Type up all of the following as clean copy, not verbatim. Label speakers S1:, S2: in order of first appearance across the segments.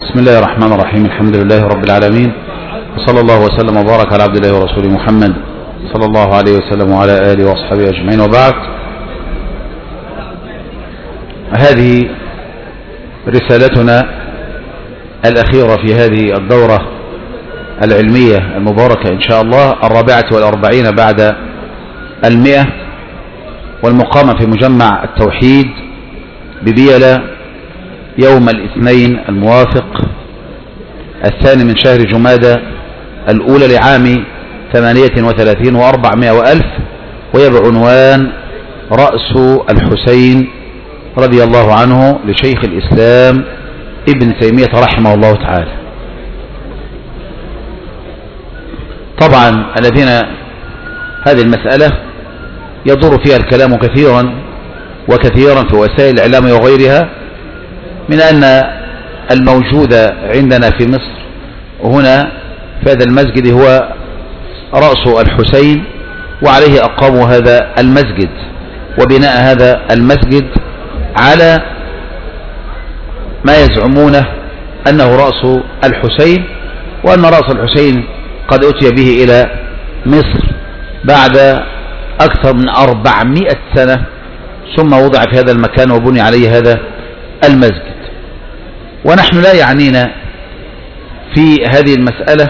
S1: بسم الله الرحمن الرحيم. الحمد لله رب العالمين، وصلى الله وسلم وبارك على عبد الله ورسوله محمد صلى الله عليه وسلم وعلى آله وأصحابه أجمعين، وبعد. هذه رسالتنا الأخيرة في هذه الدورة العلمية المباركة إن شاء الله، 44 بعد 100، والمقامة في مجمع التوحيد ببيلة يوم الاثنين الموافق 2 من شهر جمادى الأولى لعام 38 و400 وألف، وهي بعنوان رأس الحسين رضي الله عنه لشيخ الإسلام ابن تيمية رحمه الله تعالى. طبعا الذين هذه المسألة يدور فيها الكلام كثيرا وكثيرا في وسائل الإعلام وغيرها، من أن الموجود عندنا في مصر هنا في هذا المسجد هو رأس الحسين، وعليه أقاموا هذا المسجد، وبناء هذا المسجد على ما يزعمونه أنه رأس الحسين، وأن رأس الحسين قد أتي به إلى مصر بعد أكثر من 400 سنة، ثم وضع في هذا المكان وبني عليه هذا المسجد. ونحن لا يعنينا في هذه المسألة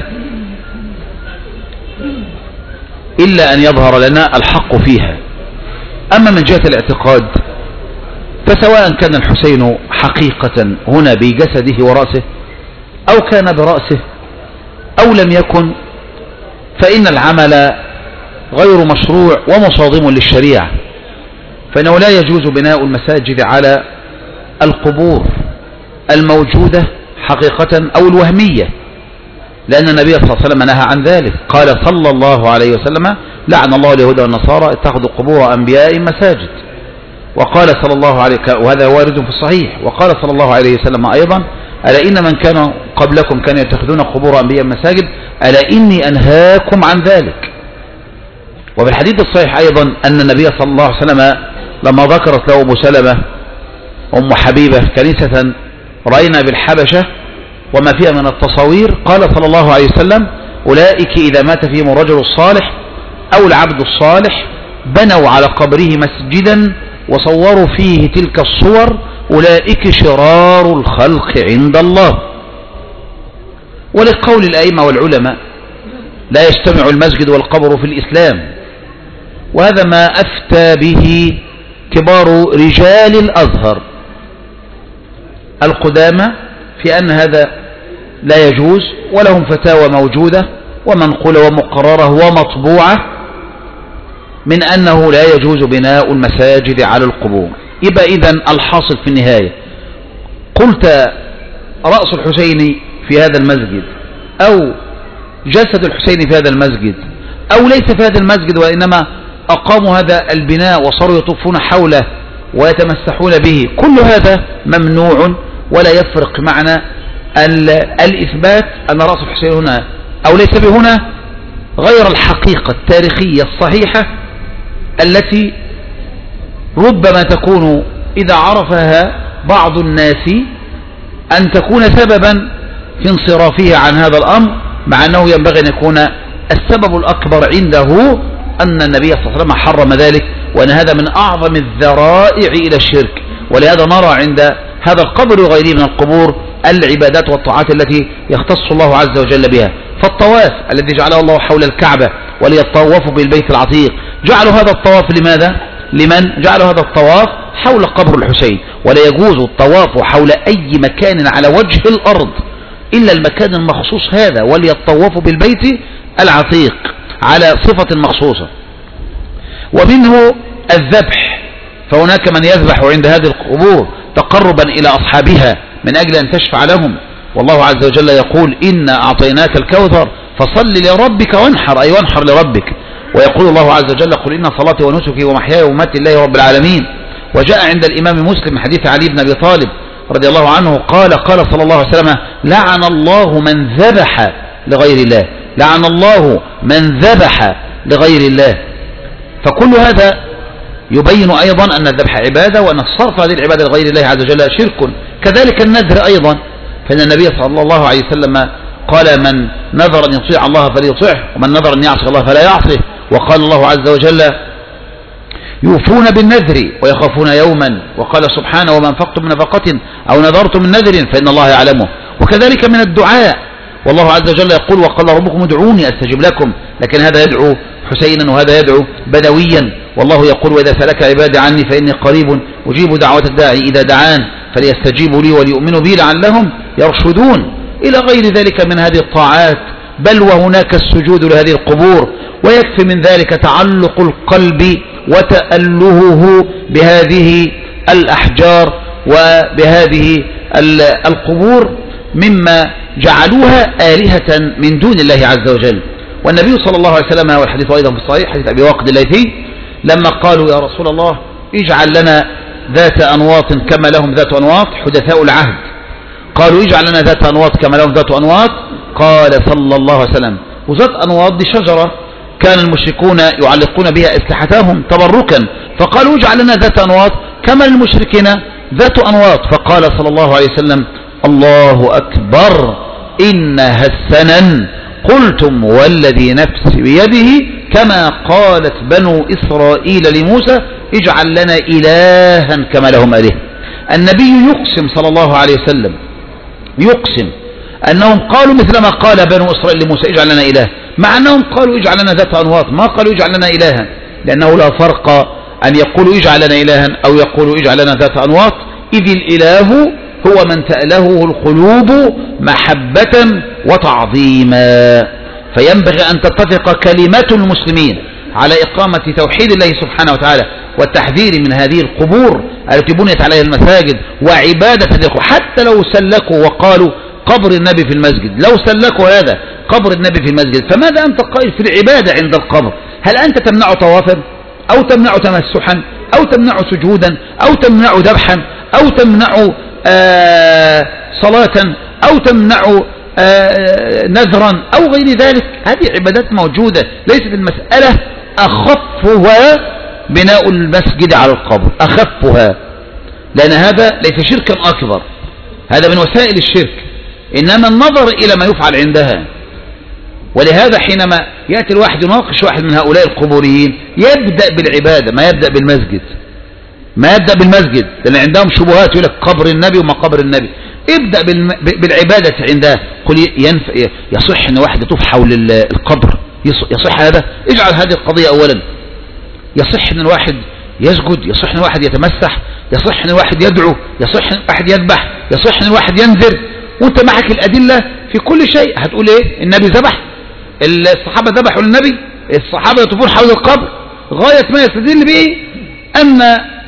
S1: إلا أن يظهر لنا الحق فيها. أما من جهة الاعتقاد، فسواء كان الحسين حقيقة هنا بجسده ورأسه، أو كان برأسه أو لم يكن، فإن العمل غير مشروع ومصادم للشريعة، فإنه لا يجوز بناء المساجد على القبور الموجودة حقيقة أو الوهمية، لأن النبي صلى الله عليه وسلم نهى عن ذلك. قال صلى الله عليه وسلم: لعن الله اليهود والنصارى اتخذوا قبور أنبياء مساجد. وقال صلى الله عليه، وهذا وارد في الصحيح، وقال صلى الله عليه وسلم أيضا: ألا إن من كان قبلكم كانوا يتخذون قبور أنبياء مساجد، ألا إني أنهاكم عن ذلك. وفي الحديث الصحيح أيضا أن النبي صلى الله عليه وسلم لما ذكرت له أبو سلمة أم حبيبة كنيسة رأينا بالحبشة وما فيها من التصاوير، قال صلى الله عليه وسلم: أولئك إذا مات فيهم الرجل الصالح أو العبد الصالح بنوا على قبره مسجدا وصوروا فيه تلك الصور، أولئك شرار الخلق عند الله. ولقول الأئمة والعلماء: لا يجتمع المسجد والقبر في الإسلام. وهذا ما أفتى به كبار رجال الأزهر القدامى في أن هذا لا يجوز، ولهم فتاوى موجودة ومنقولة ومقررة ومطبوعة من أنه لا يجوز بناء المساجد على القبور. يبقى إذن الحاصل في النهاية، قلت رأس الحسين في هذا المسجد أو جسد الحسين في هذا المسجد، أو ليس في هذا المسجد وإنما أقاموا هذا البناء وصاروا يطوفون حوله ويتمسحون به، كل هذا ممنوع، ولا يفرق معنى الإثبات أن رأس الحسين هنا أو ليس بهنا، غير الحقيقة التاريخية الصحيحة التي ربما تكون إذا عرفها بعض الناس أن تكون سببا في انصرافه عن هذا الأمر، مع أنه ينبغي أن يكون السبب الأكبر عنده أن النبي صلى الله عليه وسلم حرم ذلك، وأن هذا من أعظم الذرائع إلى الشرك. ولهذا نرى عند هذا القبر وغيره من القبور العبادات والطاعات التي يختص الله عز وجل بها. فالطواف الذي جعله الله حول الكعبة وليطوفوا بالبيت العتيق، جعلوا هذا الطواف لماذا؟ لمن جعلوا هذا الطواف حول قبر الحسين. ولا يجوز الطواف حول أي مكان على وجه الأرض إلا المكان المخصوص هذا، وليطوفوا بالبيت العتيق على صفة مخصوصة. ومنه الذبح، فهناك من يذبح عند هذه القبور تقربا إلى أصحابها من أجل أن تشفع لهم، والله عز وجل يقول: إنا أعطيناك الكوثر فصل لربك وانحر، أي وانحر لربك. ويقول الله عز وجل: قل إن صلاتي ونسكي ومحياي ومماتي لله رب العالمين. وجاء عند الإمام مسلم حديث علي بن أبي طالب رضي الله عنه قال صلى الله عليه وسلم: لعن الله من ذبح لغير الله، لعن الله من ذبح لغير الله. فكل هذا يبين أيضا أن الذبح عبادة، وأن الصرف هذه العبادة لغير الله عز وجل شرك. كذلك النذر أيضا، فإن النبي صلى الله عليه وسلم قال من نذر أن يطيع الله فليطيعه ومن نذر أن يعصي الله فلا يعصيه. وقال الله عز وجل يوفون بالنذر ويخافون يوما. وقال سبحانه وما أنفقتم من نفقة أو نذرتم من نذر فإن الله يعلمه. وكذلك من الدعاء، والله عز وجل يقول وقال ربكم ادعوني أستجب لكم، لكن هذا يدعو حسينا وهذا يدعو بدويا. والله يقول وإذا سألك عبادي عني فإني قريب أجيب دعوة الداعي إذا دعان فليستجيبوا لي وليؤمنوا بي لعلهم يرشدون، إلى غير ذلك من هذه الطاعات. بل وهناك السجود لهذه القبور، ويكفي من ذلك تعلق القلب وتألهه بهذه الأحجار وبهذه القبور مما جعلوها آلهة من دون الله عز وجل. والنبي صلى الله عليه وسلم والحديث أيضا في الصحيح حديث أبي واقد الليثي لما قالوا يا رسول الله اجعل لنا ذات أنواط كما لهم ذات أنواط حدثاء العهد، قالوا اجعل لنا ذات أنواط كما لهم ذات أنواط، قال صلى الله عليه وسلم وذات أنواط دي شجرة كان المشركون يعلقون بها أسلحتهم تبركا، فقالوا اجعل لنا ذات أنواط كما للمشركين ذات أنواط، فقال صلى الله عليه وسلم الله أكبر إنها السنن قلتم والذي نفسي بيده كما قالت بنو إسرائيل لموسى اجعل لنا إلها كما لهم آله. النبي يقسم صلى الله عليه وسلم يقسم أنهم قالوا مثل ما قال بنو إسرائيل لموسى اجعل لنا إله، مع أنهم قالوا اجعل لنا ذات أنواط، ما قالوا اجعل لنا إلها، لأنه لا فرق أن يقولوا اجعل لنا إلها أو يقولوا اجعل لنا ذات أنواط، إذ الإله هو من تألهه القلوب محبة وتعظيما. فينبغي أن تتفق كلمات المسلمين على إقامة توحيد الله سبحانه وتعالى والتحذير من هذه القبور التي بنيت عليها المساجد وعبادة القبور. حتى لو سلكوا وقالوا قبر النبي في المسجد، لو سلكوا هذا قبر النبي في المسجد، فماذا أنت قائل في العبادة عند القبر؟ هل أنت تمنع طوافا أو تمنع تمسحا أو تمنع سجودا أو تمنع ذبحا أو تمنع صلاة أو تمنع نذرا أو غير ذلك؟ هذه عبادات موجودة، ليست المسألة أخفها بناء المسجد على القبر، أخفها، لأن هذا ليس شركا أكبر، هذا من وسائل الشرك، إنما النظر إلى ما يفعل عندها. ولهذا حينما يأتي الواحد يناقش واحد من هؤلاء القبوريين يبدأ بالعبادة، ما يبدأ بالمسجد، ما يبدأ بالمسجد، لأن عندهم شبهات يقول لك قبر النبي وما قبر النبي. ابدأ بالعبادة عندها. قل يصح أن واحد يطوف حول القبر؟ يصح هذا؟ اجعل هذه القضية أولا. يصح أن الواحد يسجد؟ يصح أن الواحد يتمسح؟ يصح أن الواحد يدعو؟ يصح أن الواحد يذبح؟ يصح أن الواحد ينذر؟ وانت معك الأدلة في كل شيء. هتقول ايه؟ النبي ذبح، الصحابة ذبحوا للنبي، الصحابة يطوفون حول القبر. غاية ما يستدل به أن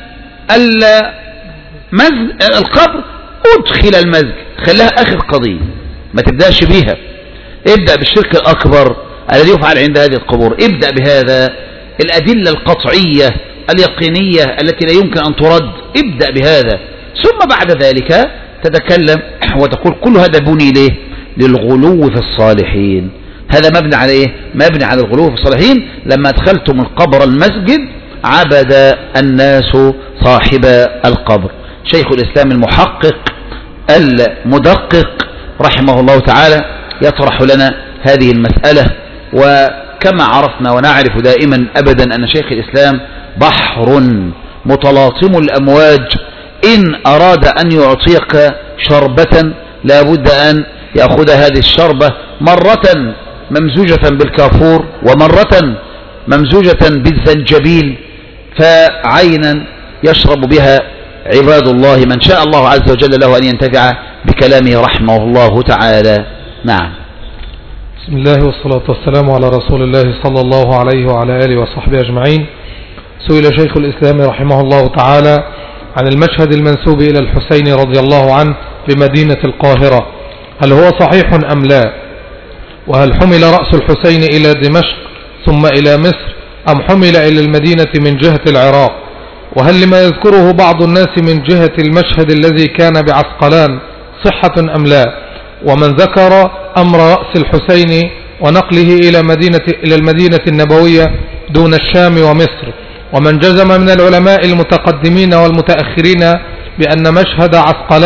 S1: القبر أدخل المسجد، خلاها آخر قضية، ما تبدأش بيها. ابدأ بالشرك الأكبر الذي يفعل عند هذه القبور، ابدأ بهذا. الأدلة القطعية اليقينية التي لا يمكن أن ترد، ابدأ بهذا، ثم بعد ذلك تتكلم وتقول كل هذا بني ليه؟ للغلو في الصالحين. هذا مبني على ايه؟ مبني على الغلو في الصالحين. لما ادخلتم القبر المسجد عبد الناس صاحب القبر. شيخ الإسلام المحقق المدقق رحمه الله تعالى يطرح لنا هذه المسألة. وكما عرفنا ونعرف دائما أبدا أن شيخ الإسلام بحر متلاطم الأمواج، إن أراد أن يعطيك شربة لابد أن يأخذ هذه الشربة مرة ممزوجة بالكافور ومرة ممزوجة بالزنجبيل، فعينا يشرب بها عباد الله من شاء الله عز وجل له أن ينتفع بكلامه رحمه الله تعالى. نعم.
S2: بسم الله والصلاة والسلام على رسول الله صلى الله عليه وعلى آله وصحبه أجمعين. سئل شيخ الإسلام رحمه الله تعالى عن المشهد المنسوب إلى الحسين رضي الله عنه بمدينة القاهرة، هل هو صحيح أم لا؟ وهل حمل رأس الحسين إلى دمشق ثم إلى مصر أم حمل إلى المدينة من جهة العراق؟ وهل لما يذكره بعض الناس من جهة المشهد الذي كان بعسقلان صحة أم لا؟ ومن ذكر أمر رأس الحسين ونقله إلى المدينة النبوية دون الشام ومصر؟ ومن جزم من العلماء المتقدمين والمتأخرين بأن مشهد عسقلان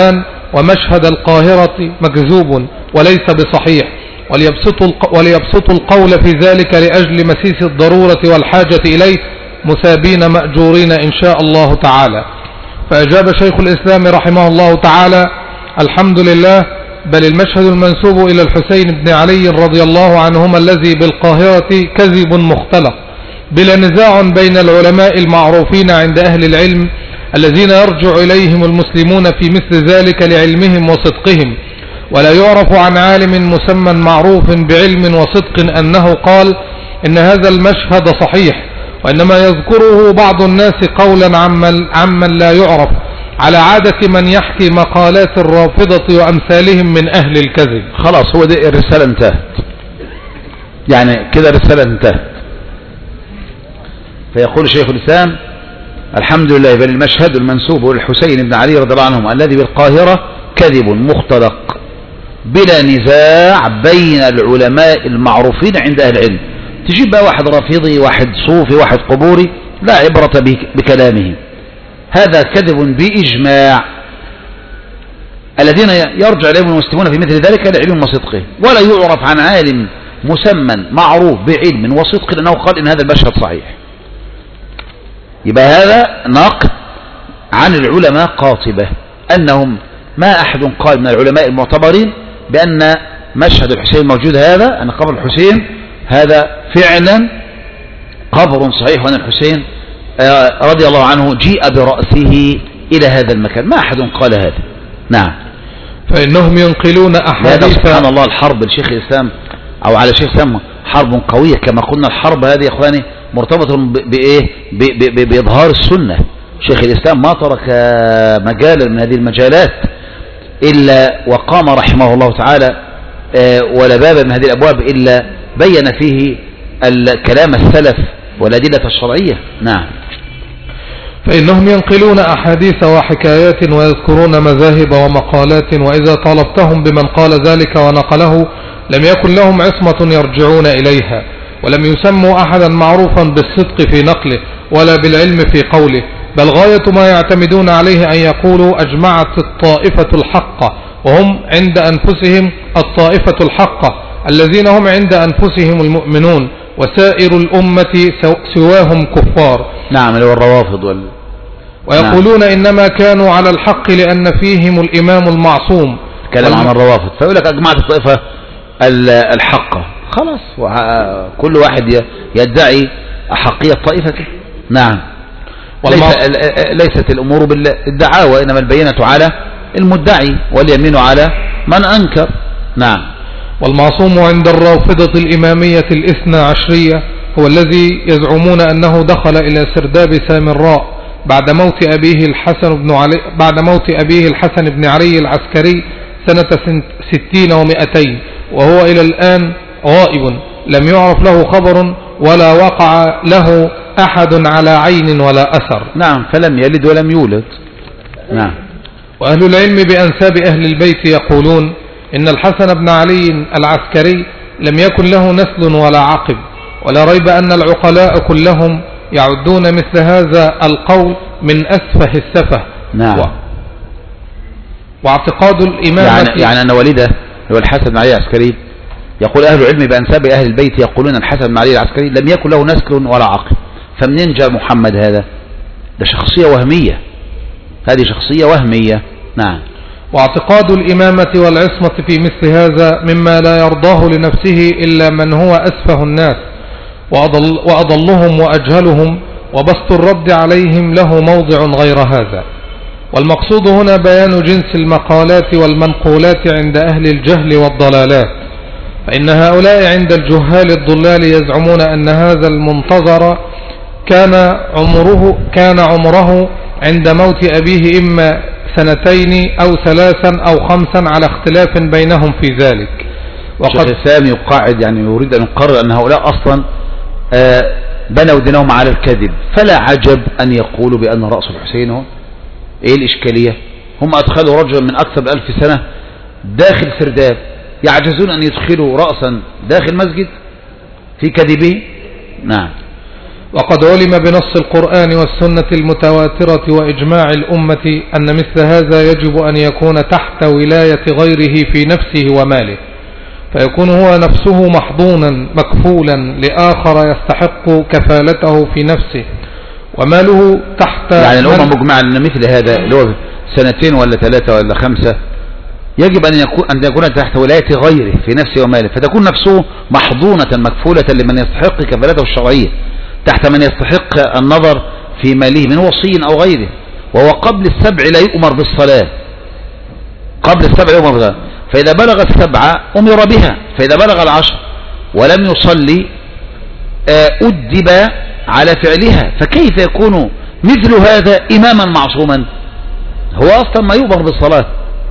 S2: ومشهد القاهرة مكذوب وليس بصحيح، وليبسطوا القول في ذلك لأجل مسيس الضرورة والحاجة إليه مثابين مأجورين إن شاء الله تعالى. فأجاب شيخ الإسلام رحمه الله تعالى: الحمد لله، بل المشهد المنسوب إلى الحسين بن علي رضي الله عنهما الذي بالقاهرة كذب مختلق بلا نزاع بين العلماء المعروفين عند أهل العلم الذين يرجع إليهم المسلمون في مثل ذلك لعلمهم وصدقهم، ولا يعرف عن عالم مسمى معروف بعلم وصدق أنه قال إن هذا المشهد صحيح، وإنما يذكره بعض الناس قولا عمن لا يعرف، على عادة من يحكي مقالات الرافضة وأمثالهم من أهل الكذب.
S1: خلاص، هو دي الرسالة انتهت، يعني كده الرسالة انتهت. فيقول شيخ الإسلام: الحمد لله، بل المشهد المنسوب للحسين بن علي رضي الله عنهم الذي بالقاهرة كذب مختلق بلا نزاع بين العلماء المعروفين عند أهل العلم. تجيب بقى واحد رافضي، واحد صوفي، واحد قبوري، لا عبرة بكلامه، هذا كذب بإجماع. الذين يرجع إليهم المسلمون في مثل ذلك لعلم وصدقه، ولا يعرف عن عالم مسمى معروف بعلم وصدق أنه قال إن هذا المشهد صحيح. يبقى هذا نقد عن العلماء قاطبة، أنهم ما أحد قال من العلماء المعتبرين بأن مشهد الحسين موجود، هذا أن قبر الحسين هذا فعلا قبر صحيح، وأن الحسين رضي الله عنه جيء برأسه إلى هذا المكان، ما أحد قال هذا. نعم.
S2: فإنهم ينقلون أحاديث.
S1: سبحان الله، الحرب لشيخ الإسلام أو على شيخ الإسلام حرب قوية، كما قلنا الحرب هذه يا إخواني مرتبطة بإيه؟ بإظهار السنة. شيخ الإسلام ما ترك مجالا من هذه المجالات إلا وقام رحمه الله تعالى ولا باب من هذه الأبواب إلا بين فيه الكلام السلف والأدلة الشرعية. نعم.
S2: فإنهم ينقلون أحاديث وحكايات ويذكرون مذاهب ومقالات، وإذا طالبتهم بمن قال ذلك ونقله لم يكن لهم عصمة يرجعون إليها، ولم يسموا أحدا معروفا بالصدق في نقله ولا بالعلم في قوله، بل غاية ما يعتمدون عليه أن يقولوا أجمعت الطائفة الحقة، وهم عند أنفسهم الطائفة الحقة الذين هم عند أنفسهم المؤمنون، وسائر الأمة سواهم كفار.
S1: نعم، اللي هو الروافض
S2: ويقولون نعم. إنما كانوا على الحق لأن فيهم الإمام المعصوم.
S1: كلام عن الروافض، فيقول لك أجمعت الطائفة الحقة، خلاص كل واحد يدعي أحقية طائفته. نعم. ليست الأمور بالدعاوى، إنما البينة على المدعي واليمين على من أنكر. نعم.
S2: والمعصوم عند الرافضة الإمامية الاثنى عشرية هو الذي يزعمون أنه دخل إلى سرداب سامراء بعد موت أبيه الحسن بن علي العسكري سنة 60 و200، وهو إلى الآن غائب، لم يعرف له خبر ولا وقع له أحد على عين ولا أثر.
S1: نعم، فلم يلد ولم يولد. نعم.
S2: وأهل العلم بأنساب أهل البيت يقولون إن الحسن بن علي العسكري لم يكن له نسل ولا عقب، ولا ريب أن العقلاء كلهم يعدون مثل هذا القول من أسفه السفه.
S1: نعم.
S2: واعتقاد الإمام
S1: يعني أن والده هو الحسن بن علي العسكري، يقول أهل العلم بأنساب أهل البيت يقولون الحسن بن علي العسكري لم يكن له نسل ولا عقب، فمنين جاء محمد هذا؟ ده شخصية وهمية، هذه شخصية وهمية. نعم.
S2: واعتقاد الإمامة والعصمة في مثل هذا مما لا يرضاه لنفسه إلا من هو أسفه الناس وأضلهم وأجهلهم، وبسط الرد عليهم له موضع غير هذا. والمقصود هنا بيان جنس المقالات والمنقولات عند أهل الجهل والضلالات، فإن هؤلاء عند الجهال الضلال يزعمون أن هذا المنتظر كان عمره عند موت أبيه إما 2 أو 3 أو 5 على اختلاف بينهم في ذلك.
S1: وقد الإسلام يقاعد، يعني يريد أن يقرر أن هؤلاء أصلا بنوا دينهم على الكذب، فلا عجب أن يقولوا بأن رأس الحسين هو. إيه الإشكالية؟ هم أدخلوا رجلا من أكثر من 1000 سنة داخل سرداب، يعجزون أن يدخلوا رأسا داخل مسجد في كذبه. نعم.
S2: وقد علم بنص القرآن والسنة المتواترة وإجماع الأمة أن مثل هذا يجب أن يكون تحت ولاية غيره في نفسه وماله، فيكون هو نفسه محضونا مكفولا لآخر يستحق كفالته في نفسه، وماله تحت
S1: يعني الأمة مجمعة أن مثل هذا اللي هو 2 ولا 3 ولا 5 يجب أن يكون تحت ولاية غيره في نفسه وماله، فتكون نفسه محضونة مكفولة لمن يستحق كفالته الشرعية تحت من يستحق النظر في ماله من وصي أو غيره. وهو قبل 7 لا يؤمر بالصلاة، قبل 7 يؤمر بالصلاة، فإذا بلغ 7 أمر بها، فإذا بلغ 10 ولم يصلي أدب على فعلها. فكيف يكون مثل هذا إماما معصوما؟ هو أصلا ما يؤمر بالصلاة،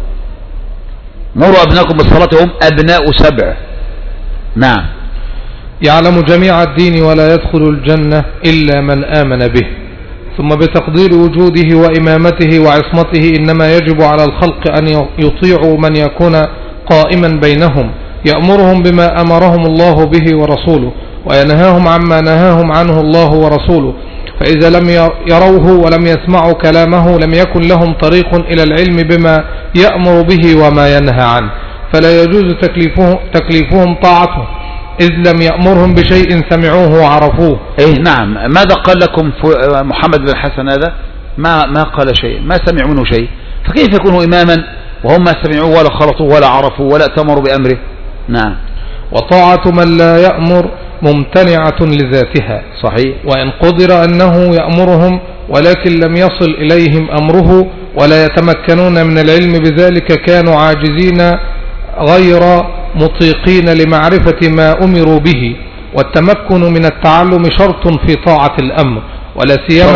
S1: مروا أبناكم بالصلاة هم أبناء 7. نعم.
S2: يعلم جميع الدين ولا يدخل الجنة إلا من آمن به. ثم بتقدير وجوده وإمامته وعصمته إنما يجب على الخلق أن يطيعوا من يكون قائما بينهم، يأمرهم بما أمرهم الله به ورسوله، وينهاهم عما نهاهم عنه الله ورسوله. فإذا لم يروه ولم يسمعوا كلامه لم يكن لهم طريق إلى العلم بما يأمر به وما ينهى عنه، فلا يجوز تكليفهم طاعته، إذ لم يأمرهم بشيء سمعوه وعرفوه.
S1: نعم. ماذا قال لكم محمد بن الحسن هذا؟ ما قال شيء، ما سمعوا منه شيء، فكيف يكونوا إماما وهم ما سمعوا ولا خلطوا ولا عرفوا ولا تمروا بأمره؟ نعم.
S2: وطاعة من لا يأمر ممتنعة لذاتها،
S1: صحيح،
S2: وإن قدر أنه يأمرهم ولكن لم يصل إليهم أمره ولا يتمكنون من العلم بذلك كانوا عاجزين غير مطيقين لمعرفة ما أمروا به. والتمكن من التعلم شرط في طاعة الأمر، ولا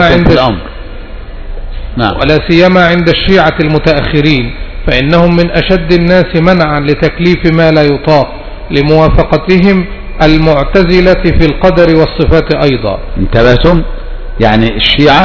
S2: سيما عند الشيعة المتأخرين، فإنهم من أشد الناس منعا لتكليف ما لا يطاق، لموافقتهم المعتزلة في القدر والصفات أيضا.
S1: انتبهتم؟ يعني الشيعة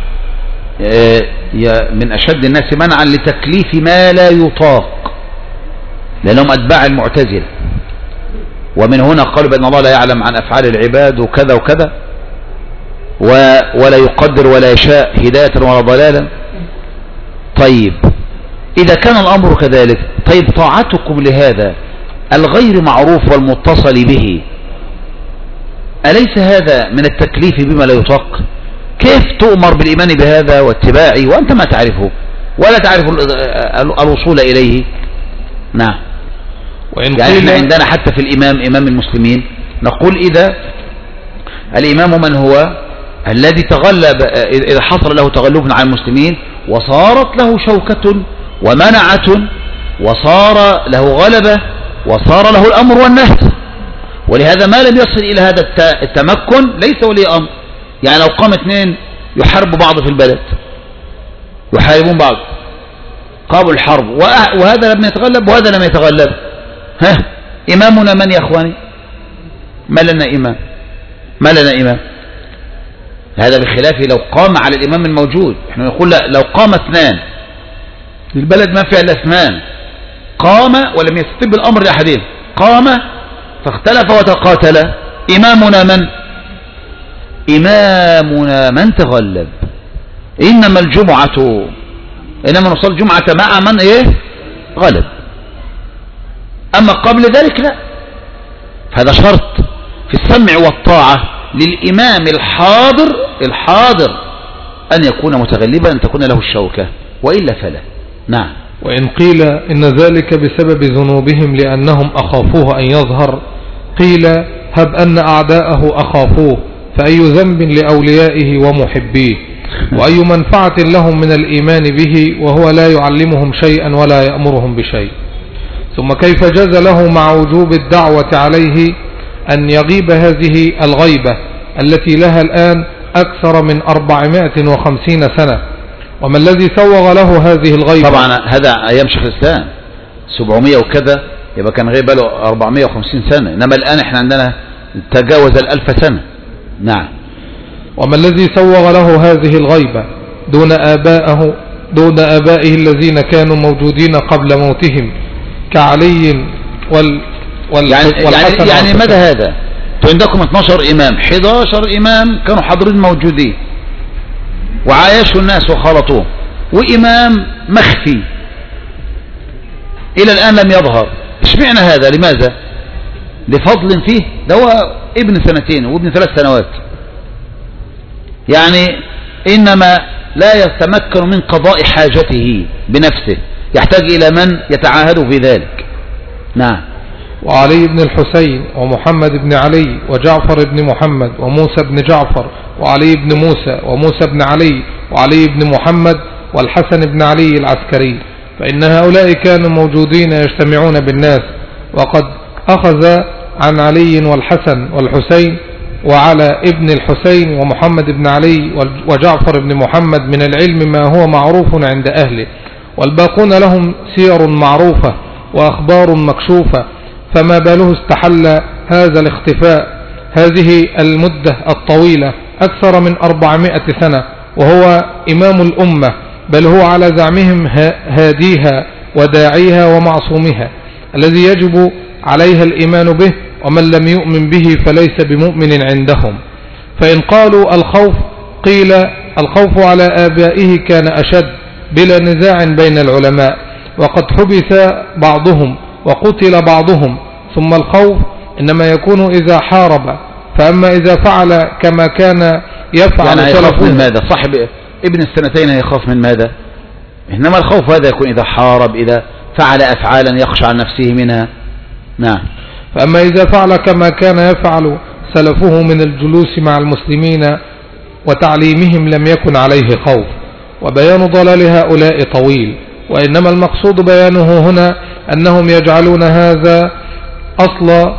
S1: من أشد الناس منعا لتكليف ما لا يطاق، لأنهم أتباع المعتزلة، ومن هنا قالوا بأن الله لا يعلم عن أفعال العباد وكذا وكذا، ولا يقدر ولا يشاء هداية ولا ضلالا. طيب إذا كان الأمر كذلك، طيب طاعتكم لهذا الغير معروف والمتصل به أليس هذا من التكليف بما لا يطاق؟ كيف تؤمر بالإيمان بهذا واتباعه وأنت ما تعرفه ولا تعرف الوصول إليه؟ نعم. يعني احنا عندنا حتى في الإمام، إمام المسلمين، نقول إذا الإمام من هو الذي تغلب، إذا حصل له تغلب على المسلمين وصارت له شوكة ومنعة وصار له غلبة وصار له الأمر والنهي. ولهذا ما لم يصل إلى هذا التمكن ليس ولي أمر. يعني لو قام 2 يحاربوا بعض في البلد، يحاربون بعض، قاموا الحرب وهذا لم يتغلب وهذا لم يتغلب، إمامنا من يا أخواني؟ ما لنا إمام، ما لنا إمام. هذا بخلاف لو قام على الإمام الموجود. احنا نقول لا، لو قام 2 البلد ما فيها إلا 2، قام ولم يستتب الأمر لأحدهم، قام فاختلف وتقاتل، إمامنا من؟ إمامنا من تغلب. إنما نصلي الجمعة مع من غلب. أما قبل ذلك لا. هذا شرط في السمع والطاعة للإمام الحاضر أن يكون متغلبا، أن تكون له الشوكة، وإلا فلا. نعم.
S2: وإن قيل إن ذلك بسبب ذنوبهم لأنهم أخافوه أن يظهر، قيل هب أن أعداءه أخافوه، فأي ذنب لأوليائه ومحبيه، وأي منفعة لهم من الإيمان به وهو لا يعلمهم شيئا ولا يأمرهم بشيء. ثم كيف جاز له مع وجوب الدعوة عليه أن يغيب هذه الغيبة التي لها الآن أكثر من 450 سنة؟ وما الذي سوغ له هذه الغيبة؟
S1: طبعا هذا أيام شيخ الإسلام 700 وكذا، يبقى كان غيبة له 450 سنة، إنما الآن إحنا عندنا تجاوز 1000 سنة. نعم.
S2: وما الذي سوغ له هذه الغيبة دون آبائه الذين كانوا موجودين قبل موتهم كعلي والحسن؟
S1: يعني ماذا هذا؟ عندكم 12 إمام، 11 إمام كانوا حاضرين موجودين وعايشوا الناس وخلطوهم، وإمام مخفي إلى الآن لم يظهر. اشمعنى هذا؟ لماذا؟ لفضل فيه، ده هو ابن 2 وابن 3 سنوات، يعني إنما لا يتمكن من قضاء حاجته بنفسه، يحتاج إلى من يتعاهده في ذلك. نعم.
S2: وعلي بن الحسين ومحمد بن علي وجعفر بن محمد وموسى بن جعفر وعلي بن موسى وموسى بن علي وعلي بن محمد والحسن بن علي العسكري، فإن هؤلاء كانوا موجودين يجتمعون بالناس، وقد أخذ عن علي والحسن والحسين وعلى ابن الحسين ومحمد بن علي وجعفر بن محمد من العلم ما هو معروف عند أهله، والباقون لهم سير معروفة وأخبار مكشوفة، فما باله استحل هذا الاختفاء هذه المدة الطويلة أكثر من 400 سنة، وهو إمام الأمة، بل هو على زعمهم هاديها وداعيها ومعصومها الذي يجب عليها الإيمان به، ومن لم يؤمن به فليس بمؤمن عندهم. فإن قالوا الخوف، قيل الخوف على آبائه كان أشد بلا نزاع بين العلماء، وقد حبس بعضهم وقتل بعضهم، ثم الخوف إنما يكون إذا حارب، فأما إذا فعل كما كان يفعل
S1: يعني هيخاف من
S2: سلفه.
S1: ماذا؟ صاحب ابن 2 هيخاف من ماذا؟ إنما الخوف هذا يكون إذا حارب، إذا فعل أفعالا يخشى عن نفسه منها. نعم.
S2: فأما إذا فعل كما كان يفعل سلفه من الجلوس مع المسلمين وتعليمهم لم يكن عليه خوف. وبيان ضلال هؤلاء طويل، وإنما المقصود بيانه هنا أنهم يجعلون هذا أصل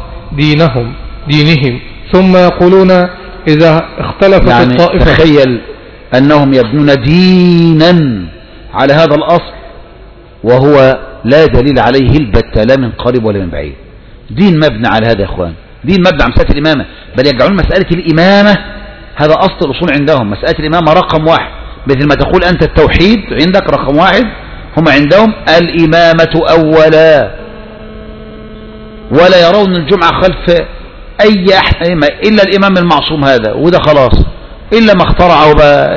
S2: دينهم، ثم يقولون إذا اختلفت
S1: يعني
S2: الطائفة.
S1: تخيل أنهم يبنون دينا على هذا الأصل وهو لا دليل عليه البتة، لا من قريب ولا من بعيد. دين مبنى على هذا يا إخوان، دين مبنى على مسألة الإمامة، بل يجعلون مسألة الإمامة هذا أصل الأصول عندهم. مسألة الإمامة رقم 1، مثل ما تقول أنت التوحيد عندك رقم 1، هم عندهم الإمامة أولا، ولا يرون الجمعة خلف أي أحد إلا الإمام المعصوم هذا، وده خلاص، إلا ما اخترعه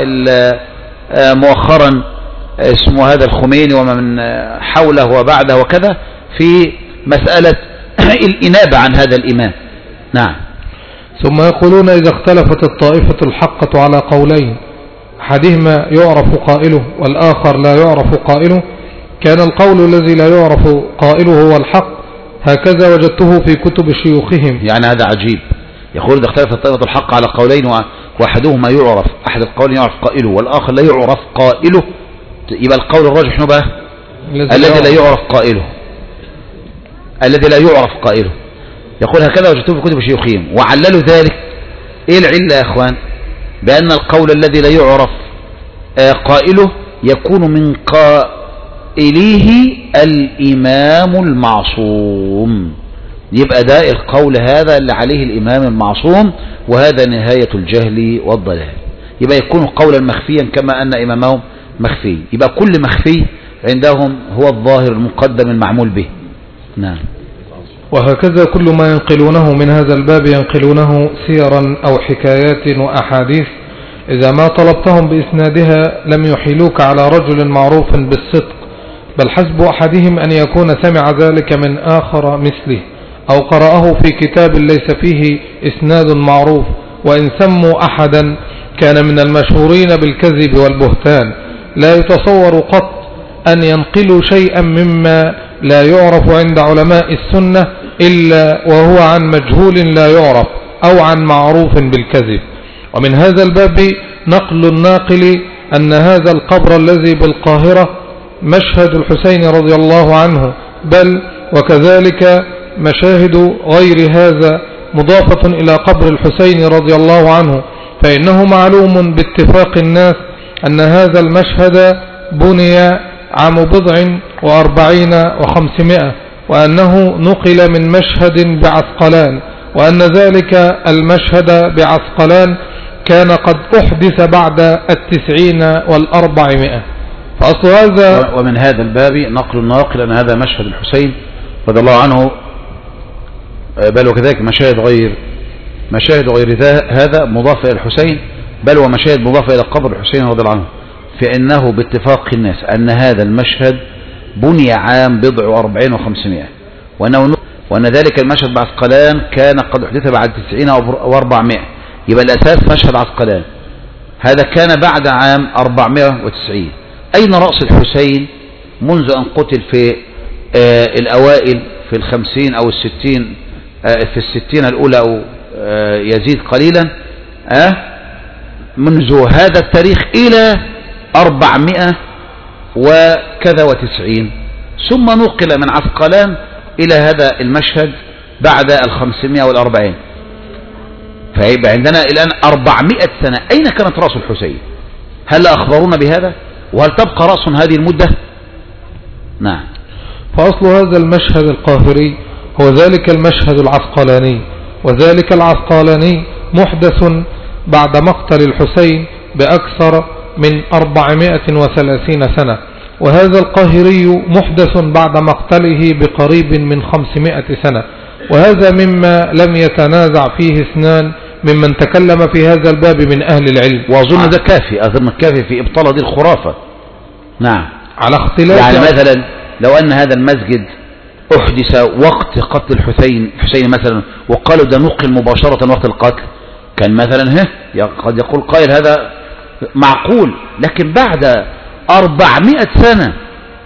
S1: مؤخرا اسمه هذا الخميني ومن حوله وبعده وكذا في مسألة الإنابة عن هذا الإمام. نعم.
S2: ثم يقولون إذا اختلفت الطائفة الحقة على قولين، أحدهما يعرف قائله والآخر لا يعرف قائله، كان القول الذي لا يعرف قائله هو الحق، هكذا وجدته في كتب شيوخهم.
S1: يعني هذا عجيب، يقول إذا اختلفت الطائفة الحق على قولين وأحدهما يعرف، أحد القولين يعرف قائله والآخر لا يعرف قائله، يبقى القول الراجح شنو بقى؟ الذي لا يعرف قائله، الذي لا يعرف قائله. يقول هكذا وجدته في كتب شيوخهم، وعللوا ذلك. ايه العلة يا اخوان؟ بأن القول الذي لا يعرف قائله يكون من قائله الإمام المعصوم، يبقى ده القول هذا اللي عليه الإمام المعصوم، وهذا نهاية الجهل والضلال. يبقى يكون قولا مخفيا كما أن إمامهم مخفي، يبقى كل مخفي عندهم هو الظاهر المقدم المعمول به. نعم.
S2: وهكذا كل ما ينقلونه من هذا الباب ينقلونه سيرا أو حكايات وأحاديث، إذا ما طلبتهم بإسنادها لم يحيلوك على رجل معروف بالصدق، بل حسب أحدهم أن يكون سمع ذلك من آخر مثله، أو قرأه في كتاب ليس فيه إسناد معروف، وإن سموا أحدا كان من المشهورين بالكذب والبهتان، لا يتصور قط أن ينقلوا شيئا مما لا يعرف عند علماء السنة إلا وهو عن مجهول لا يعرف أو عن معروف بالكذب. ومن هذا الباب نقل الناقل أن هذا القبر الذي بالقاهرة مشهد الحسين رضي الله عنه، بل وكذلك مشاهد غير هذا مضافة إلى قبر الحسين رضي الله عنه، فإنه معلوم باتفاق الناس أن هذا المشهد بني عام 47 و500، وأنه نقل من مشهد بعسقلان، وأن ذلك المشهد بعسقلان كان قد أحدث بعد 90 و400. فأصل هذا
S1: ومن هذا الباب نقل الناقل أن هذا مشهد الحسين رضي الله عنه، بل وكذلك مشاهد غير مشاهد غير هذا مضافة إلى الحسين، بل ومشاهد مضافة إلى قبر الحسين رضي الله عنه، فإنه باتفاق الناس أن هذا المشهد بني عام 40 و500، وأن ذلك المشهد بعسقلان كان قد حدث بعد 90 و400. يبقى الأساس مشهد عسقلان، هذا كان بعد عام 490. أين رأس الحسين منذ أن قتل في الأوائل في 50 أو 60 في 60 الأولى أو يزيد قليلا منذ هذا التاريخ إلى 400 وكذا و90، ثم نقل من عسقلان إلى هذا المشهد بعد 540. فيبقى عندنا الآن 400 سنة. أين كانت رأس الحسين؟ هل أخبرونا بهذا؟ وهل تبقى رأس هذه المدة؟ نعم.
S2: فأصل هذا المشهد القاهري هو ذلك المشهد العسقلاني، وذلك العسقلاني محدث بعد مقتل الحسين بأكثر من 430 سنة، وهذا القاهري محدث بعد مقتله بقريب من 500 سنة، وهذا مما لم يتنازع فيه اثنان ممن تكلم في هذا الباب من أهل العلم.
S1: وأظن ده كافي، أظن كافي في إبطال هذه الخرافة. نعم.
S2: على اختلاف
S1: يعني مثلا لو أن هذا المسجد أحدث وقت قتل الحسين مثلا، وقالوا ده نقل مباشرة وقت القتل، كان مثلا قد يقول قائل هذا معقول، لكن بعد 400 سنة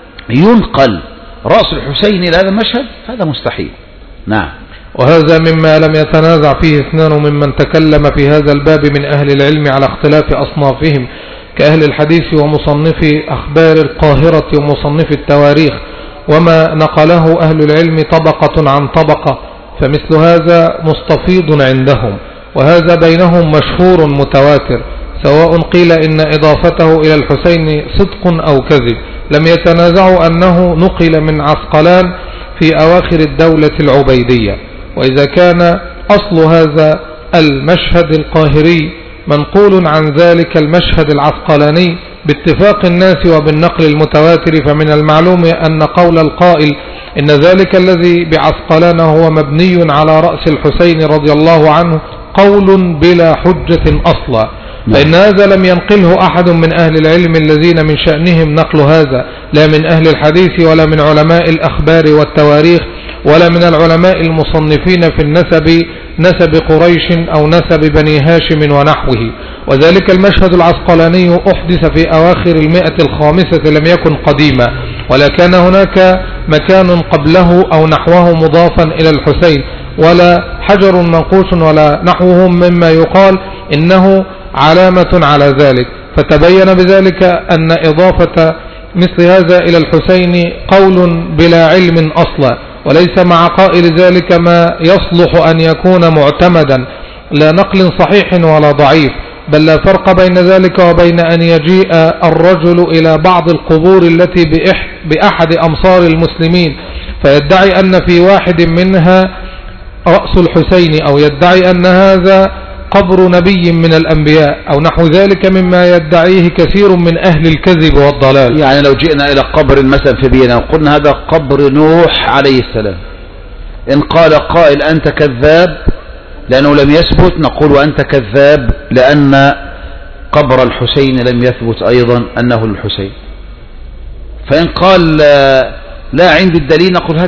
S1: ينقل رأس الحسين إلى هذا المشهد، هذا مستحيل. نعم.
S2: وهذا مما لم يتنازع فيه اثنان ممن تكلم في هذا الباب من أهل العلم على اختلاف أصنافهم كأهل الحديث ومصنفي أخبار القاهرة ومصنفي التواريخ، وما نقله أهل العلم طبقة عن طبقة، فمثل هذا مستفيض عندهم، وهذا بينهم مشهور متواتر، سواء قيل إن إضافته إلى الحسين صدق أو كذب. لم يتنازعوا أنه نقل من عسقلان في أواخر الدولة العبيدية. وإذا كان أصل هذا المشهد القاهري منقول عن ذلك المشهد العسقلاني باتفاق الناس وبالنقل المتواتر، فمن المعلوم أن قول القائل إن ذلك الذي بعسقلان هو مبني على رأس الحسين رضي الله عنه قول بلا حجة أصلا، فإن هذا لم ينقله أحد من أهل العلم الذين من شأنهم نقل هذا، لا من أهل الحديث ولا من علماء الأخبار والتواريخ ولا من العلماء المصنفين في نسب قريش أو نسب بني هاشم ونحوه. وذلك المشهد العسقلاني أحدث في أواخر 105 لم يكن قديما، ولا كان هناك مكان قبله أو نحوه مضافا إلى الحسين، ولا حجر منقوش ولا نحوه مما يقال إنه علامة على ذلك. فتبين بذلك أن إضافة مثل هذا إلى الحسين قول بلا علم أصلا، وليس مع قائل ذلك ما يصلح أن يكون معتمدا لا نقل صحيح ولا ضعيف، بل لا فرق بين ذلك وبين أن يجيء الرجل إلى بعض القبور التي بأحد أمصار المسلمين فيدعي أن في واحد منها رأس الحسين، أو يدعي أن هذا قبر نبي من الأنبياء، أو نحو ذلك مما يدعيه كثير من أهل الكذب والضلال.
S1: يعني لو جئنا إلى قبر مثلا في بينا وقلنا هذا قبر نوح عليه السلام، إن قال قائل أنت كذاب لأنه لم يثبت، نقول وأنت كذاب لأن قبر الحسين لم يثبت أيضا أنه الحسين. فإن قال لا عندي الدليل، نقول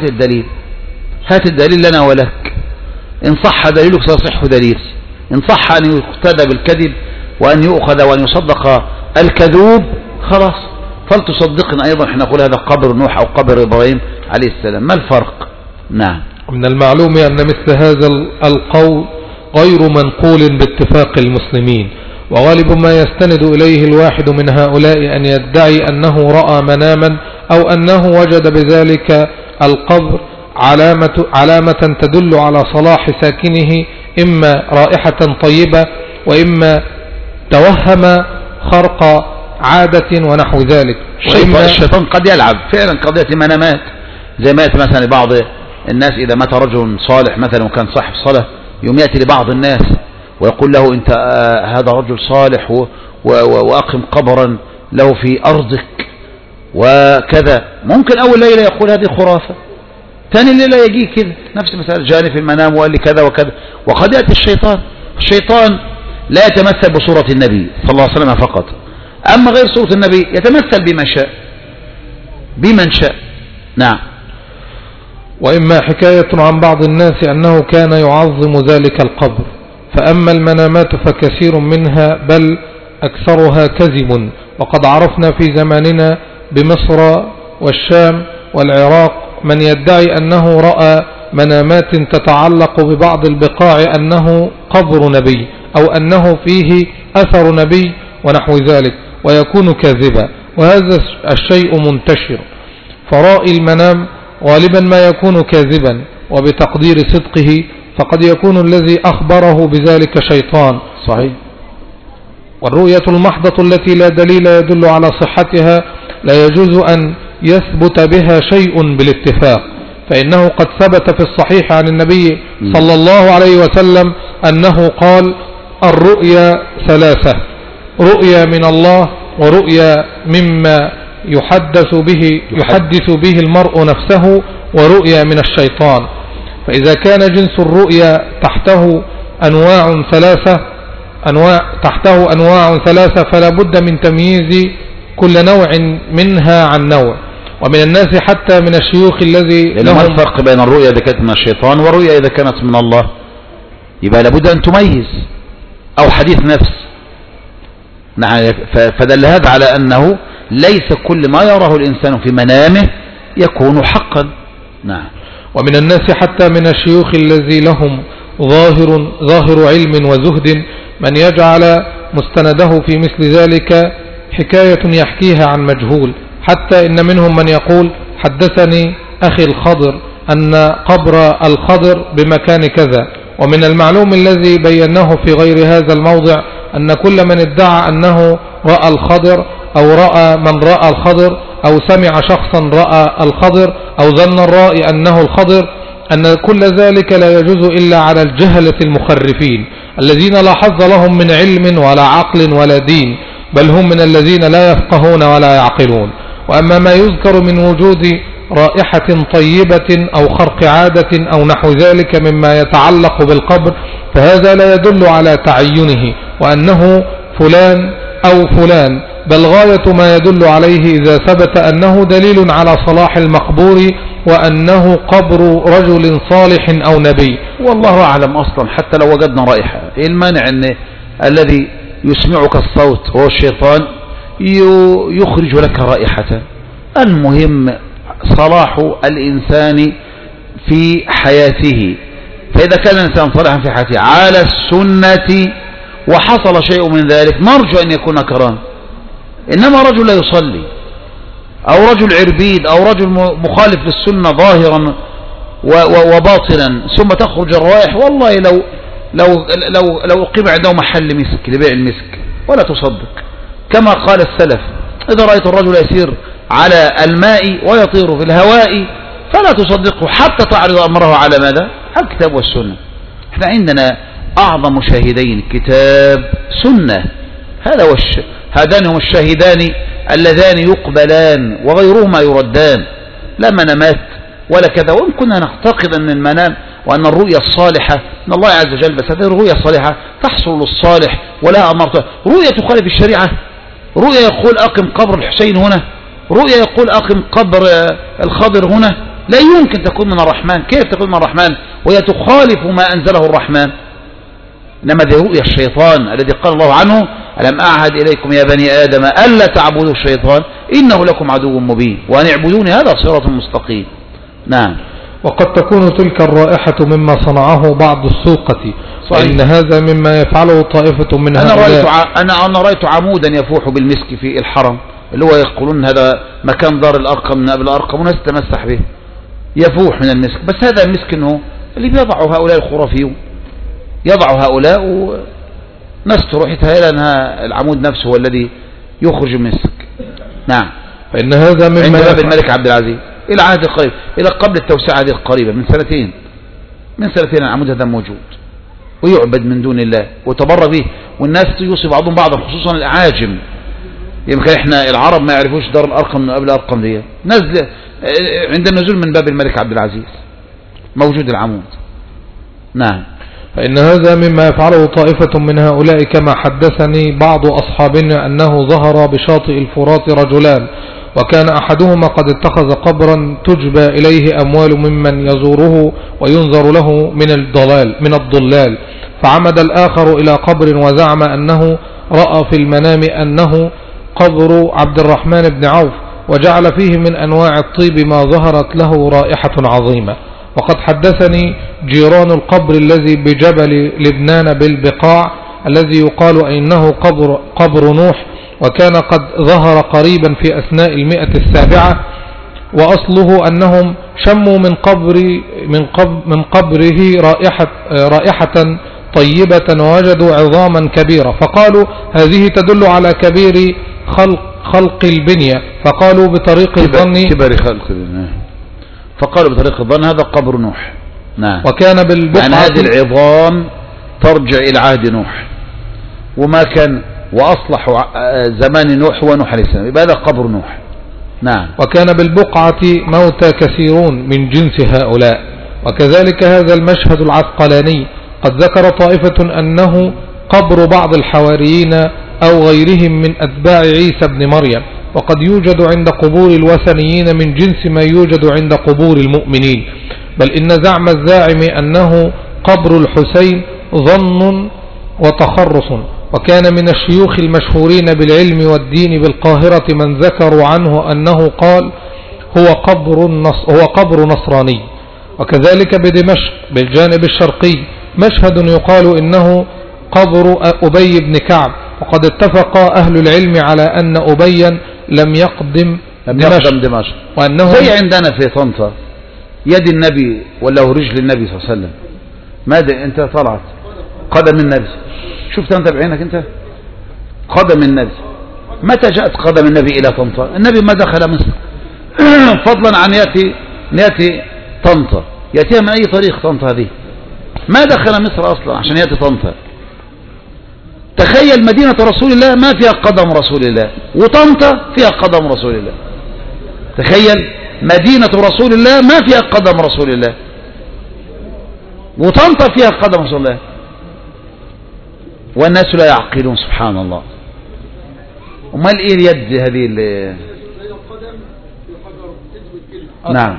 S1: هات الدليل لنا ولك، إن صح دليلك سيصح دليل، إن صح أن يقتدى بالكذب وأن يؤخذ وأن يصدق الكذوب خلاص فلتصدقنا أيضا. احنا نقول هذا قبر نوح أو قبر إبراهيم عليه السلام، ما الفرق؟ نعم.
S2: من المعلوم أن مثل هذا القول غير منقول باتفاق المسلمين، وغالب ما يستند إليه الواحد من هؤلاء أن يدعي أنه رأى مناما أو أنه وجد بذلك القبر علامة تدل على صلاح ساكنه، إما رائحة طيبة وإما توهم خرق عادة ونحو ذلك.
S1: الشيطان قد يلعب فعلا قضية منامات، زي ما يأتي مثلا لبعض الناس إذا مات رجل صالح مثلا وكان صاحب صلاة، يوم يأتي لبعض الناس ويقول له أنت هذا رجل صالح وأقم قبرا له في أرضك وكذا، ممكن أول ليلة يقول هذه خرافة، تاني الليلة يجي كده نفس مسألة، جاني في المنام وقال لي كذا وكذا. وقد يأتي الشيطان لا يتمثل بصورة النبي صلى الله عليه وسلم فقط، أما غير صورة النبي يتمثل بمن شاء. نعم.
S2: وإما حكاية عن بعض الناس أنه كان يعظم ذلك القبر، فأما المنامات فكثير منها بل أكثرها كذب. وقد عرفنا في زماننا بمصر والشام والعراق من يدعي أنه رأى منامات تتعلق ببعض البقاع أنه قبر نبي أو أنه فيه أثر نبي ونحو ذلك، ويكون كاذبا، وهذا الشيء منتشر. فرائي المنام غالبا ما يكون كاذبا، وبتقدير صدقه فقد يكون الذي أخبره بذلك شيطان.
S1: صحيح.
S2: والرؤية المحضة التي لا دليل يدل على صحتها لا يجوز أن يثبت بها شيء بالاتفاق، فإنه قد ثبت في الصحيح عن النبي صلى الله عليه وسلم أنه قال: الرؤيا ثلاثة: رؤيا من الله، ورؤيا مما يحدث به المرء نفسه، ورؤيا من الشيطان. فإذا كان جنس الرؤيا تحته أنواع ثلاثة فلا بد من تمييز كل نوع منها عن نوع. ومن الناس حتى من الشيوخ الذي
S1: لهم الفرق بين الرؤيا إذا كانت من الشيطان والرؤيا إذا كانت من الله، يبقى لابد أن تميز، أو حديث نفس. فدل هذا على أنه ليس كل ما يراه الإنسان في منامه يكون حقا. نعم.
S2: ومن الناس حتى من الشيوخ الذي لهم ظاهر علم وزهد من يجعل مستنده في مثل ذلك حكاية يحكيها عن مجهول، حتى إن منهم من يقول: حدثني أخي الخضر أن قبر الخضر بمكان كذا. ومن المعلوم الذي بيناه في غير هذا الموضع أن كل من ادعى أنه رأى الخضر أو رأى من رأى الخضر أو سمع شخصا رأى الخضر أو ظن الرائي أنه الخضر، أن كل ذلك لا يجوز إلا على الجهلة المخرفين الذين لا حظ لهم من علم ولا عقل ولا دين، بل هم من الذين لا يفقهون ولا يعقلون. وأما ما يذكر من وجود رائحة طيبة أو خرق عادة أو نحو ذلك مما يتعلق بالقبر فهذا لا يدل على تعينه وأنه فلان أو فلان، بل غاية ما يدل عليه إذا ثبت أنه دليل على صلاح المقبور وأنه قبر رجل صالح أو نبي.
S1: والله أعلم. أصلا حتى لو وجدنا رائحة، إيه المانع أن الذي يسمعك الصوت هو الشيطان يخرج لك رائحة؟ المهم صلاح الإنسان في حياته، فإذا كان الإنسان صالحا في حياته على السنة وحصل شيء من ذلك نرجو أن يكون كرام. إنما رجل لا يصلي أو رجل عربيد أو رجل مخالف للسنة ظاهرا وباطنا ثم تخرج الروائح، والله لو أقيم عنده محل مسك لبيع المسك ولا تصدق. كما قال السلف: إذا رأيت الرجل يسير على الماء ويطير في الهواء فلا تصدقه حتى تعرض أمره على ماذا؟ الكتاب والسنة. احنا عندنا أعظم شاهدين كتاب سنة، هذان هم الشاهدان اللذان يقبلان وغيرهما يردان، لا منامات ولا كذا. وإن كنا نعتقد أن المنام وأن الرؤيا الصالحة من الله عز وجل، بس هذه الرؤيا الصالحة تحصل للصالح ولا أمرته. رؤيا تخالف الشريعة، رؤيا يقول أقم قبر الحسين هنا، رؤيا يقول أقم قبر الخضر هنا، لا يمكن تكون من الرحمن. كيف تكون من الرحمن وهي تخالف ما أنزله الرحمن؟ إنما ذي رؤيا الشيطان الذي قال الله عنه: ألم أعهد إليكم يا بني آدم ألا تعبدوا الشيطان إنه لكم عدو مبين وأن اعبدوني هذا صراط مستقيم. نعم.
S2: وقد تكون تلك الرائحة مما صنعه بعض السوقة، وإن هذا مما يفعله طائفة من هؤلاء.
S1: أنا رأيت عمودا يفوح بالمسك في الحرم، اللي هو يقولون هذا مكان دار الأرقم من أبل الأرقم، وناس تمسح به يفوح من المسك. بس هذا المسك إنه اللي بيضعه هؤلاء الخرافيون، يضع هؤلاء وناس تروح يتهيأ أنها العمود نفسه هو الذي يخرج المسك. نعم.
S2: فإن هذا مما
S1: عند باب الملك عبد العزيز إلى عهد قريب، إلى قبل التوسعة هذه القريبة من سنتين العمود هذا موجود ويعبد من دون الله وتبرى به، والناس يوصي بعضهم بعضا خصوصا الأعاجم يمكن احنا العرب ما يعرفوش دار الأرقم من قبل الأرقم دي، نزل عند النزول من باب الملك عبد العزيز موجود العمود. نعم.
S2: فإن هذا مما يفعله طائفة من هؤلاء، كما حدثني بعض أصحابنا أنه ظهر بشاطئ الفرات رجلان، وكان أحدهما قد اتخذ قبرا تجبى إليه أموال ممن يزوره وينظر له من الضلال، فعمد الآخر إلى قبر وزعم أنه رأى في المنام أنه قبر عبد الرحمن بن عوف، وجعل فيه من أنواع الطيب ما ظهرت له رائحة عظيمة. وقد حدثني جيران القبر الذي بجبل لبنان بالبقاع الذي يقال إنه قبر نوح، وكان قد ظهر قريبا في أثناء 107، وأصله أنهم شموا من قبره رائحة طيبة ووجدوا عظاما كبيرة، فقالوا هذه تدل على كبير خلق البنية، فقالوا بطريق الظن
S1: كبر خلق البنية، فقالوا بطريق الظن هذا قبر نوح. نعم.
S2: وكان بالبقعة
S1: يعني هذه العظام ترجع إلى عهد نوح، وما كان وأصلح زمان نوح ونوح عليه السلام، يبقى هذا قبر نوح. نعم.
S2: وكان بالبقعة موتى كثيرون من جنس هؤلاء. وكذلك هذا المشهد العسقلاني قد ذكر طائفة أنه قبر بعض الحواريين أو غيرهم من أتباع عيسى بن مريم، وقد يوجد عند قبور الوثنيين من جنس ما يوجد عند قبور المؤمنين، بل إن زعم الزاعم أنه قبر الحسين ظن وتخرص. وكان من الشيوخ المشهورين بالعلم والدين بالقاهرة من ذكروا عنه أنه قال هو قبر نصراني. وكذلك بدمشق بالجانب الشرقي مشهد يقال إنه قبر أبي بن كعب، وقد اتفق أهل العلم على أن أبيا لم يقدم دمشق،
S1: وأنه زي عندنا في طنطا يد النبي ولا رجل النبي صلى الله عليه وسلم. ماذا انت طلعت قدم النبي؟ شفت انت بعينك انت قدم النبي؟ متى جاءت قدم النبي الى طنطا؟ النبي ما دخل مصر فضلا عن ياتي طنطا، ياتيها من اي طريق طنطا هذه؟ ما دخل مصر اصلا عشان ياتي طنطا. تخيل مدينة رسول الله ما فيها قدم رسول الله، وطنطا فيها قدم رسول الله. تخيل مدينة رسول الله ما فيها قدم رسول الله، وطنطا فيها قدم رسول الله، والناس لا يعقلون. سبحان الله. امال ايه اليد هذه اللي نعم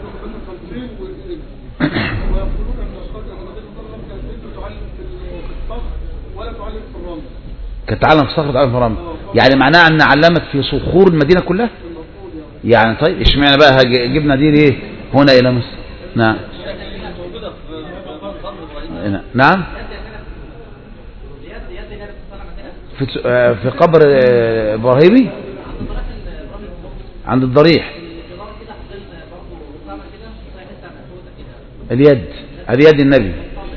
S1: كانت تعلم في صخرة تعلم في الرمل، يعني معناها ان علمت في صخور المدينة كلها يعني. طيب اشمعنى بقى جبنا دي ليه هنا الى مصر؟ نعم. نعم. في قبر ابراهيمي عند الضريح اليد النبي.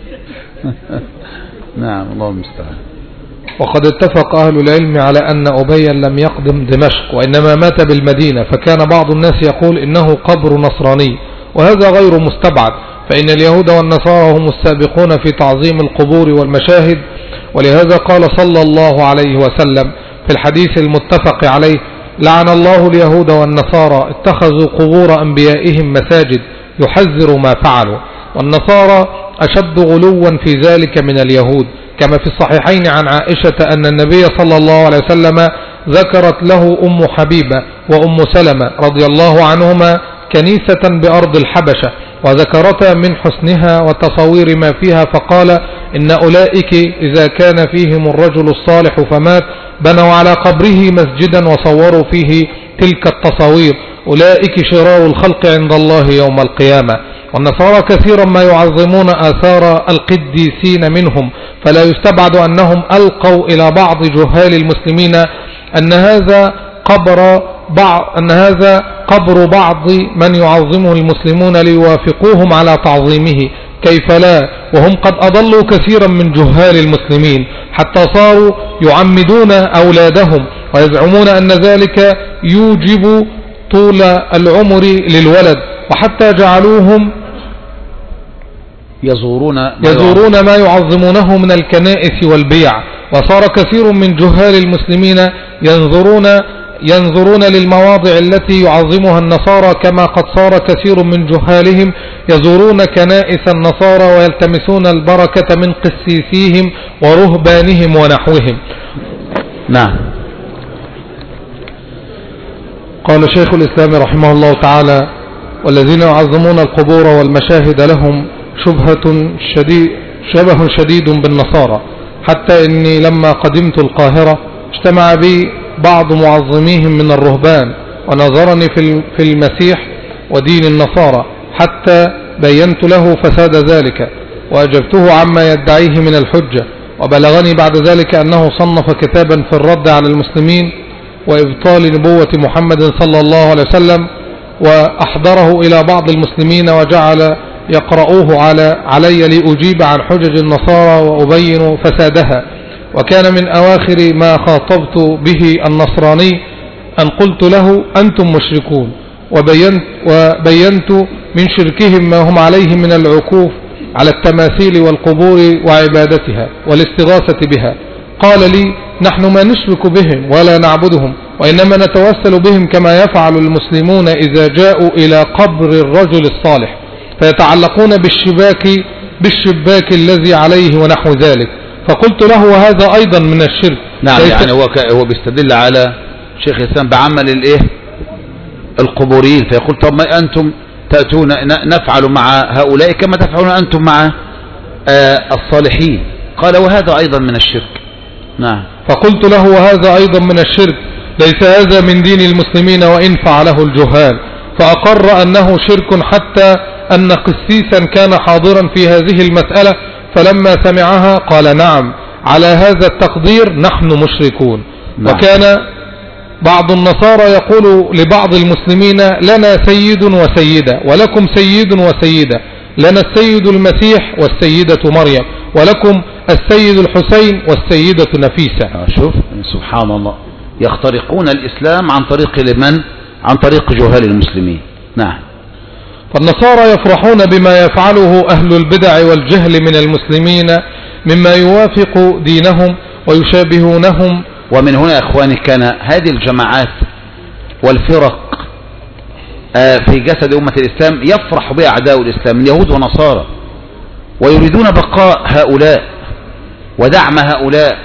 S1: نعم الله المستعان.
S2: وقد اتفق أهل العلم على أن أبيا لم يقدم دمشق وإنما مات بالمدينة، فكان بعض الناس يقول إنه قبر نصراني، وهذا غير مستبعد، فإن اليهود والنصارى هم السابقون في تعظيم القبور والمشاهد. ولهذا قال صلى الله عليه وسلم في الحديث المتفق عليه: لعن الله اليهود والنصارى اتخذوا قبور أنبيائهم مساجد، يحذر ما فعلوا. والنصارى أشد غلوا في ذلك من اليهود، كما في الصحيحين عن عائشة أن النبي صلى الله عليه وسلم ذكرت له أم حبيبة وأم سلمة رضي الله عنهما كنيسة بأرض الحبشة، وذكرتا من حسنها وتصوير ما فيها، فقال: إن أولئك إذا كان فيهم الرجل الصالح فمات بنوا على قبره مسجدا وصوروا فيه تلك التصوير، أولئك شرار الخلق عند الله يوم القيامة. والنصارى كثيرا ما يعظمون آثار القديسين منهم، فلا يستبعد أنهم ألقوا إلى بعض جهال المسلمين أن هذا قبر بعض من يعظمه المسلمون ليوافقوهم على تعظيمه، كيف لا، وهم قد أضلوا كثيرا من جهال المسلمين حتى صاروا يعمدون أولادهم ويزعمون أن ذلك يوجب طول العمر للولد، وحتى جعلوهم يزورون ما يعظمونه من الكنائس والبيع، وصار كثير من جهال المسلمين ينظرون للمواضع التي يعظمها النصارى، كما قد صار كثير من جهالهم يزورون كنائس النصارى ويلتمسون البركة من قسيسيهم ورهبانهم ونحوهم.
S1: نعم.
S2: قال شيخ الإسلام رحمه الله تعالى: والذين يعظمون القبور والمشاهد لهم شبه شديد بالنصارى، حتى إني لما قدمت القاهرة اجتمع بي بعض معظميهم من الرهبان ونظرني في المسيح ودين النصارى، حتى بينت له فساد ذلك وأجبته عما يدعيه من الحجة. وبلغني بعد ذلك أنه صنف كتابا في الرد على المسلمين وإبطال نبوة محمد صلى الله عليه وسلم، وأحضره إلى بعض المسلمين وجعل يقرؤوه علي لأجيب عن حجج النصارى وأبين فسادها. وكان من أواخر ما خاطبت به النصراني أن قلت له: أنتم مشركون، وبينت من شركهم ما هم عليه من العكوف على التماثيل والقبور وعبادتها والاستغاثة بها. قال لي: نحن ما نشرك بهم ولا نعبدهم، وإنما نتوسل بهم كما يفعل المسلمون إذا جاءوا إلى قبر الرجل الصالح فيتعلقون بالشباك الذي عليه ونحو ذلك. فقلت له: وهذا أيضا من الشرك.
S1: نعم، يعني هو بيستدل على شيخ الإسلام بعمل القبوريين، فيقول: طب ما أنتم تأتون نفعل مع هؤلاء كما تفعلون أنتم مع الصالحين. قال: وهذا أيضا من الشرك. نعم.
S2: فقلت له: وهذا أيضا من الشرك، ليس هذا من دين المسلمين وإن فعله الجهال. فأقر أنه شرك، حتى أن قسيسا كان حاضرا في هذه المسألة فلما سمعها قال: نعم، على هذا التقدير نحن مشركون. نعم. وكان بعض النصارى يقول لبعض المسلمين: لنا سيد وسيدة، ولكم سيد وسيدة، لنا السيد المسيح والسيدة مريم، ولكم السيد الحسين والسيدة نفيسة.
S1: شوف سبحان الله، يخترقون الإسلام عن طريق لمن؟ عن طريق جهال المسلمين. نعم.
S2: فالنصارى يفرحون بما يفعله أهل البدع والجهل من المسلمين مما يوافق دينهم ويشابهونهم.
S1: ومن هنا يا إخواني كان هذه الجماعات والفرق في جسد أمة الإسلام يفرح بها أعداء الإسلام من يهود ونصارى، ويريدون بقاء هؤلاء ودعم هؤلاء،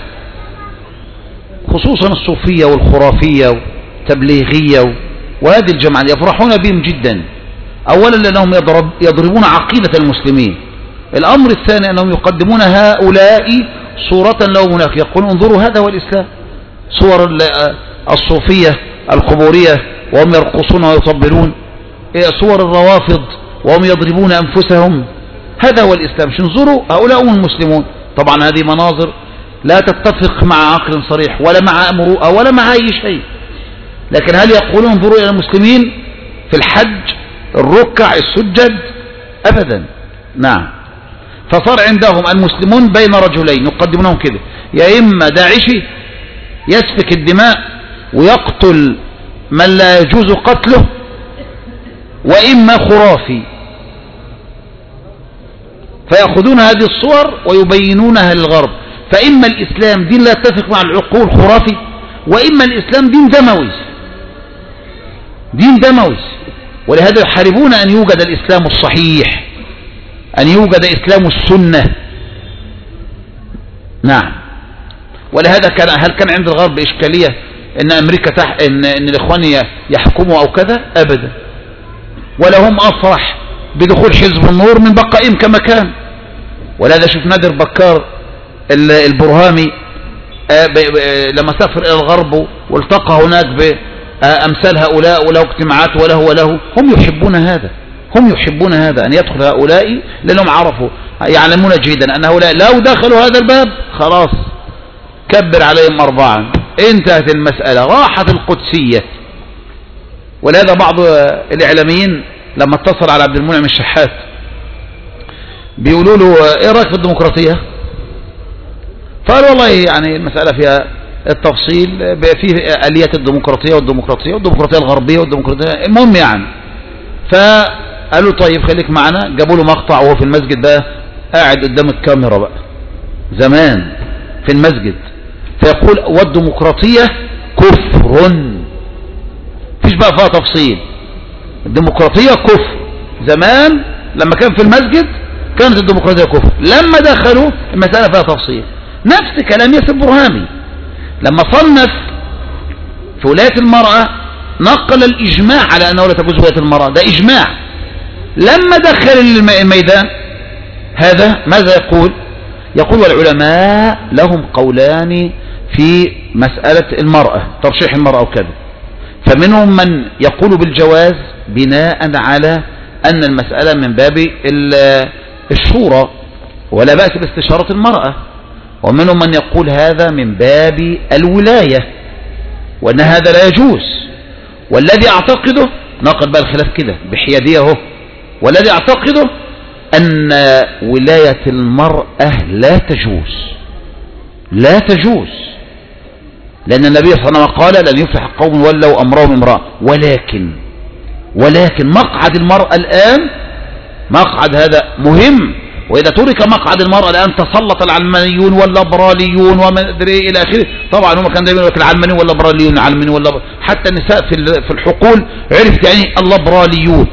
S1: خصوصا الصوفية والخرافية والتبليغية، وهذه الجماعات يفرحون بهم جدا. أولا لأنهم يضربون عقيدة المسلمين. الأمر الثاني أنهم يقدمون هؤلاء صورة لهم هناك، يقولون: انظروا هذا هو الإسلام. صور الصوفية القبورية وهم يرقصون ويطبلون، صور الروافض وهم يضربون أنفسهم، هذا هو الإسلام. انظروا هؤلاء هم المسلمون. طبعا هذه مناظر لا تتفق مع عقل صريح ولا مع مروءة ولا مع أي شيء، لكن هل يقولون انظروا إلى المسلمين في الحج، الركع، السجد؟ أبدا. نعم. فصار عندهم المسلمون بين رجلين يقدمونهم كده، يا إما داعشي يسفك الدماء ويقتل من لا يجوز قتله، وإما خرافي، فيأخذون هذه الصور ويبينونها للغرب. فإما الإسلام دين لا يتفق مع العقول خرافي، وإما الإسلام دين دموي، دين دموي. ولهذا يحاربون أن يوجد الإسلام الصحيح، أن يوجد إسلام السنة. نعم. ولهذا هل كان عند الغرب إشكالية أن أمريكا إن الإخوان يحكموا أو كذا؟ أبدا. ولا هم أفرح بدخول حزب النور من بقائهم كما كان. ولهذا شوف نادر بكار البرهامي لما سافر إلى الغرب والتقى هناك بأمثال هؤلاء وله اجتماعات وله هم يحبون هذا، هم يحبون هذا، أن يدخل هؤلاء لأنهم عرفوا يعلمون جيدا أن هؤلاء لو دخلوا هذا الباب خلاص كبر عليهم 4، انتهت المسألة، راحت القدسية. ولهذا بعض الإعلاميين لما اتصل على عبد المنعم الشحات بيقولوا له: ايه رأيك في الديمقراطية؟ فقال: والله يعني المسألة فيها التفصيل، في آليات الديمقراطية والديمقراطية الغربية والديمقراطية، المهم يعني. فقالوا: طيب خليك معنا. جابوا له مقطع وهو في المسجد بقى قاعد قدام الكاميرا بقى زمان في المسجد، فيقول والديمقراطية كفر، فيش بقى فيها تفصيل، الديمقراطية كفر. زمان لما كان في المسجد كانت الديمقراطية كفر، لما دخلوا المسألة فيها تفصيل. نفس كلام ياسر برهامي لما صنف في ولاية المرأة نقل الإجماع على أنه لا تجوز ولاية المرأة، ده إجماع. لما دخل الميدان هذا ماذا يقول؟ يقول والعلماء لهم قولان في مسألة المرأة، ترشيح المرأة وكذا، فمنهم من يقول بالجواز بناء على أن المسألة من باب الشورى ولا بأس باستشارة المرأة، ومنهم من يقول هذا من باب الولاية وأن هذا لا يجوز. والذي أعتقده ناقل بقى الخلاف كده بحيادية اهو، والذي أعتقده أن ولاية المرأة لا تجوز، لأن النبي صلى الله عليه وسلم قال لن يفلح قوم ولوا أمرهم امرأة، ولكن مقعد المرأة الآن مقعد هذا مهم، وإذا ترك مقعد المرأة الآن تسلط العلمانيون والليبراليون وما أدري إلى آخره. طبعا هم كانوا دايما يقولوا العلمانيون والليبراليون، حتى النساء في الحقول عرفت يعني الليبراليون،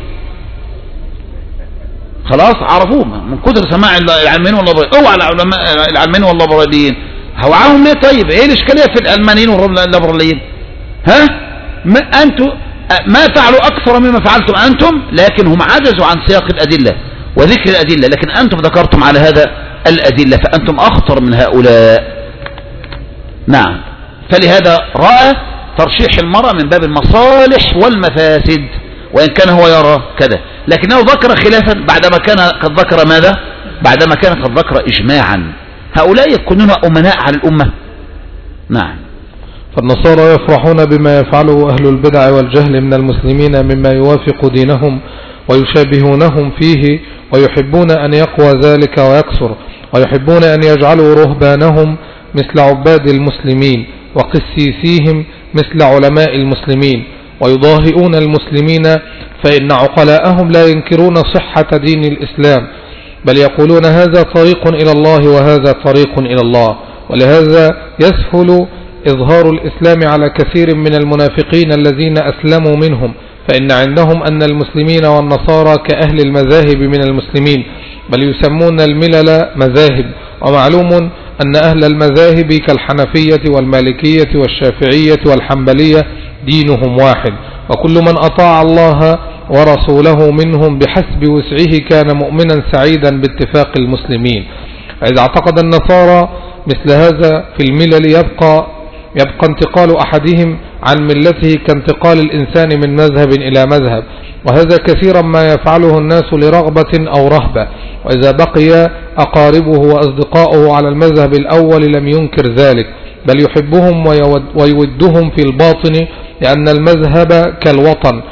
S1: خلاص عرفوه من كثر سماع العلمانيين والليبراليين. اوعى العلمانيين والليبراليين هوعاهم ليه؟ طيب ايه الاشكاليه في العلمانيين والليبراليين؟ ها انتم ما فعلوا اكثر مما فعلتم انتم، لكن هم عجزوا عن سياق الادله وذكر الادله، لكن انتم ذكرتم على هذا الادله، فانتم اخطر من هؤلاء. نعم، فلهذا راى ترشيح المرأة من باب المصالح والمفاسد، وإن كان هو يرى كذا، لكنه ذكر خلافا بعدما كان قد ذكر ماذا؟ بعدما كان قد ذكر إجماعا. هؤلاء يكونون أمناء على الأمة. نعم.
S2: فالنصارى يفرحون بما يفعله أهل البدع والجهل من المسلمين مما يوافق دينهم ويشابهونهم فيه، ويحبون أن يقوى ذلك ويكثر، ويحبون أن يجعلوا رهبانهم مثل عباد المسلمين وقسيسيهم مثل علماء المسلمين، ويضاهئون المسلمين، فإن عقلاءهم لا ينكرون صحة دين الإسلام، بل يقولون هذا طريق إلى الله وهذا طريق إلى الله. ولهذا يسهل إظهار الإسلام على كثير من المنافقين الذين أسلموا منهم، فإن عندهم أن المسلمين والنصارى كأهل المذاهب من المسلمين، بل يسمون الملل مذاهب. ومعلوم أن أهل المذاهب كالحنفية والمالكية والشافعية والحنبلية دينهم واحد، وكل من أطاع الله ورسوله منهم بحسب وسعه كان مؤمنا سعيدا باتفاق المسلمين. فإذا اعتقد النصارى مثل هذا في الملل يبقى انتقال أحدهم عن ملته كانتقال الإنسان من مذهب إلى مذهب، وهذا كثيرا ما يفعله الناس لرغبة أو رهبة، وإذا بقي أقاربه وأصدقاؤه على المذهب الأول لم ينكر ذلك، بل يحبهم ويودهم في الباطن، لأن المذهب كالوطن،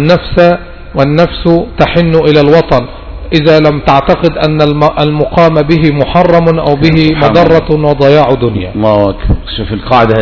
S2: والنفس تحن إلى الوطن إذا لم تعتقد أن المقام به محرم أو به مضرة وضياع دنيا.
S1: الله أكبر. شوف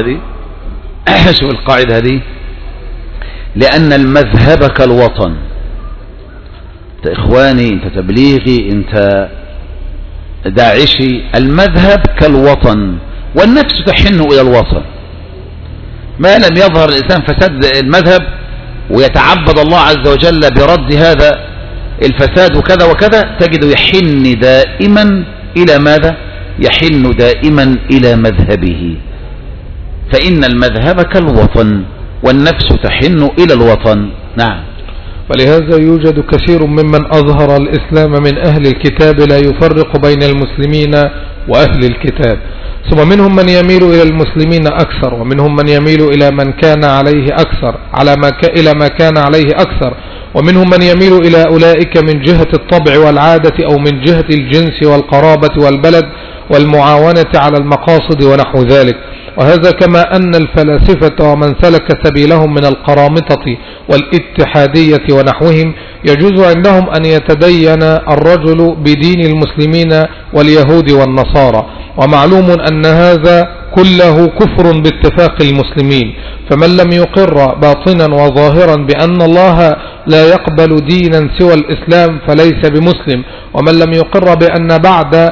S1: القاعدة هذه لأن المذهب كالوطن. انت إخواني، انت تبليغي، انت داعشي، المذهب كالوطن والنفس تحن إلى الوطن. ما لم يظهر الإنسان فساد المذهب ويتعبد الله عز وجل برد هذا الفساد وكذا وكذا، تجد يحن دائما إلى ماذا؟ يحن دائما إلى مذهبه، فإن المذهب كالوطن والنفس تحن إلى الوطن. نعم.
S2: ولهذا يوجد كثير ممن أظهر الإسلام من أهل الكتاب لا يفرق بين المسلمين وأهل الكتاب، ثم منهم من يميل إلى المسلمين أكثر، ومنهم من يميل إلى من كان عليه أكثر إلى ما كان عليه أكثر، ومنهم من يميل إلى أولئك من جهة الطبع والعادة أو من جهة الجنس والقرابة والبلد والمعاونة على المقاصد ونحو ذلك. وهذا كما أن الفلاسفة ومن سلك سبيلهم من القرامطة والاتحادية ونحوهم يجوز عندهم أن يتدين الرجل بدين المسلمين واليهود والنصارى، ومعلوم أن هذا كله كفر باتفاق المسلمين، فمن لم يقر باطنا وظاهرا بأن الله لا يقبل دينا سوى الإسلام فليس بمسلم، ومن لم يقر بأن بعد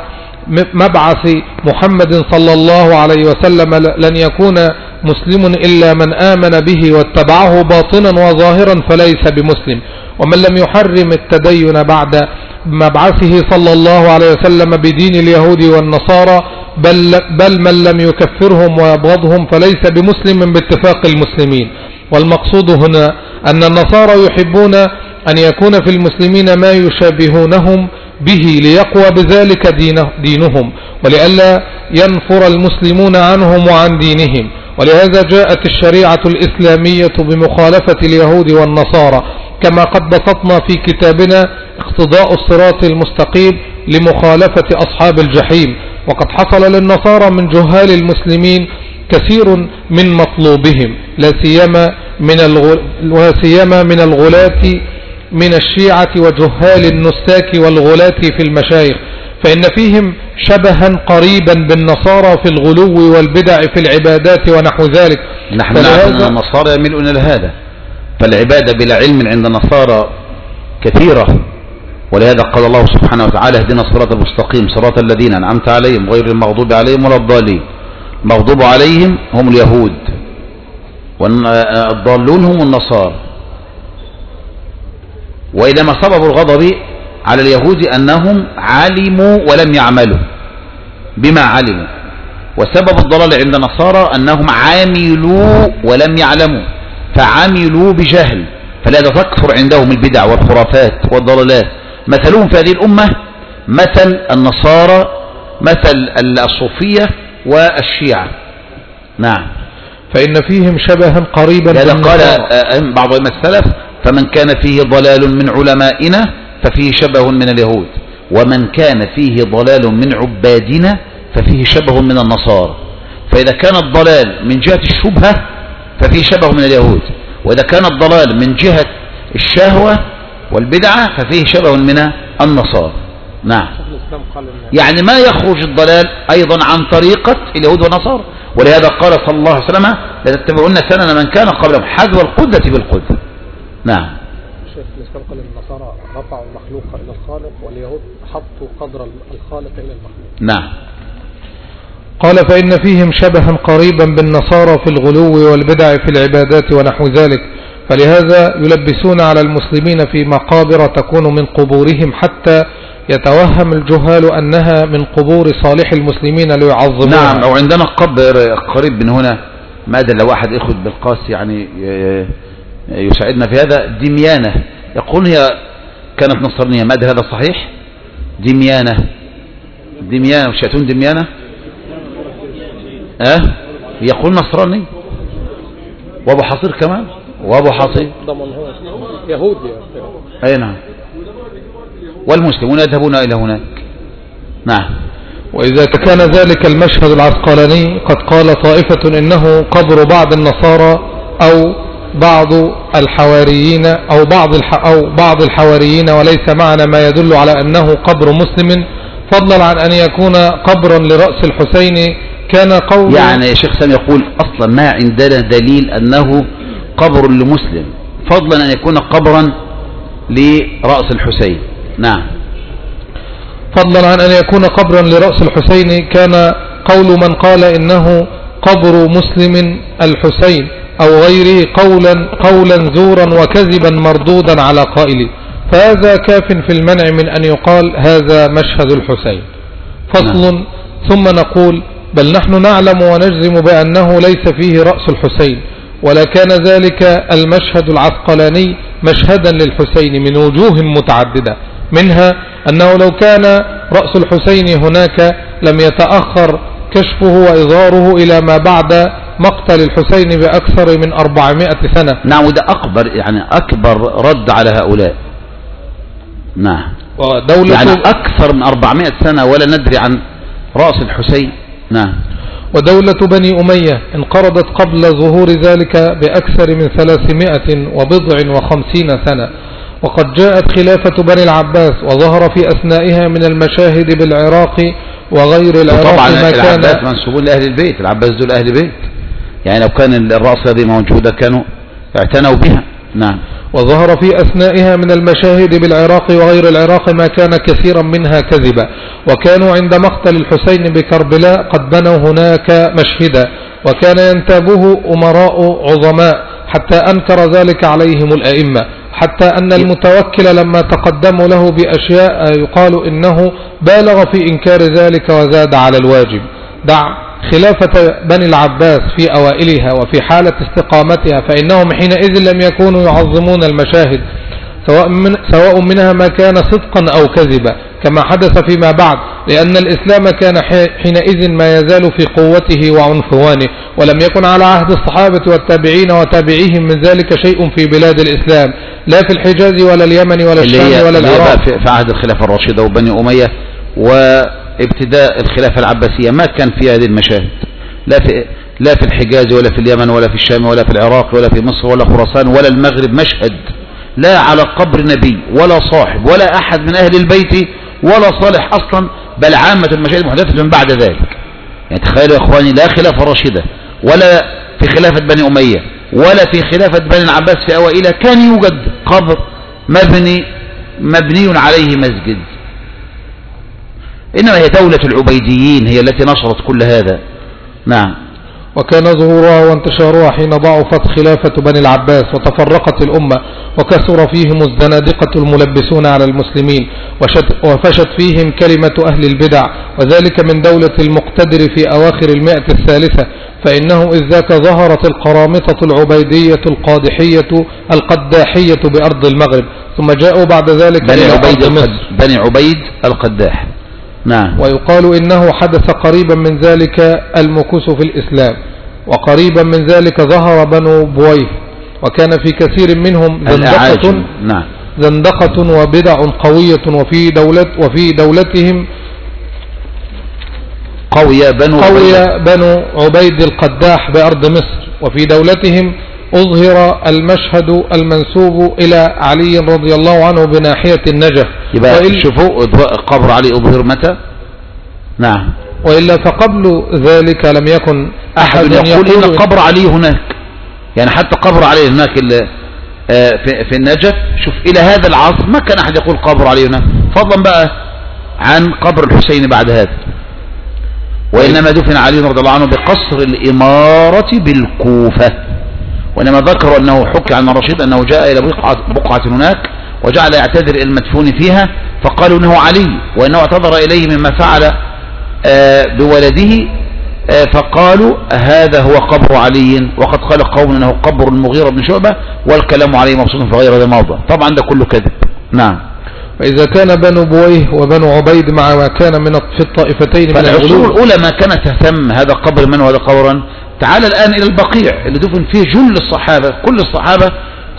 S2: مبعث محمد صلى الله عليه وسلم لن يكون مسلم إلا من آمن به واتبعه باطنا وظاهرا فليس بمسلم. ومن لم يحرم التدين بعد مبعثه صلى الله عليه وسلم بدين اليهود والنصارى بل من لم يكفرهم ويبغضهم فليس بمسلم باتفاق المسلمين. والمقصود هنا أن النصارى يحبون أن يكون في المسلمين ما يشابهونهم به ليقوى بذلك دينهم ولئلا ينفر المسلمون عنهم وعن دينهم. ولهذا جاءت الشريعة الإسلامية بمخالفة اليهود والنصارى كما قد بسطنا في كتابنا اقتضاء الصراط المستقيم لمخالفة أصحاب الجحيم. وقد حصل للنصارى من جهال المسلمين كثير من مطلوبهم لا سيما من الغلاة من الشيعة وجهال النساك والغلاة في المشايخ، فإن فيهم شبها قريبا بالنصارى في الغلو والبدع في العبادات ونحو ذلك.
S1: نحن نعلم أن النصارى يميلون لهذا، فالعبادة بلا علم عند النصارى كثيرة، ولهذا قال الله سبحانه وتعالى اهدنا الصراط المستقيم صراط الذين أنعمت عليهم غير المغضوب عليهم ولا الضالين. المغضوب عليهم هم اليهود والضالون هم النصارى. وإنما سبب الغضب على اليهود أنهم علموا ولم يعملوا بما علموا، وسبب الضلال عند النصارى أنهم عاملوا ولم يعلموا فعملوا بجهل، فلذا تكثر عندهم البدع والخرافات والضلالات. مثلهم في هذه الأمة مثل النصارى مثل الصوفية والشيعة. نعم.
S2: فإن فيهم شبها قريبا
S1: هذا قال بعض السلف فمن كان فيه ضلال من علمائنا ففيه شبه من اليهود، ومن كان فيه ضلال من عبادنا ففيه شبه من النصارى. فإذا كان الضلال من جهة الشبهة ففيه شبه من اليهود، وإذا كان الضلال من جهة الشهوة والبدعة ففيه شبه من النصارى. نعم. يعني ما يخرج الضلال أيضا عن طريقة اليهود والنصارى، ولهذا قال صلى الله عليه وسلم لتتبعون سنن من كان قبلهم حذو القدة بالقدة. نعم.
S2: شيخ الإسلام قال النصارى رفعوا المخلوق إلى الخالق واليهود حطوا قدر الخالق إلى المخلوق.
S1: نعم.
S2: قال فإن فيهم شبها قريبا بالنصارى في الغلو والبدع في العبادات ونحو ذلك، فلهذا يلبسون على المسلمين في مقابر تكون من قبورهم حتى يتوهم الجهال أنها من قبور صالح المسلمين ليعظموها.
S1: نعم. أو عندنا قبر قريب من هنا، ما أدري لو واحد يأخذ بالقاس يعني يساعدنا في هذا. دميانة يقول هي كانت نصرانية، ما أدري هذا صحيح؟ دميانة مش يأتون دميانة يقول نصراني، وابو حصير كمان، وابو حصير
S2: يهودي.
S1: اي نعم. والمسلمون يذهبون الى هناك. نعم.
S2: وإذا كان ذلك المشهد العسقلاني قد قال طائفة إنه قبر بعض النصارى أو بعض الحواريين أو بعض الحواريين وليس معنا ما يدل على أنه قبر مسلم، فضلا عن أن يكون قبرا لرأس الحسين كان قول.
S1: يعني الشيخ سامي يقول أصلا ما عندنا دليل أنه قبر لمسلم، فضلا أن يكون قبرا لرأس الحسين. نعم.
S2: فضلا عن أن يكون قبرا لرأس الحسين كان قول من قال إنه قبر مسلم الحسين أو غيره قولا زورا وكذبا مردودا على قائله، فهذا كاف في المنع من أن يقال هذا مشهد الحسين. فصل. ثم نقول بل نحن نعلم ونجزم بأنه ليس فيه رأس الحسين، ولا كان ذلك المشهد العسقلاني مشهدا للحسين من وجوه متعددة، منها أنه لو كان رأس الحسين هناك لم يتأخر كشفه وإظهاره إلى ما بعد مقتل الحسين بأكثر من 400 سنة.
S1: نعم. وده أكبر رد على هؤلاء. نعم. يعني أكثر من 400 سنة ولا ندري عن رأس الحسين. نعم.
S2: ودولة بني أمية انقرضت قبل ظهور ذلك بأكثر من 350 سنة، وقد جاءت خلافة بني العباس وظهر في أثنائها من المشاهد بالعراق وغير العراق
S1: طبعا
S2: ما كان.
S1: العباس منسوبون لأهل البيت، العباس دول أهل بيت، يعني لو كان الرأس هذه موجودة كانوا اعتنوا بها. نعم.
S2: وظهر في أثنائها من المشاهد بالعراق وغير العراق ما كان كثيرا منها كذبا، وكانوا عند مقتل الحسين بكربلاء قد بنوا هناك مشهدا، وكان ينتابه أمراء عظماء حتى أنكر ذلك عليهم الأئمة، حتى أن المتوكل لما تقدموا له بأشياء يقال إنه بالغ في إنكار ذلك وزاد على الواجب. دع خلافة بني العباس في أوائلها وفي حالة استقامتها، فإنهم حينئذ لم يكونوا يعظمون المشاهد سواء منها ما كان صدقا أو كذبا، كما حدث فيما بعد، لأن الإسلام كان حينئذ ما يزال في قوته وعنفوانه، ولم يكن على عهد الصحابة والتابعين وتابعيهم من ذلك شيء في بلاد الإسلام، لا في الحجاز ولا اليمن ولا الشام ولا العراق.
S1: في عهد الخلافة الراشدة وبني أمية وابتداء الخلافة العباسية ما كان في هذه المشاهد، لا في الحجاز ولا في اليمن ولا في الشام ولا في العراق ولا في مصر ولا خراسان ولا المغرب مشهد، لا على قبر نبي ولا صاحب ولا أحد من أهل البيت ولا صالح أصلا، بل عامة المشاهد محدثة من بعد ذلك. يعني تخيلوا يا إخواني، لا خلافة راشدة ولا في خلافة بني أمية ولا في خلافة بني العباس في أوائلها كان يوجد قبر مبني عليه مسجد، إنما هي دولة العبيديين هي التي نشرت كل هذا. نعم.
S2: وكان ظهورها وانتشارها حين ضعفت خلافة بني العباس وتفرقت الأمة، وكثر فيهم الزنادقة الملبسون على المسلمين، وفشت فيهم كلمة أهل البدع، وذلك من دولة المقتدر في أواخر المئة الثالثة، فإنه إذ ذاك ظهرت القرامطة العبيدية القداحية بأرض المغرب، ثم جاءوا بعد ذلك
S1: بني عبيد القداح. نعم.
S2: ويقال إنه حدث قريبا من ذلك المكوس في الإسلام، وقريبا من ذلك ظهر بنو بويه، وكان في كثير منهم زندقة وبدع قوية، وفي دولتهم قوي بنو عبيد القداح بأرض مصر، وفي دولتهم أظهر المشهد المنسوب إلى علي رضي الله عنه بناحية النجف.
S1: يبقى شوفوا قبر علي أظهر متى؟ نعم.
S2: وإلا فقبل ذلك لم يكن أحد
S1: يقول إن قبر علي هناك، يعني حتى قبر علي هناك في النجف. شوف إلى هذا العصر ما كان أحد يقول قبر علي هناك، فضلا بقى عن قبر الحسين بعد هذا. وإنما دفن علي رضي الله عنه بقصر الإمارة بالكوفة، وإنما ذكروا أنه حكي عن الرشيد أنه جاء إلى بقعة هناك وجعل يعتذر إلى المدفون فيها، فقالوا أنه علي، وأنه اعتذر إليه مما فعل بولده، فقالوا هذا هو قبر علي، وقد قال قوم أنه قبر المغيرة بن شعبة، والكلام عليه مبسوط في غير ذي موضع. طبعا ده كله كذب. نعم.
S2: فإذا كان بنو بويه وبنو عبيد مع ما كان في الطائفتين من
S1: العصور الأولى ما كانت تهتم هذا قبر من وهذا قبرا. تعال الآن إلى البقيع اللي دفن فيه جل الصحابة، كل الصحابة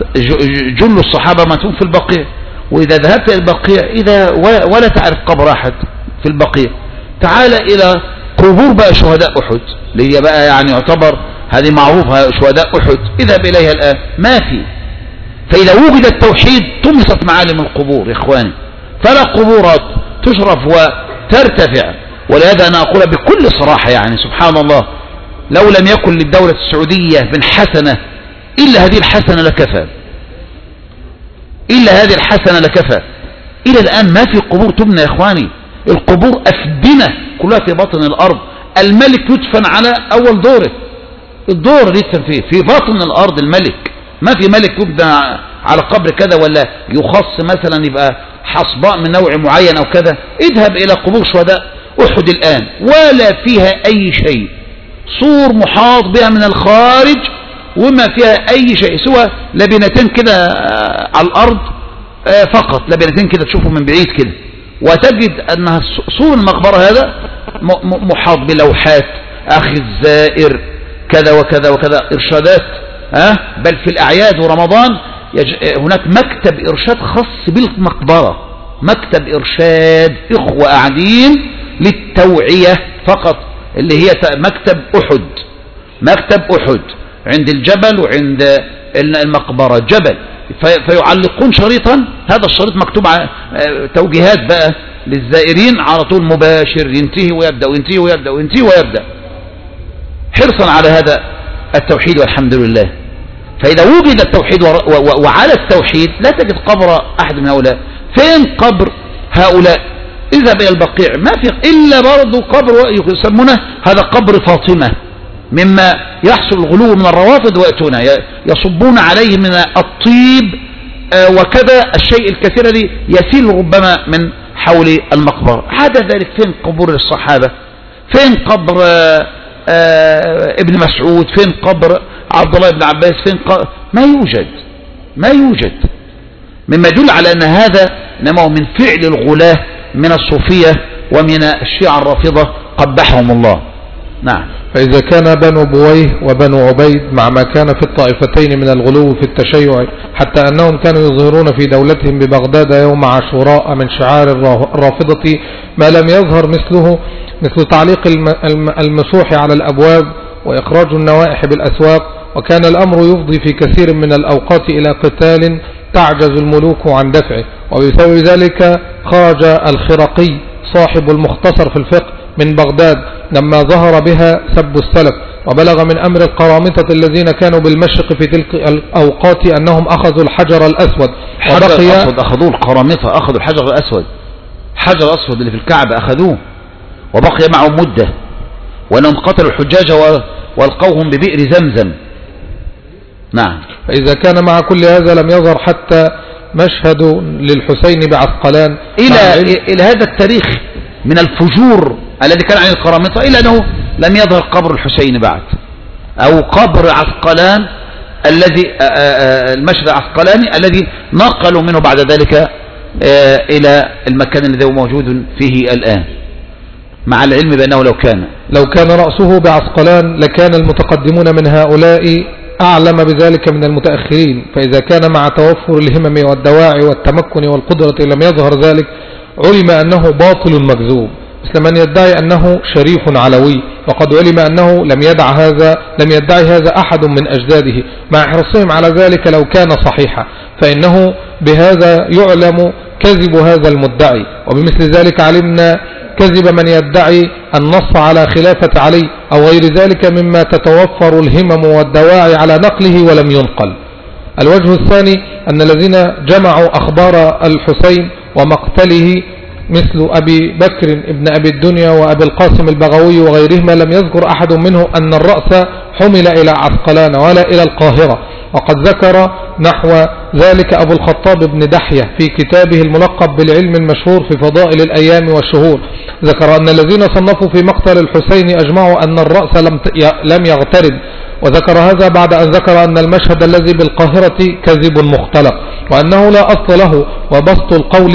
S1: جل الصحابة ماتون في البقيع، وإذا ذهبت إلى البقيع إذا ولا تعرف قبر أحد في البقيع. تعال إلى قبور بقى شهداء أحد اللي هي بقى يعني يعتبر هذه معروفة، شهداء أحد اذهب إليها الآن ما في. فإذا وجد التوحيد طمست معالم القبور يا إخواني، فلا قبورات تشرف وترتفع. ولهذا أنا أقول بكل صراحة يعني سبحان الله، لو لم يكن للدولة السعودية من حسنة إلا هذه الحسنة لكفى، إلا هذه الحسنة لكفى. إلى الآن ما في قبور تبنى يا إخواني، القبور أفدنة كلها في باطن الأرض. الملك يدفن على أول دوره، الدور اللي يدفن فيه في باطن الأرض الملك، ما في ملك يبنى على قبر كذا ولا يخص مثلا يبقى حصباء من نوع معين أو كذا. اذهب إلى قبور شهداء أحد الآن ولا فيها أي شيء، سور محاط بها من الخارج وما فيها أي شيء سوى لبنتين كده على الأرض فقط، لبنتين كده تشوفوا من بعيد كده، وتجد أنها سور المقبرة هذا محاط بلوحات أخي الزائر كذا وكذا وكذا، إرشادات بل في الأعياد ورمضان هناك مكتب إرشاد خاص بالمقبرة، مكتب إرشاد إخوة قاعدين للتوعية فقط، اللي هي مكتب أحد، مكتب أحد عند الجبل وعند المقبرة جبل، فيعلقون شريطا، هذا الشريط مكتوب توجيهات بقى للزائرين على طول مباشر، ينتهي ويبدأ وينتهي ويبدأ وينتهي ويبدأ، حرصا على هذا التوحيد والحمد لله. فإذا وجد التوحيد وعلى التوحيد لا تجد قبر أحد من هؤلاء. فين قبر هؤلاء؟ اذهب إلى البقيع ما في إلا برضو قبر يسمونه هذا قبر فاطمة، مما يحصل الغلو من الروافض ويأتون يصبون عليه من الطيب وكذا الشيء الكثير الذي يسيل ربما من حول المقبرة. عدا ذلك فين قبور الصحابة؟ فين قبر ابن مسعود؟ فين قبر عبد الله بن عباس؟ فين قبر؟ ما يوجد مما يدل على أن هذا نمو من فعل الغلاة من الصوفية ومن الشيعة الرافضة قبحهم الله. نعم.
S2: فإذا كان بنو بويه وبنو عبيد مع ما كان في الطائفتين من الغلو في التشيع حتى أنهم كانوا يظهرون في دولتهم ببغداد يوم عاشوراء من شعار الرافضة ما لم يظهر مثل تعليق المسوح على الأبواب وإخراج النوائح بالأسواق، وكان الأمر يفضي في كثير من الأوقات إلى قتال تعجز الملوك عن دفعه. وبسبب ذلك خرج الخرقي صاحب المختصر في الفقه من بغداد لما ظهر بها سب السلف، وبلغ من أمر القرامطة الذين كانوا بالمشرق في تلك الأوقات أنهم أخذوا الحجر الأسود.
S1: حجر الأسود أخذوه، القرامطة أخذوا الحجر الأسود، حجر الأسود اللي في الكعبة أخذوه وبقي معهم مدة، وأنهم قتلوا الحجاج والقوهم ببئر زمزم. نعم.
S2: فإذا كان مع كل هذا لم يظهر حتى مشهد للحسين بعسقلان
S1: إلى هذا التاريخ من الفجور الذي كان عن القرامطة، إلا أنه لم يظهر قبر الحسين بعد، أو قبر عسقلان الذي المشهد العسقلاني الذي نقلوا منه بعد ذلك إلى المكان الذي هو موجود فيه الآن، مع العلم بأنه لو كان
S2: رأسه بعسقلان لكان المتقدمون من هؤلاء أعلم بذلك من المتأخرين. فإذا كان مع توفر الهمم والدواعي والتمكن والقدرة لم يظهر ذلك علم أنه باطل مكذوب، مثل من يدعي أنه شريف علوي، وقد علم أنه لم يدعي هذا أحد من أجداده مع حرصهم على ذلك لو كان صحيحا، فإنه بهذا يعلم كذب هذا المدعي. وبمثل ذلك علمنا كذب من يدعي النص على خلافة علي أو غير ذلك مما تتوفر الهمم والدواعي على نقله ولم ينقل. الوجه الثاني أن الذين جمعوا أخبار الحسين ومقتله مثل أبي بكر ابن أبي الدنيا وأبي القاسم البغوي وغيرهما لم يذكر أحد منه أن الرأس حمل إلى عسقلان ولا إلى القاهرة، وقد ذكر نحو ذلك أبو الخطاب بن دحية في كتابه الملقب بالعلم المشهور في فضائل الأيام والشهور، ذكر أن الذين صنفوا في مقتل الحسين أجمعوا أن الرأس لم يغترب، وذكر هذا بعد أن ذكر أن المشهد الذي بالقاهرة كذب مختلق وأنه لا أصل له، وبسط القول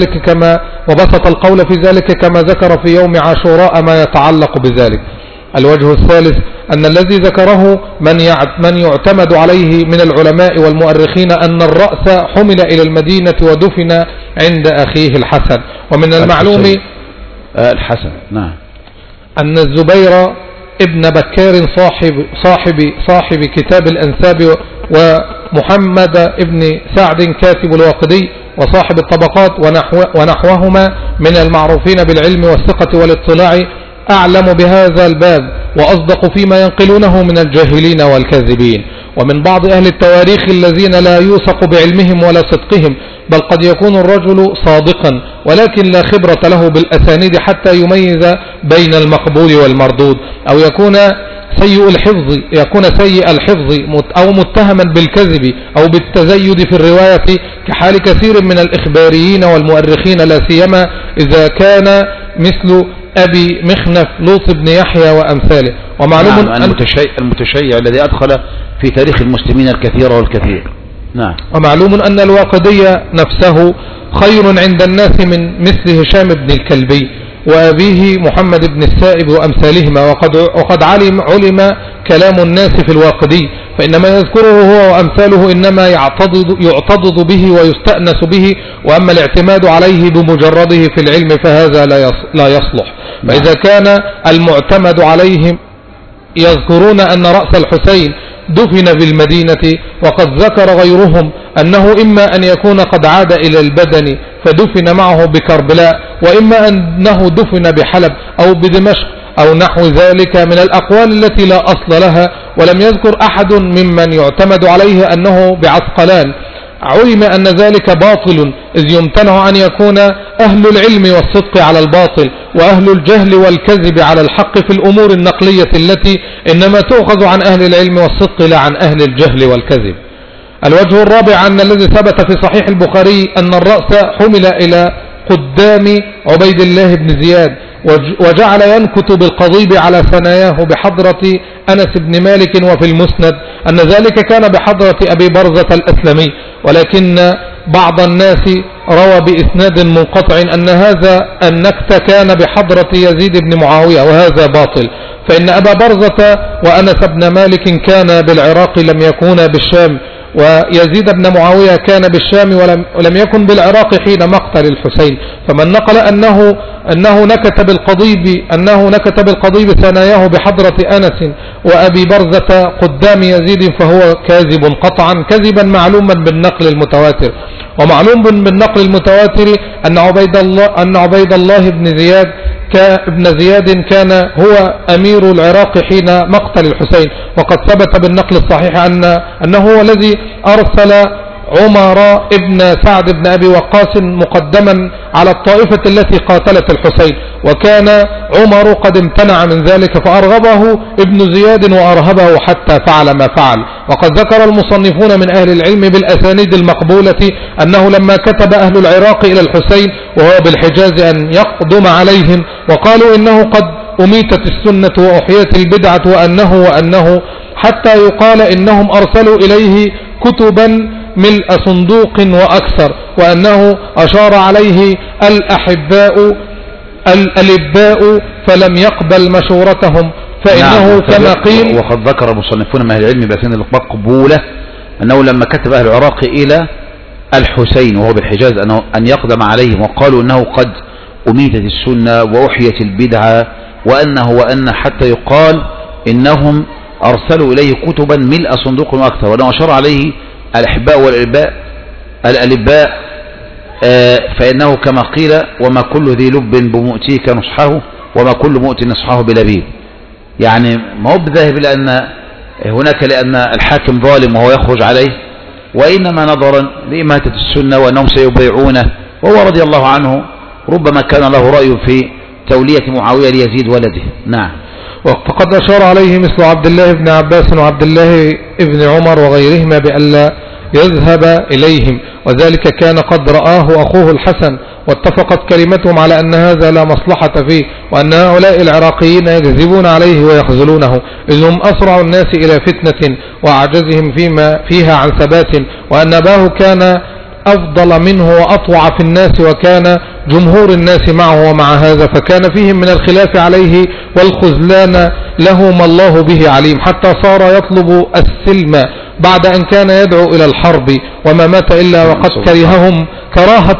S2: في ذلك كما ذكر في يوم عاشوراء ما يتعلق بذلك. الوجه الثالث أن الذي ذكره من يعتمد عليه من العلماء والمؤرخين أن الرأس حمل إلى المدينة ودفن عند أخيه الحسن. ومن المعلوم
S1: الحسن نعم
S2: أن الزبير ابن بكار صاحب كتاب الأنساب ومحمد ابن سعد كاتب الواقدي وصاحب الطبقات ونحوهما من المعروفين بالعلم والثقة والاطلاع أعلم بهذا الباب وأصدق فيما ينقلونه من الجاهلين والكاذبين، ومن بعض أهل التواريخ الذين لا يوثق بعلمهم ولا صدقهم، بل قد يكون الرجل صادقا ولكن لا خبرة له بالأسانيد حتى يميز بين المقبول والمردود، أو يكون سيء الحفظ أو متهما بالكذب أو بالتزيد في الرواية كحال كثير من الإخباريين والمؤرخين، لا سيما إذا كان مثل أبي مخنف لوط بن يحيى وأمثاله. ومعلوم
S1: نعم المتشيع الذي أدخل في تاريخ المسلمين الكثير والكثير. نعم.
S2: ومعلوم أن الواقدي نفسه خير عند الناس من مثل هشام بن الكلبي وأبيه محمد بن السائب وأمثالهما، وقد علم كلام الناس في الواقدي، فإنما يذكره هو وأمثاله إنما يعتضد به ويستأنس به، وأما الاعتماد عليه بمجرده في العلم فهذا لا يصلح. فإذا كان المعتمد عليهم يذكرون أن رأس الحسين دفن بالمدينة، وقد ذكر غيرهم أنه إما أن يكون قد عاد إلى البدن فدفن معه بكربلاء، وإما أنه دفن بحلب أو بدمشق أو نحو ذلك من الأقوال التي لا أصل لها. ولم يذكر أحد ممن يعتمد عليه أنه بعسقلان. علم أن ذلك باطل، إذ يمتنع أن يكون أهل العلم والصدق على الباطل وأهل الجهل والكذب على الحق في الأمور النقلية التي إنما تؤخذ عن أهل العلم والصدق لا عن أهل الجهل والكذب. الوجه الرابع أن الذي ثبت في صحيح البخاري أن الرأس حمل إلى قدام عبيد الله بن زياد وجعل ينكت بالقضيب على ثناياه بحضرة أنس بن مالك. وفي المسند أن ذلك كان بحضرة أبي برزة الأسلمي، ولكن بعض الناس روى بإسناد منقطع أن هذا النكت كان بحضرة يزيد بن معاوية، وهذا باطل، فإن أبا برزة وأنس بن مالك كان بالعراق لم يكون بالشام، ويزيد بن معاوية كان بالشام ولم يكن بالعراق حين مقتل الحسين. فمن نقل أنه نكت بالقضيب ثناياه بحضرة أنس وأبي برزة قدام يزيد فهو كاذب قطعا، كذبا معلوما بالنقل المتواتر. ومعلوم بالنقل المتواتر أن عبيد الله بن زياد كان هو أمير العراق حين مقتل الحسين. وقد ثبت بالنقل الصحيح أنه هو الذي أرسل عمر ابن سعد بن أبي وقاص مقدما على الطائفة التي قاتلت الحسين، وكان عمر قد امتنع من ذلك فأرغبه ابن زياد وأرهبه حتى فعل ما فعل. وقد ذكر المصنفون من أهل العلم بالأسانيد المقبولة أنه لما كتب أهل العراق إلى الحسين وهو بالحجاز أن يقدم عليهم، وقالوا إنه قد أميتت السنة وأحيت البدعة وأنه حتى يقال إنهم أرسلوا إليه كتبا ملء صندوق وأكثر، وأنه أشار عليه الألباء فلم يقبل مشورتهم، فإنه كما قيل.
S1: وقد ذكر المصنفون من أهل العلم بأسانيد المقبولة أنه لما كتب أهل العراق إلى الحسين وهو بالحجاز أن يقدم عليهم، وقالوا أنه قد أميتت السنة وأحيت البدعة وأن حتى يقال إنهم أرسلوا إليه كتبا ملء صندوق وأكثر، وأنه أشار عليه الأحباء والألباء فإنه كما قيل وما كل ذي لب بمؤتيك نصحه وما كل مؤت نصحه بلبيب. يعني ما هو بذاهب لأن الحاكم ظالم وهو يخرج عليه، وإنما نظرا لإماتة السنة وأنهم سيبيعونه، وهو رضي الله عنه ربما كان له رأي في تولية معاوية ليزيد ولده. نعم.
S2: فقد أشار عليه مثل عبد الله بن عباس وعبد الله بن عمر وغيرهما بألا يذهب إليهم، وذلك كان قد رآه أخوه الحسن، واتفقت كلمتهم على أن هذا لا مصلحة فيه، وأن هؤلاء العراقيين يكذبون عليه ويخذلونه، إذ هم أسرع الناس إلى فتنة وأعجزهم فيها عن ثبات، وأن أباه كان أفضل منه وأطوع في الناس، وكان جمهور الناس معه، ومع هذا فكان فيهم من الخلاف عليه والخذلان له ما الله به عليم، حتى صار يطلب السلم بعد أن كان يدعو إلى الحرب، وما مات إلا وقد كرههم كراهة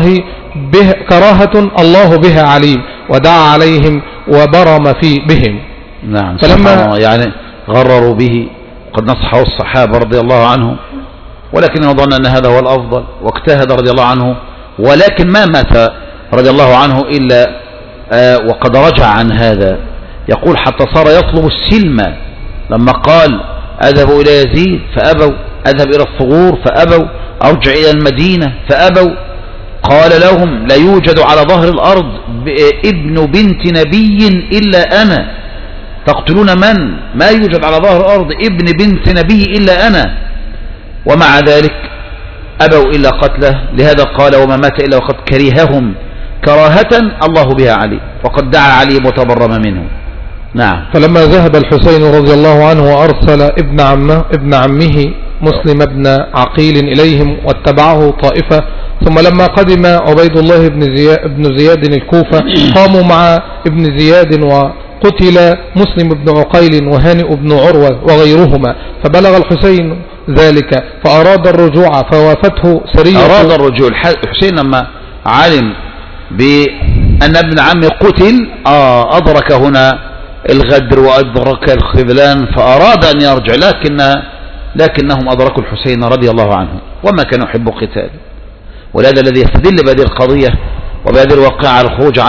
S2: الله بها عليم، ودعا عليهم وبرم بهم.
S1: نعم. فلما يعني غرروا به قد نصحه الصحابة رضي الله عنهم، ولكنه ظن أن هذا هو الأفضل واجتهد رضي الله عنه، ولكن ما مات رضي الله عنه إلا وقد رجع عن هذا. يقول حتى صار يطلب السلم، لما قال أذهب إلى يزيد فأبوا، أذهب إلى الثغور فأبوا، أرجع إلى المدينة فأبوا، قال لهم لا يوجد على ظهر الأرض ابن بنت نبي إلا أنا، تقتلون من؟ ما يوجد على ظهر الأرض ابن بنت نبي إلا أنا، ومع ذلك أبوا إلا قتله. لهذا قال وما مات إلا وقد كرههم كراهة الله بها علي، وقد دعا علي وتبرم منه. نعم.
S2: فلما ذهب الحسين رضي الله عنه وأرسل ابن عمه مسلم بن عقيل إليهم واتبعه طائفة، ثم لما قدم عبيد الله بن زياد الكوفة قاموا مع ابن زياد، وقتل مسلم بن عقيل وهانئ بن عروة وغيرهما، فبلغ الحسين ذلك فأراد الرجوع فوافته سرية.
S1: أراد الرجوع الحسين لما علم بأن ابن عمه قتل أدرك هنا الغدر وأدرك الخذلان فأراد أن يرجع، لكنهم أدركوا الحسين رضي الله عنه وما كان يحب قتال. ولهذا الذي يستدل بهذه القضية وبهذه الواقعة على الخروج على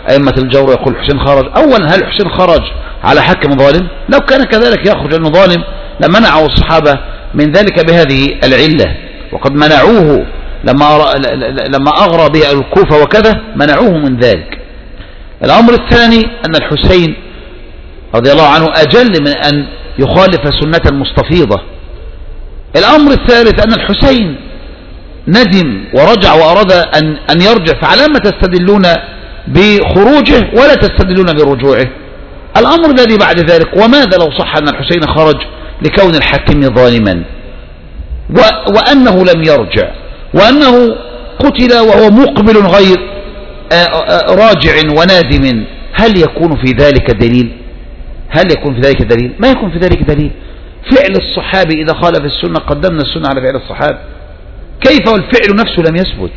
S1: أئمة الجور يقول الحسين خرج. أولا هل الحسين خرج على حكم ظالم؟ لو كان كذلك يخرج أنه ظالم لمنعه الصحابة من ذلك بهذه العلة، وقد منعوه لما أغرى به الكوفة وكذا منعوه من ذلك. الأمر الثاني أن الحسين رضي الله عنه أجل من أن يخالف سنة مستفيضة. الأمر الثالث أن الحسين ندم ورجع وأراد أن يرجع، فعلى ما تستدلون بخروجه ولا تستدلون برجوعه؟ الأمر الذي بعد ذلك، وماذا لو صح أن الحسين خرج لكون الحاكم ظالما وأنه لم يرجع وأنه قتل وهو مقبل غير راجع وندم، هل يكون في ذلك دليل؟ هل يكون في ذلك دليل؟ ما يكون في ذلك دليل. فعل الصحابي إذا خالف السنة قدمنا السنة على فعل الصحابي، كيف والفعل نفسه لم يثبت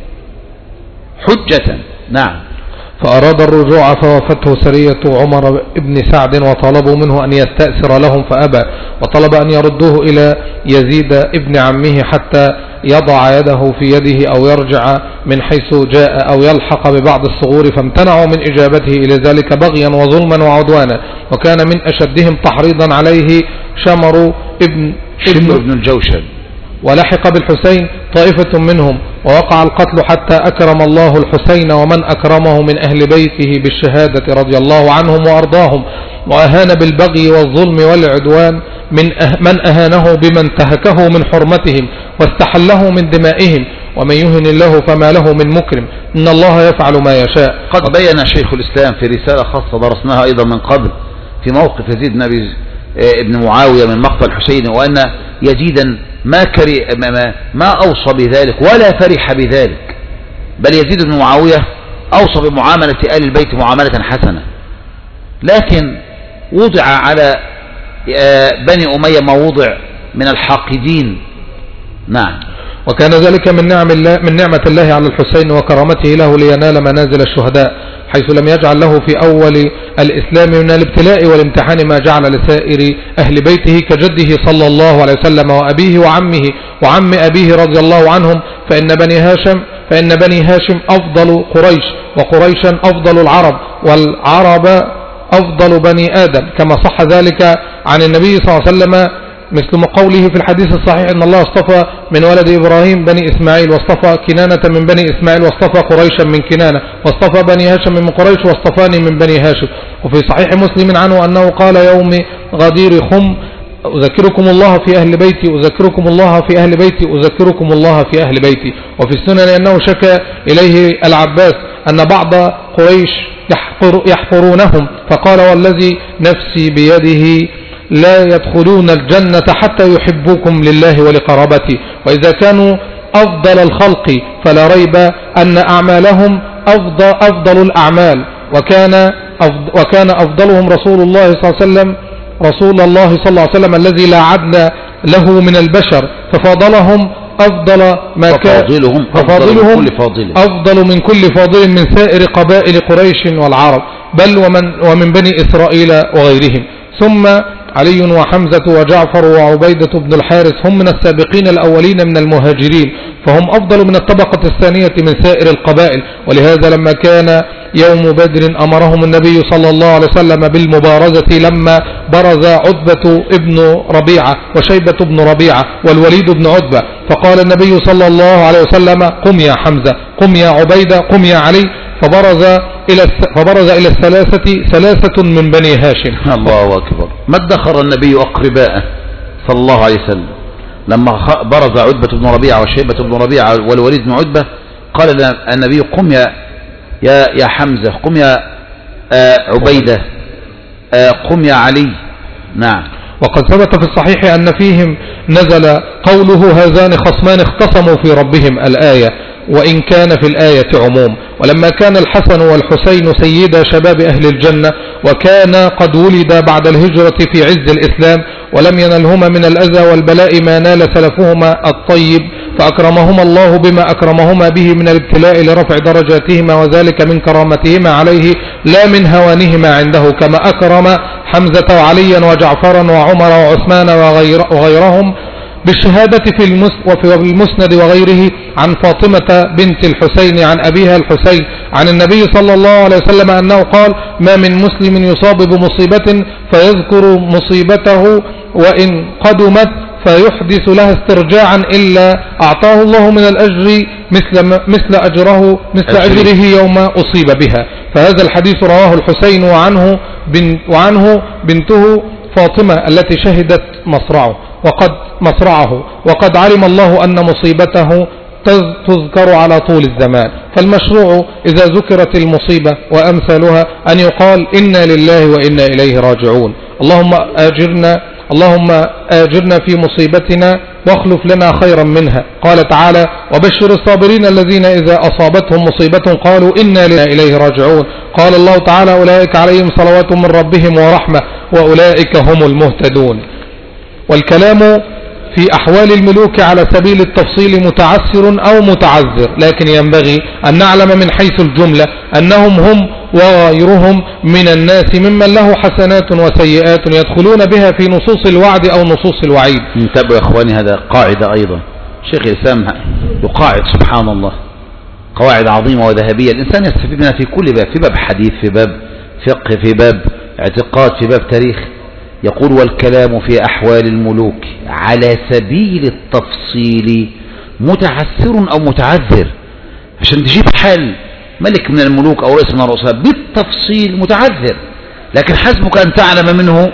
S1: حجة؟ نعم.
S2: فأراد الرجوع فوافته سرية عمر بن سعد وطلبوا منه أن يستأثر لهم فأبى، وطلب أن يردوه إلى يزيد ابن عمه حتى يضع يده في يده أو يرجع من حيث جاء أو يلحق ببعض الصغور، فامتنعوا من إجابته إلى ذلك بغيا وظلما وعدوانا. وكان من أشدهم تحريضا عليه شمر ابن
S1: الجوشن،
S2: ولحق بالحسين طائفة منهم، ووقع القتل حتى أكرم الله الحسين ومن أكرمه من أهل بيته بالشهادة رضي الله عنهم وأرضاهم، وأهان بالبغي والظلم والعدوان من أهانه بما انتهكه من حرمتهم واستحله من دمائهم، ومن يهن الله فما له من مكرم، إن الله يفعل ما يشاء.
S1: قد بين شيخ الإسلام في رسالة خاصة درسناها أيضا من قبل في موقف يزيد ابن معاوية من مقتل الحسين، وأن يزيدا ما أوصى بذلك ولا فرح بذلك، بل يزيد بن معاوية أوصى بمعاملة آل البيت معاملة حسنة، لكن وضع على بني أمية ما وضع من الحاقدين. نعم.
S2: وكان ذلك من نعمة الله على الحسين وكرامته له لينال منازل الشهداء، حيث لم يجعل له في أول الإسلام من الابتلاء والامتحان ما جعل لسائر أهل بيته كجده صلى الله عليه وسلم وأبيه وعمه وعم أبيه رضي الله عنهم، فإن بني هاشم أفضل قريش، وقريشا أفضل العرب، والعرب أفضل بني آدم، كما صح ذلك عن النبي صلى الله عليه وسلم، مثل ما قوله في الحديث الصحيح إن الله اصطفى من ولد إبراهيم بني إسماعيل، واصطفى كنانة من بني إسماعيل، واصطفى قريشا من كنانة، واصطفى بني هاشم من قريش، واصطفاني من بني هاشم. وفي صحيح مسلم عنه أنه قال يوم غدير خم أذكركم الله في أهل بيتي، أذكركم الله في أهل بيتي، أذكركم الله في أهل بيتي. وفي السنن أنه شكى إليه العباس أن بعض قريش يحقرونهم، فقال والذي نفسي بيده لا يدخلون الجنة حتى يحبوكم لله ولقرابتي. وإذا كانوا أفضل الخلق فلا ريب أن أعمالهم أفضل الأعمال، وكان أفضلهم رسول الله صلى الله عليه وسلم الذي لا عدل له من البشر، ففاضلهم أفضل ما كان، ففاضلهم أفضل من كل فاضل من سائر قبائل قريش والعرب، بل ومن بني إسرائيل وغيرهم. ثم علي وحمزة وجعفر وعبيدة بن الحارث هم من السابقين الأولين من المهاجرين، فهم أفضل من الطبقة الثانية من سائر القبائل. ولهذا لما كان يوم بدر أمرهم النبي صلى الله عليه وسلم بالمبارزة، لما برز عتبة ابن ربيعة وشيبة بن ربيعة والوليد بن عتبة، فقال النبي صلى الله عليه وسلم قم يا حمزة، قم يا عبيدة، قم يا علي، فبرز إلى ثلاثة من بني هاشم.
S1: الله أكبر. ما ادخر النبي أقرباءه صلى الله عليه وسلم لما برز عتبة بن ربيعة وشيبة بن ربيعة والوليد بن عتبة، قال النبي قم يا حمزة، قم يا عبيدة، قم يا علي. نعم.
S2: وقد ثبت في الصحيح أن فيهم نزل قوله هذان خصمان اختصموا في ربهم الآية، وإن كان في الآية عموم. ولما كان الحسن والحسين سيدا شباب أهل الجنة، وكان قد ولد بعد الهجرة في عز الإسلام، ولم ينلهما من الأذى والبلاء ما نال سلفهما الطيب، فأكرمهما الله بما أكرمهما به من الابتلاء لرفع درجاتهما، وذلك من كرامتهما عليه لا من هوانهما عنده، كما أكرم حمزة وعليا وجعفرا وعمر وعثمان وغيرهم بالشهادة وفي المسند وغيره عن فاطمة بنت الحسين عن أبيها الحسين عن النبي صلى الله عليه وسلم أنه قال: ما من مسلم يصاب بمصيبة فيذكر مصيبته وإن قدمت فيحدث لها استرجاعا إلا أعطاه الله من الأجر مثل أجره يوم أصيب بها. فهذا الحديث رواه الحسين وعنه بنته فاطمة التي شهدت مصرعه وقد علم الله أن مصيبته تذكر على طول الزمان. فالمشروع إذا ذكرت المصيبة وأمثالها أن يقال: إنا لله وإنا إليه راجعون. اللهم آجرنا في مصيبتنا واخلف لنا خيرا منها. قال تعالى: وبشر الصابرين الذين إذا أصابتهم مصيبة قالوا إنا لله إليه راجعون. قال الله تعالى: أولئك عليهم صلوات من ربهم ورحمة وأولئك هم المهتدون. والكلام في أحوال الملوك على سبيل التفصيل متعسر أو متعذر، لكن ينبغي أن نعلم من حيث الجملة أنهم هم وغيرهم من الناس ممن له حسنات وسيئات يدخلون بها في نصوص الوعد أو نصوص الوعيد.
S1: انتبهوا يا إخواني، هذا قاعدة أيضا شيخ الإسلام يقاعد سبحان الله قواعد عظيمة وذهبية الإنسان يستفيد منها في كل باب، في باب حديث، في باب فقه، في باب اعتقاد، في باب تاريخ. يقول: والكلام في أحوال الملوك على سبيل التفصيل متعسر أو متعذر. عشان تجيب حال ملك من الملوك أو رئيس من الرؤساء بالتفصيل متعذر، لكن حسبك أن تعلم منه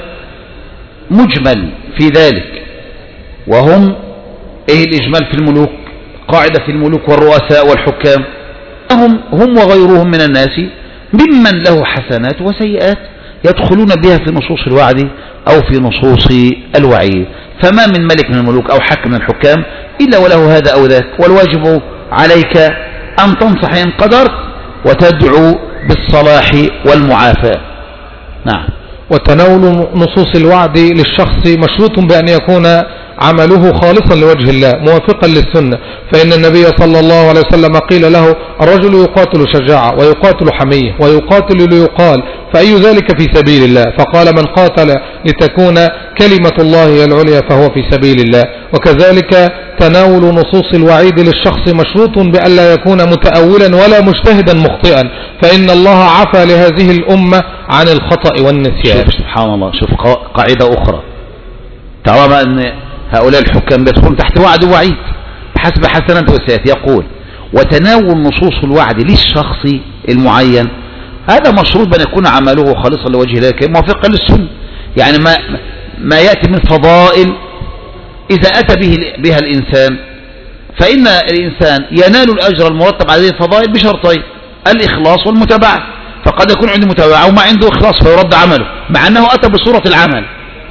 S1: مجمل في ذلك. وهم إيه الإجمال في الملوك؟ قاعدة في الملوك والرؤساء والحكام هم وغيرهم من الناس ممن له حسنات وسيئات يدخلون بها في نصوص الوعد أو في نصوص الوعيد. فما من ملك من الملوك أو حكم من الحكام إلا وله هذا أو ذاك، والواجب عليك أن تنصح إن قدرت وتدعو بالصلاح والمعافاة. نعم.
S2: وتناول نصوص الوعد للشخص مشروط بأن يكون عمله خالصا لوجه الله موافقا للسنة، فإن النبي صلى الله عليه وسلم قيل له: الرجل يقاتل شجاعة ويقاتل حمية ويقاتل ليقال فأي ذلك في سبيل الله؟ فقال: من قاتل لتكون كلمة الله هي العليا فهو في سبيل الله. وكذلك تناول نصوص الوعيد للشخص مشروط بأن لا يكون متأولا ولا مجتهدا مخطئا، فإن الله عفى لهذه الأمة عن الخطأ والنسيان.
S1: سبحان الله. شوف قاعدة أخرى، طالما أن هؤلاء الحكام يدخلون تحت وعد ووعيد بحسب حسنات وسيئات، يقول: وتناول نصوص الوعد للشخص المعين هذا مشروط بأن يكون عمله خالصا لوجه الله موافقا للسنة. يعني ما يأتي من فضائل إذا أتى بها الإنسان فإن الإنسان ينال الأجر المرتب على هذه الفضائل بشرطين: الإخلاص والمتابعة. فقد يكون عنده متابعة وما عنده إخلاص فيرد عمله مع أنه أتى بصورة العمل.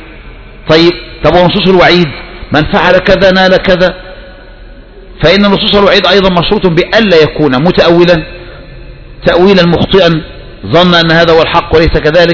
S1: طب ونصوص الوعيد: من فعل كذا نال كذا. فإن نصوص الوعيد أيضا مشروط بألا يكون متأولا تأويلا مخطئا ظن أن هذا هو الحق وليس كذلك،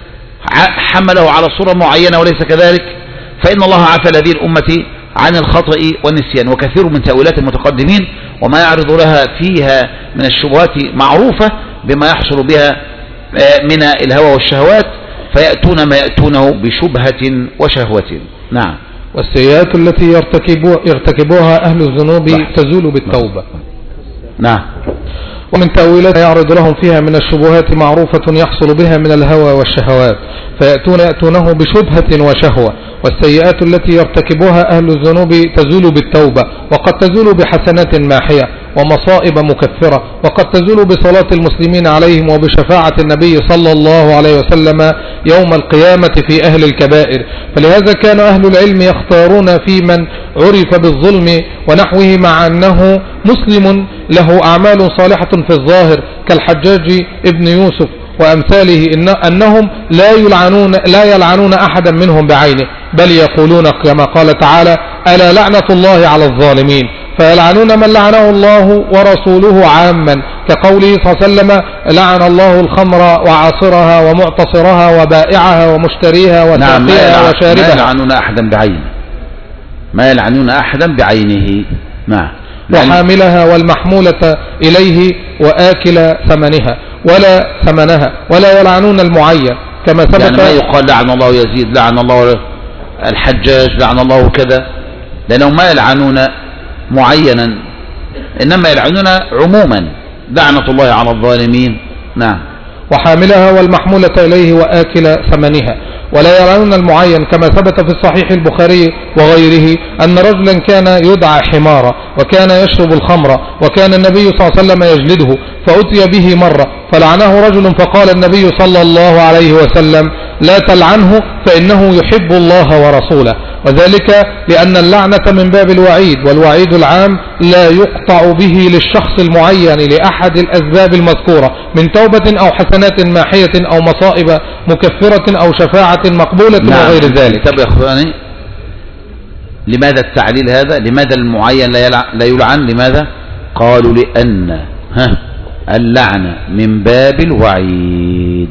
S1: حمله على صورة معينة وليس كذلك. فإن الله عفى هذه الأمة عن الخطأ والنسيان. وكثير من تأويلات المتقدمين وما يعرض لها فيها من الشبهات معروفة بما يحصل بها من الهوى والشهوات، فيأتون ما يأتونه بشبهة وشهوة. نعم.
S2: والسيئات التي يرتكبوها أهل الذنوب تزول بالتوبة.
S1: نعم.
S2: ومن تأويلات يعرض لهم فيها من الشبهات معروفة يحصل بها من الهوى والشهوات، فيأتونه بشبهة وشهوة. والسيئات التي يرتكبها أهل الذنوب تزول بالتوبة، وقد تزول بحسنات ماحية ومصائب مكفرة، وقد تزول بصلاة المسلمين عليهم وبشفاعة النبي صلى الله عليه وسلم يوم القيامة في أهل الكبائر. فلهذا كان أهل العلم يختارون في من عرف بالظلم ونحوه مع أنه مسلم له أعمال صالحة في الظاهر كالحجاج ابن يوسف وأمثاله أنهم لا يلعنون أحدا منهم بعينه، بل يقولون كما قال تعالى: ألا لعنة الله على الظالمين، فيلعنون من لعنه الله ورسوله عاما، كقوله صلى الله عليه وسلم: لعن الله الخمر وعاصرها ومعتصرها وبائعها ومشتريها وساقيها وشاربها.
S1: ما يلعنون أحدا بعينه، ما يلعنون أحدا بعينه. نعم.
S2: وحاملها والمحمولة إليه وآكل ثمنها ولا يلعنون المعين كما ثبت.
S1: يعني ما يقال لعن الله يزيد، لعن الله الحجاج، لعن الله كذا، لأنهم ما يلعنون معينا، إنما يلعنون عموما، لعنة الله على الظالمين. نعم.
S2: وحاملها والمحمولة إليه وآكل ثمنها. ولا يرون المعين، كما ثبت في الصحيح البخاري وغيره أن رجلا كان يدعى حمارا وكان يشرب الخمر، وكان النبي صلى الله عليه وسلم يجلده، فأتي به مرة فلعنه رجل، فقال النبي صلى الله عليه وسلم: لا تلعنه فإنه يحب الله ورسوله. وذلك لأن اللعنة من باب الوعيد، والوعيد العام لا يقطع به للشخص المعين لأحد الأسباب المذكورة من توبة أو حسنات ماحية أو مصائب مكفرة أو شفاعة مقبولة. نعم. وغير ذلك.
S1: طب يا أخواني، لماذا التعليل هذا؟ لماذا المعين لا يلعن؟ لماذا؟ قالوا لأن اللعنة من باب الوعيد،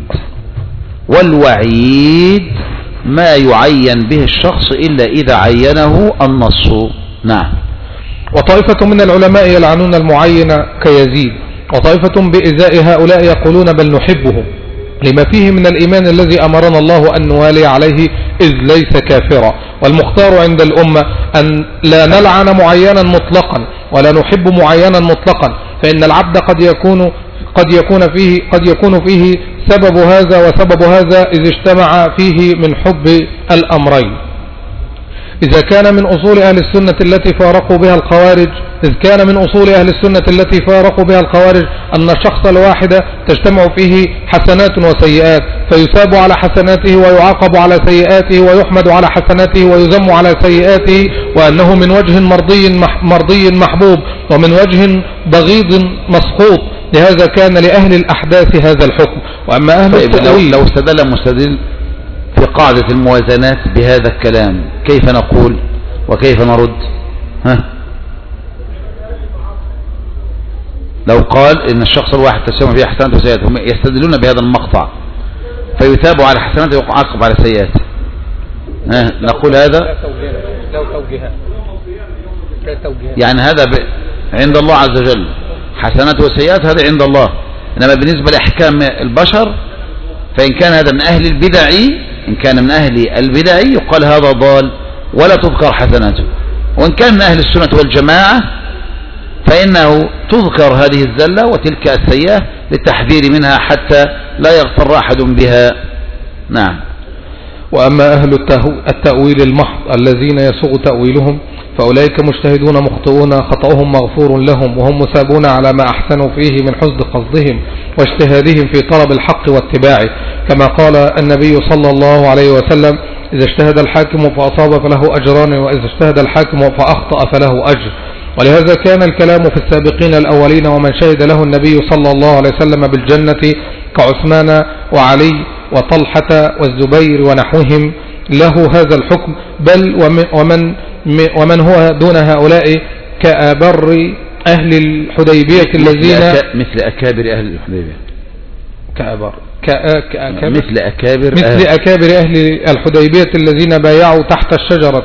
S1: والوعيد ما يعين به الشخص إلا إذا عينه النص. نعم.
S2: وطائفة من العلماء يلعنون المعين كيزيد، وطائفة بإزاء هؤلاء يقولون بل نحبه لما فيه من الإيمان الذي أمرنا الله أن نوالي عليه إذ ليس كافرا. والمختار عند الأمة أن لا نلعن معينا مطلقا ولا نحب معينا مطلقا، فإن العبد قد يكون فيه سبب هذا وسبب هذا إذ اجتمع فيه من حب الأمرين. إذا كان من أصول أهل السنة التي فارقوا بها الخوارج أن الشخص الواحد تجتمع فيه حسنات وسيئات، فيثاب على حسناته ويعاقب على سيئاته، ويحمد على حسناته ويذم على سيئاته، وأنه من وجه مرضي محبوب ومن وجه بغيض مسخوط. لهذا كان لأهل الأحداث هذا الحكم. وأما أهل التأويل،
S1: لو استدل مستدل في قاعدة الموازنات بهذا الكلام، كيف نقول وكيف نرد؟ لو قال إن الشخص الواحد تسمى فيه حسنات وسيئات، هم يستدلون بهذا المقطع، فيثاب على حسناته ويعاقب على سيئاته، نقول هذا يعني هذا عند الله عز وجل، حسنات وسيئات هذا عند الله. إنما بالنسبة لأحكام البشر، فإن كان هذا من أهل البدع، يقال هذا ضال ولا تذكر حسناته، وإن كان من أهل السنة والجماعة فإنه تذكر هذه الزلة وتلك السيئة للتحذير منها حتى لا يغتر أحد بها. نعم.
S2: وأما أهل التأويل المحض الذين يسوغ تأويلهم فأولئك مجتهدون مخطئون خطأهم مغفور لهم، وهم مثابون على ما أحسنوا فيه من حسن قصدهم واجتهادهم في طلب الحق واتباعه، كما قال النبي صلى الله عليه وسلم: إذا اجتهد الحاكم فأصاب فله أجران، وإذا اجتهد الحاكم فأخطأ فله أجر. ولهذا كان الكلام في السابقين الأولين ومن شهد له النبي صلى الله عليه وسلم بالجنة كعثمان وعلي وطلحة والزبير ونحوهم له هذا الحكم، بل ومن هو دون هؤلاء كأبر أهل الحديبية الذين
S1: مثل أكابر أهل الحديبية،
S2: مثل أكابر أهل الحديبية الذين بايعوا تحت الشجرة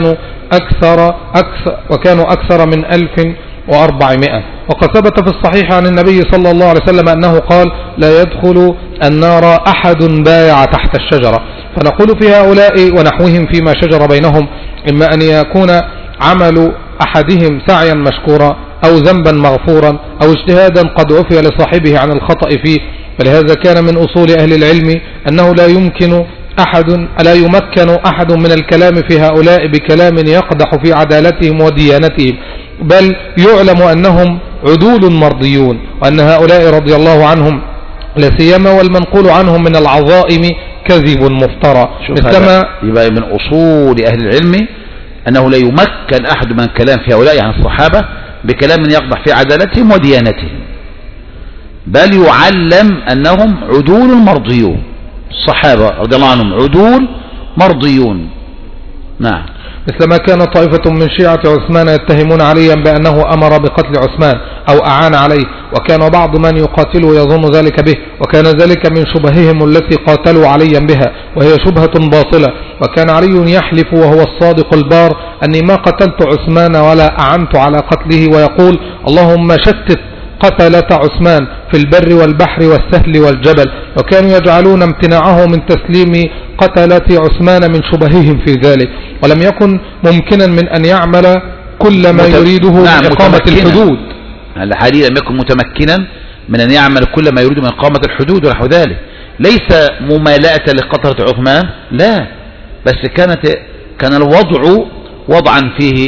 S2: وكانوا أكثر من 1400. وقد ثبت في الصحيح عن النبي صلى الله عليه وسلم أنه قال: لا يدخل النار أحد بايع تحت الشجرة. فنقول في هؤلاء ونحوهم فيما شجر بينهم: إما أن يكون عمل أحدهم سعيا مشكورا أو ذنبا مغفورا أو اجتهادا قد عفي لصاحبه عن الخطأ فيه. فلهذا كان من أصول أهل العلم أنه لا يمكن أحد من الكلام في هؤلاء بكلام يقدح في عدالتهم وديانتهم، بل يعلم أنهم عدول مرضيون، وأن هؤلاء رضي الله عنهم لا سيما والمنقول عنهم من العظائم كذب مفترى.
S1: يبقى من أصول أهل العلم أنه لا يمكن أحد من الكلام في هؤلاء يعني الصحابة بكلام يقدح في عدالتهم وديانتهم، بل يعلم أنهم عدول مرضيون. الصحابة رضي الله عنهم عدول مرضيون. نعم.
S2: مثل ما كان طائفة من شيعة عثمان يتهمون عليا بأنه أمر بقتل عثمان أو أعان عليه، وكان بعض من يقاتله يظن ذلك به، وكان ذلك من شبههم التي قاتلوا عليا بها، وهي شبهة باطلة. وكان علي يحلف وهو الصادق البار أني ما قتلت عثمان ولا أعنت على قتله، ويقول: اللهم شتت قتلة عثمان في البر والبحر والسهل والجبل. وكانوا يجعلون امتناعه من تسليم قتلة عثمان من شبههم في ذلك، ولم يكن ممكنا من أن يعمل كل ما يريده من إقامة الحدود.
S1: الحديث لم يكن متمكنا من أن يعمل كل ما يريد من إقامة الحدود ونحو ذلك، ليس ممالاة لقتلة عثمان، لا، بس كان الوضع وضعا فيه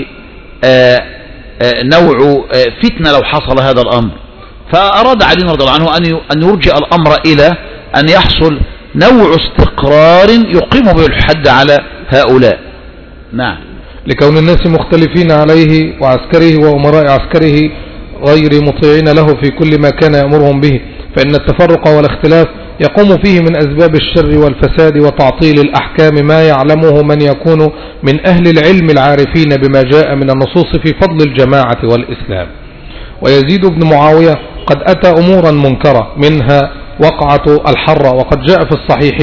S1: نوع فتنة لو حصل هذا الأمر، فأراد علي رضي الله عنه أن يرجع الأمر إلى أن يحصل نوع استقرار يقيم به الحد على هؤلاء. نعم.
S2: لكون الناس مختلفين عليه وعسكره وأمراء عسكره غير مطيعين له في كل ما كان يأمرهم به، فإن التفرق والاختلاف يقوم فيه من أسباب الشر والفساد وتعطيل الأحكام ما يعلمه من يكون من أهل العلم العارفين بما جاء من النصوص في فضل الجماعة والإسلام. ويزيد بن معاوية قد أتى أمورا منكرة، منها وقعة الحرة، وقد جاء في الصحيح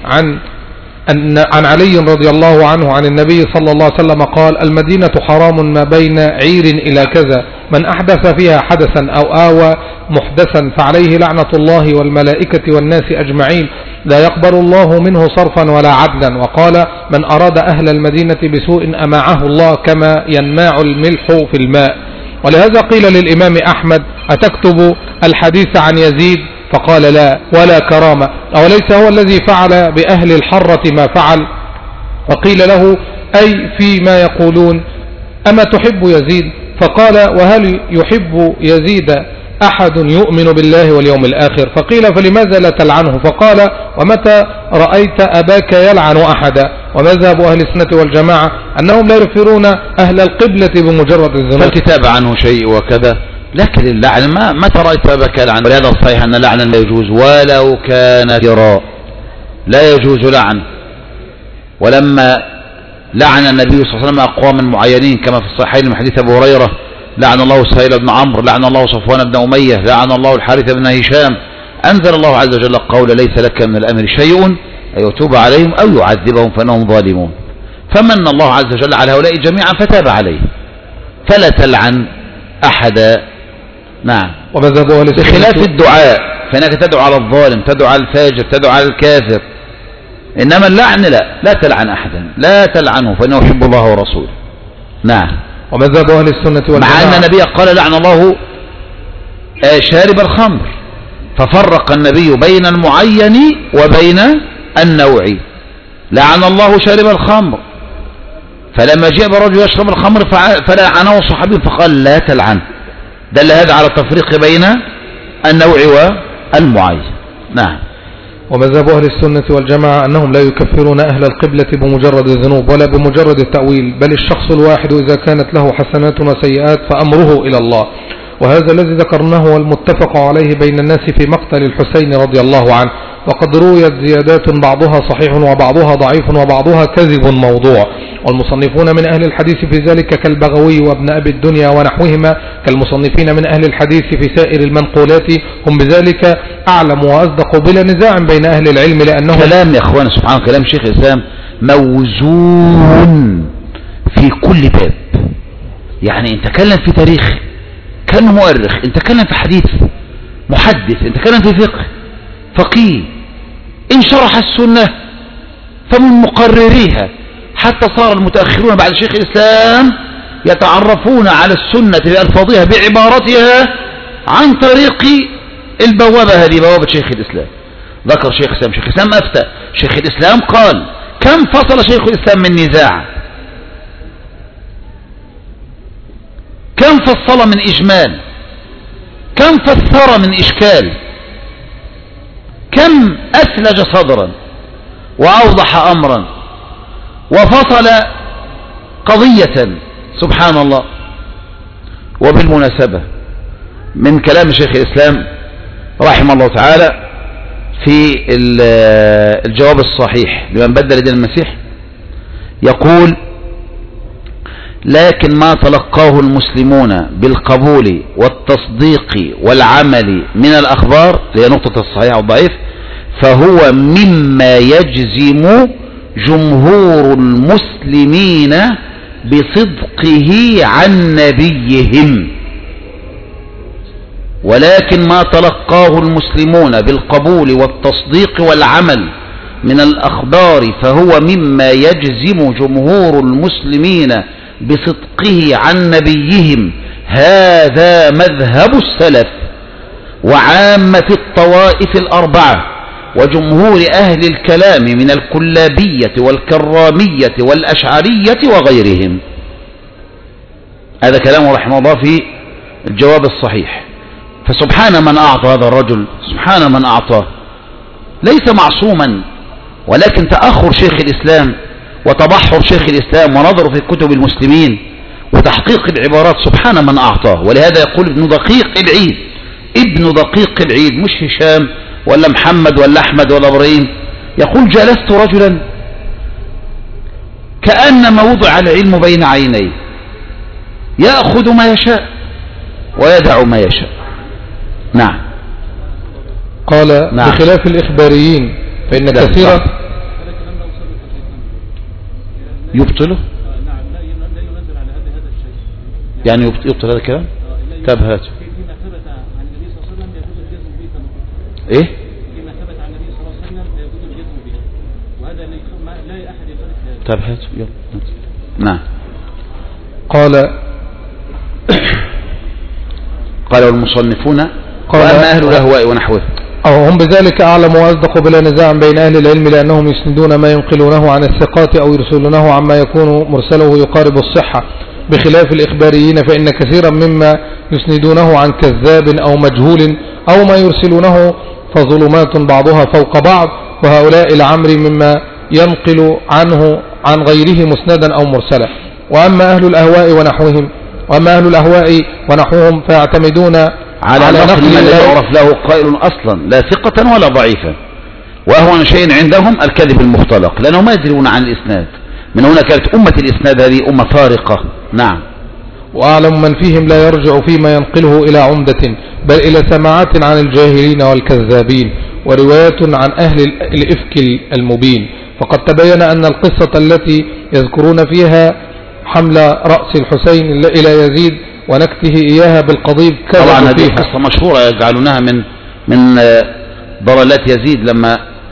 S2: عن علي رضي الله عنه عن النبي صلى الله عليه وسلم قال: المدينة حرام ما بين عير إلى كذا، من أحدث فيها حدثا أو آوى محدثا فعليه لعنة الله والملائكة والناس أجمعين، لا يقبل الله منه صرفا ولا عدلا. وقال: من أراد أهل المدينة بسوء أماعه الله كما ينماع الملح في الماء. ولهذا قيل للإمام أحمد: أتكتب الحديث عن يزيد؟ فقال: لا، ولا كرامة، أوليس هو الذي فعل بأهل الحرة ما فعل؟ وقيل له: أي فيما يقولون، أما تحب يزيد؟ فقال: وهل يحب يزيد أحد يؤمن بالله واليوم الآخر؟ فقيل: فلماذا لا تلعنه؟ فقال: ومتى رأيت أباك يلعن أحدا؟ ومذهب أهل السنة والجماعة أنهم لا يغفرون أهل القبلة بمجرد الذنوب،
S1: فالكتاب عنه شيء وكذا، لكن اللعن متى رأيت أباك يلعن؟ ولهذا الصحيح أن لعنا لا يجوز ولو كان كراء، لا يجوز لعن. ولما لعن النبي صلى الله عليه وسلم أقواما معينين كما في الصحيحين من حديث أبو هريرة: لعن الله سهيل بن عمرو، لعن الله صفوان بن أمية، لعن الله الحارث بن هشام، أنزل الله عز وجل قول: ليس لك من الأمر شيء، أن يتوب عليهم أو يعذبهم فإنهم ظالمون. فمن الله عز وجل على هؤلاء جميعا فتاب عليه، فلا تلعن أحدا. نعم. بخلاف الدعاء، فإنك تدعو على الظالم، تدعو على الفاجر، تدعو على الكافر، إنما اللعن لا تلعن أحدا، لا تلعنه فإنه يحب الله ورسوله. نعم.
S2: ومذهب أهل السنة والجماعة،
S1: مع أن النبي قال: لعن الله شارب الخمر، ففرق النبي بين المعين وبين النوع. لعن الله شارب الخمر، فلما جاء برجل يشرب الخمر فلعنه صحابي فقال: لا تلعن، دل هذا على التفريق بين النوع والمعين. نعم.
S2: ومذهب أهل السنة والجماعة أنهم لا يكفرون أهل القبلة بمجرد الذنوب ولا بمجرد التأويل، بل الشخص الواحد إذا كانت له حسنات وسيئات فأمره إلى الله. وهذا الذي ذكرناه والمتفق عليه بين الناس في مقتل الحسين رضي الله عنه. وقد رويت زيادات بعضها صحيح وبعضها ضعيف وبعضها كذب موضوع، والمصنفون من أهل الحديث في ذلك كالبغوي وابن أبي الدنيا ونحوهما كالمصنفين من أهل الحديث في سائر المنقولات هم بذلك أعلم وأصدق بلا نزاع بين أهل العلم، لأنه
S1: كلام يا أخوان سبحانه كلام شيخ الإسلام موزون في كل باب. يعني انت تكلم في تاريخ كان مؤرخ، انت تكلم في حديث محدث، انت تكلم في فقه فقيه، ان شرح السنة فمن مقرريها، حتى صار المتأخرون بعد شيخ الإسلام يتعرفون على السنة بألفاظها بعبارتها عن طريق البوابة هذه، بوابة شيخ الإسلام. ذكر شيخ الإسلام، شيخ الإسلام أفتى، شيخ الإسلام قال: كم فصل شيخ الإسلام من نزاع، كم فصل من إجمال، كم فسر من إشكال، كم أثلج صدرا وأوضح أمرا وفصل قضية، سبحان الله. وبالمناسبة من كلام شيخ الإسلام رحمه الله تعالى في الجواب الصحيح لمن بدل دين المسيح يقول: لكن ما تلقاه المسلمون بالقبول والتصديق والعمل من الأخبار، هي نقطة الصحيح والضعيف، فهو مما يجزم جمهور المسلمين بصدقه عن نبيهم. ولكن ما تلقاه المسلمون بالقبول والتصديق والعمل من الأخبار فهو مما يجزم جمهور المسلمين بصدقه عن نبيهم. هذا مذهب السلف وعامة الطوائف الأربعة وجمهور أهل الكلام من الكلابية والكرامية والأشعرية وغيرهم. هذا كلامه رحمه الله في الجواب الصحيح. فسبحان من أعطى هذا الرجل، سبحان من أعطاه، ليس معصوما، ولكن تأخر شيخ الإسلام وتبحر شيخ الإسلام ونظره في كتب المسلمين وتحقيق العبارات، سبحان من أعطاه. ولهذا يقول ابن دقيق العيد، ابن دقيق العيد، مش هشام ولا محمد ولا أحمد ولا إبراهيم، يقول جلست رجلا كأنما وضع العلم بين عينيه، يأخذ ما يشاء ويدع ما يشاء. نعم.
S2: قال
S1: نعم.
S2: بخلاف الإخباريين فإن كثيرا
S1: يبطله، يعني يبطل هذا الكلام. طب هات ايه
S3: فيما ثبت عن النبي صلى الله عليه وسلم لا يجوز الجزم به، وهذا لا احد يخالف هذا.
S1: طب هات يلا. نعم. قال والمصنفون وأما أهل الأهواء ونحوه
S2: هم بذلك أعلم وأصدق بلا نزاع بين أهل العلم، لأنهم يسندون ما ينقلونه عن الثقات أو يرسلونه عما يكون مرسله يقارب الصحة، بخلاف الإخباريين فإن كثيرا مما يسندونه عن كذاب أو مجهول أو ما يرسلونه فظلمات بعضها فوق بعض، وهؤلاء العمر مما ينقل عنه عن غيره مسندا أو مرسلا. وأما أهل الأهواء ونحوهم فيعتمدون
S1: على نقل من لا يعرف له قائل أصلا لا ثقة ولا ضعيفا، وأهون شيء عندهم الكذب المختلق، لأنهم ما يدرون عن الإسناد. من هنا كانت أمة الإسناد هذه أمة فارقة. نعم.
S2: وأعلم من فيهم لا يرجع فيما ينقله إلى عمدة، بل إلى سماعات عن الجاهلين والكذابين، وروايات عن أهل الإفك المبين. فقد تبين أن القصة التي يذكرون فيها حمل رأس الحسين إلى يزيد ونكته إياها بالقضيب
S1: طبعا هذه قصة مشهورة يجعلونها من ضلالات يزيد لما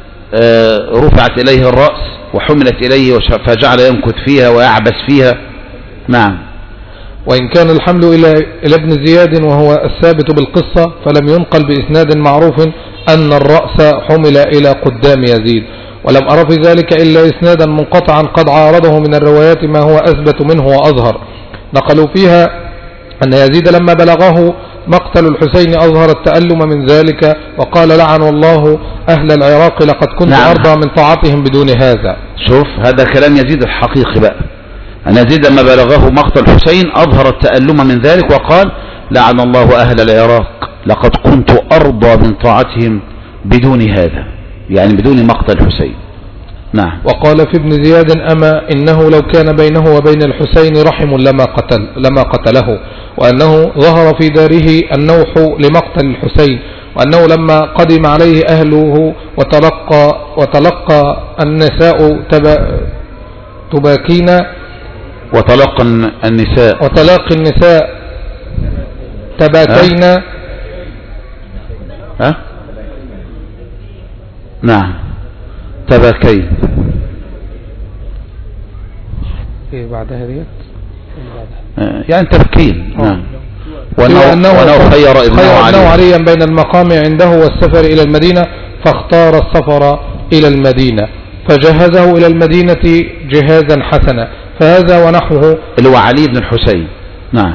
S1: رفعت إليه الرأس وحملت إليه فجعل ينكت فيها ويعبس فيها. نعم.
S2: وإن كان الحمل إلى ابن زياد وهو الثابت بالقصة، فلم ينقل بإسناد معروف أن الرأس حمل إلى قدام يزيد، ولم أرى في ذلك إلا إسنادا منقطعا قد عارضه من الروايات ما هو أثبت منه وأظهر. نقلوا فيها أن يزيد لما بلغه مقتل الحسين أظهر التألم من ذلك، وقال لعن الله أهل العراق لقد كنت أرضى من طاعتهم بدون هذا.
S1: شوف هذا كلام يزيد الحقيقي بقى، أن يزيد لما بلغه مقتل الحسين أظهر التألم من ذلك وقال لعن الله أهل العراق لقد كنت أرضى من طاعتهم بدون هذا، يعني بدون مقتل الحسين. نعم.
S2: وقال في ابن زياد أما إنه لو كان بينه وبين الحسين رحم لما قتله، وأنه ظهر في داره النوح لمقتل الحسين، وأنه لما قدم عليه أهله وتلقى النساء تباكين
S1: وتلقى النساء تباكين. ها؟ نعم تباكين.
S2: ايه بعدها ديت
S1: يعني تبكين. نعم. وأنه خير ابنه
S2: عليا بين المقام عنده والسفر إلى المدينة، فاختار السفر إلى المدينة فجهزه إلى المدينة جهازا حسنا. فهذا ونحوه
S1: اللي هو علي بن الحسين. نعم.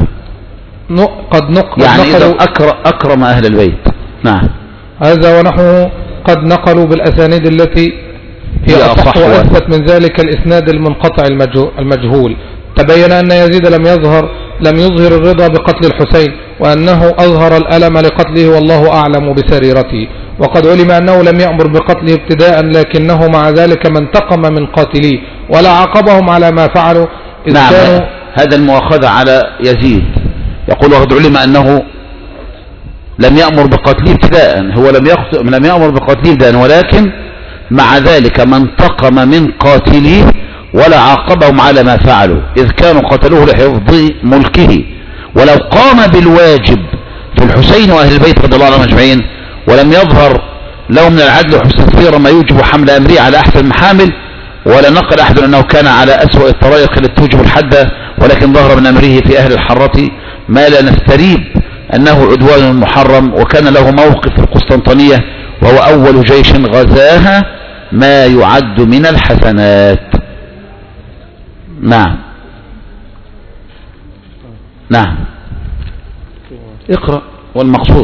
S1: يعني إذا أكرم أهل البيت. نعم.
S2: هذا ونحوه قد نقلوا بالأسانيد التي هي أصح وأثبت من ذلك الإسناد المنقطع المجهول. تبين أن يزيد لم يظهر الرضا بقتل الحسين، وأنه أظهر الألم لقتله والله أعلم بسريرته. وقد علم أنه لم يأمر بقتله ابتداء، لكنه مع ذلك ما انتقم من قاتليه ولا عاقبهم على ما فعلوا.
S1: نعم. هذا المؤاخذة على يزيد. يقول وقد علم أنه لم يأمر بقتله ابتداء، هو لم يأمر بقتله ابتداء، ولكن مع ذلك ما انتقم من قاتليه ولا عاقبهم على ما فعلوا، إذ كانوا قتلوه لحفظ ملكه. ولو قام بالواجب في الحسين وأهل البيت رضي الله عنهم أجمعين ولم يظهر له من العدل وحسن السيرة ما يوجب حمل أمره على أحسن المحامل، ولا نقل أحد أنه كان على أسوأ الطرائق التي توجب الحد، ولكن ظهر من أمره في أهل الحرة ما لا نستريب أنه عدوان محرم، وكان له موقف في القسطنطينية وهو أول جيش غزاها ما يعد من الحسنات. نعم نعم اقرأ. والمقصود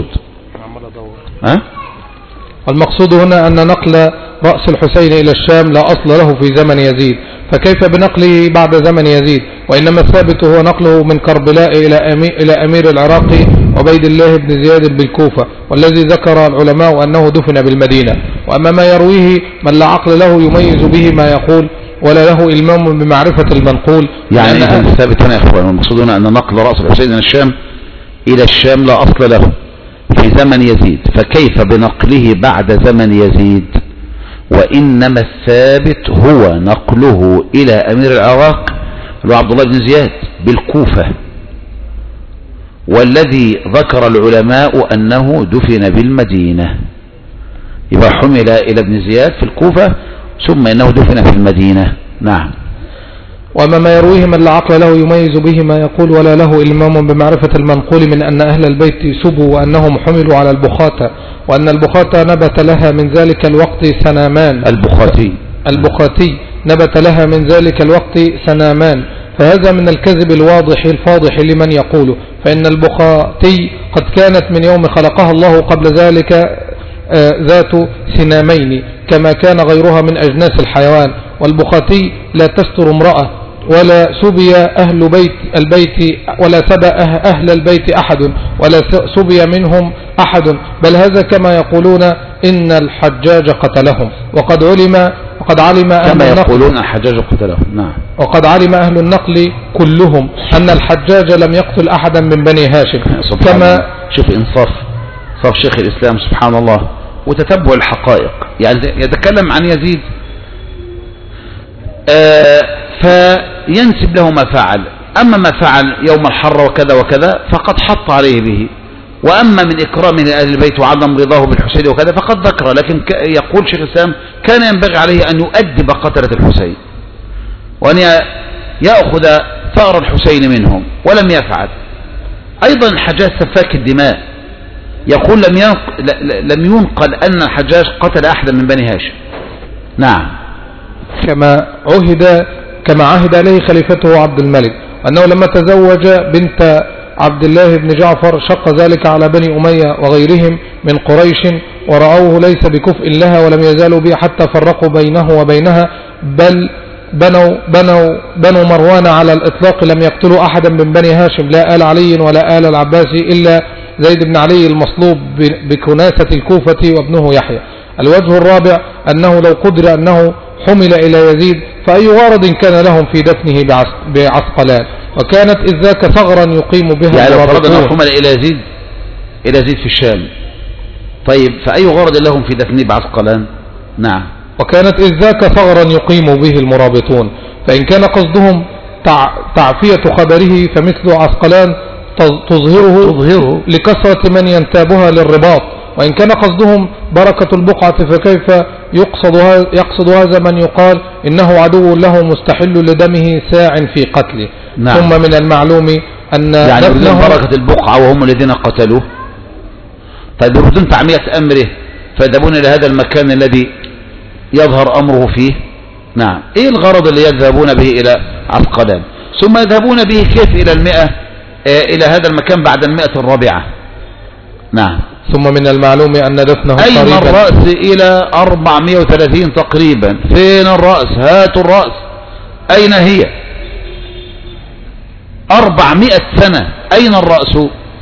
S2: المقصود هنا أن نقل رأس الحسين إلى الشام لا أصل له في زمن يزيد، فكيف بنقله بعد زمن يزيد؟ وإنما الثابت هو نقله من كربلاء إلى أمير العراق عبيد الله بن زياد بالكوفة، والذي ذكر العلماء أنه دفن بالمدينة. وأما ما يرويه من لا عقل له يميز به ما يقول ولا له إلمام بمعرفة المنقول.
S1: يعني الثابت هنا يا إخوان، المقصود هنا أن نقل رأس الحسين إلى الشام لا أصل له في زمن يزيد، فكيف بنقله بعد زمن يزيد؟ وإنما الثابت هو نقله إلى أمير العراق اللي هو عبد الله بن زياد بالكوفة، والذي ذكر العلماء أنه دفن بالمدينة، يبقى حمل إلى ابن زياد في الكوفة ثم إنه دفن في المدينة. نعم.
S2: وأما ما يرويه من لا عقل له يميز به ما يقول ولا له إلمام بمعرفة المنقول من أن أهل البيت سبوا وأنهم حملوا على البخاتة، وأن البخاتة نبت لها من ذلك الوقت سنامان. البخاتي نبت لها من ذلك الوقت سنامان، فهذا من الكذب الواضح الفاضح لمن يقوله، فإن البخاتي قد كانت من يوم خلقها الله قبل ذلك ذات سنامين كما كان غيرها من أجناس الحيوان. والبخاتي لا تستر امرأة ولا سبي أهل بيت البيت ولا سبى أهل البيت أحد ولا سبي منهم أحد، بل هذا كما يقولون إن الحجاج قتلهم، وقد علم
S1: كما يقولون الحجاج قتلهم. نعم.
S2: وقد علم أهل النقل كلهم أن الحجاج لم يقتل أحدا من بني هاشم. كما
S1: شوف إنصاف شيخ الإسلام سبحان الله وتتبع الحقائق، يعني يتكلم عن يزيد فينسب له ما فعل، أما ما فعل يوم الحر وكذا وكذا فقد حط عليه به، وأما من إكرامه لأهل البيت وعدم رضاه بالحسين وكذا فقد ذكر، لكن يقول شيخ الإسلام كان ينبغي عليه أن يؤدب قتلة الحسين وأن يأخذ ثأر الحسين منهم، ولم يفعل. أيضا الحجاج سفاك الدماء، يقول لم ينقل أن الحجاج قتل أحدا من بني هاشم. نعم.
S2: كما عهد عليه خليفته عبد الملك أنه لما تزوج بنت عبد الله بن جعفر شق ذلك على بني أمية وغيرهم من قريش، ورأوه ليس بكفء لها ولم يزالوا به حتى فرقوا بينه وبينها، بل بنو مروان على الإطلاق لم يقتلوا أحدا من بني هاشم لا آل علي ولا آل العباس إلا زيد بن علي المصلوب بكناسة الكوفة وابنه يحيى. الوجه الرابع أنه لو قدر أنه حمل إلى يزيد فأي غرض كان لهم في دفنه بعسقلان، وكانت إذ ذاك ثغرا يقيم بها
S1: يعني لو فرض أنه حمل إلى يزيد في الشام، طيب فأي غرض لهم في دفنه بعسقلان؟ نعم.
S2: وكانت إذ ذاك ثغرا يقيم به المرابطون، فإن كان قصدهم تعفية خبره فمثل عسقلان تظهره لكثرة من ينتابها للرباط، وإن كان قصدهم بركة البقعة فكيف يقصد هذا من يقال إنه عدو له مستحل لدمه ساع في قتله.
S1: نعم.
S2: ثم من المعلوم أن
S1: يعني يريدون بركة البقعة وهم الذين قتلوه، طيب يريدون تعمية أمره فيذهبون إلى هذا المكان الذي يظهر أمره فيه. نعم. إيه الغرض اللي يذهبون به إلى عسقلان ثم يذهبون به كيف إلى هذا المكان بعد 100 نعم.
S2: ثم من المعلوم أن دفنه
S1: أين
S2: قريبا
S1: الرأس إلى 430 تقريبا، فين الرأس؟ هاتوا الرأس، أين هي؟ 400 سنة، أين الرأس؟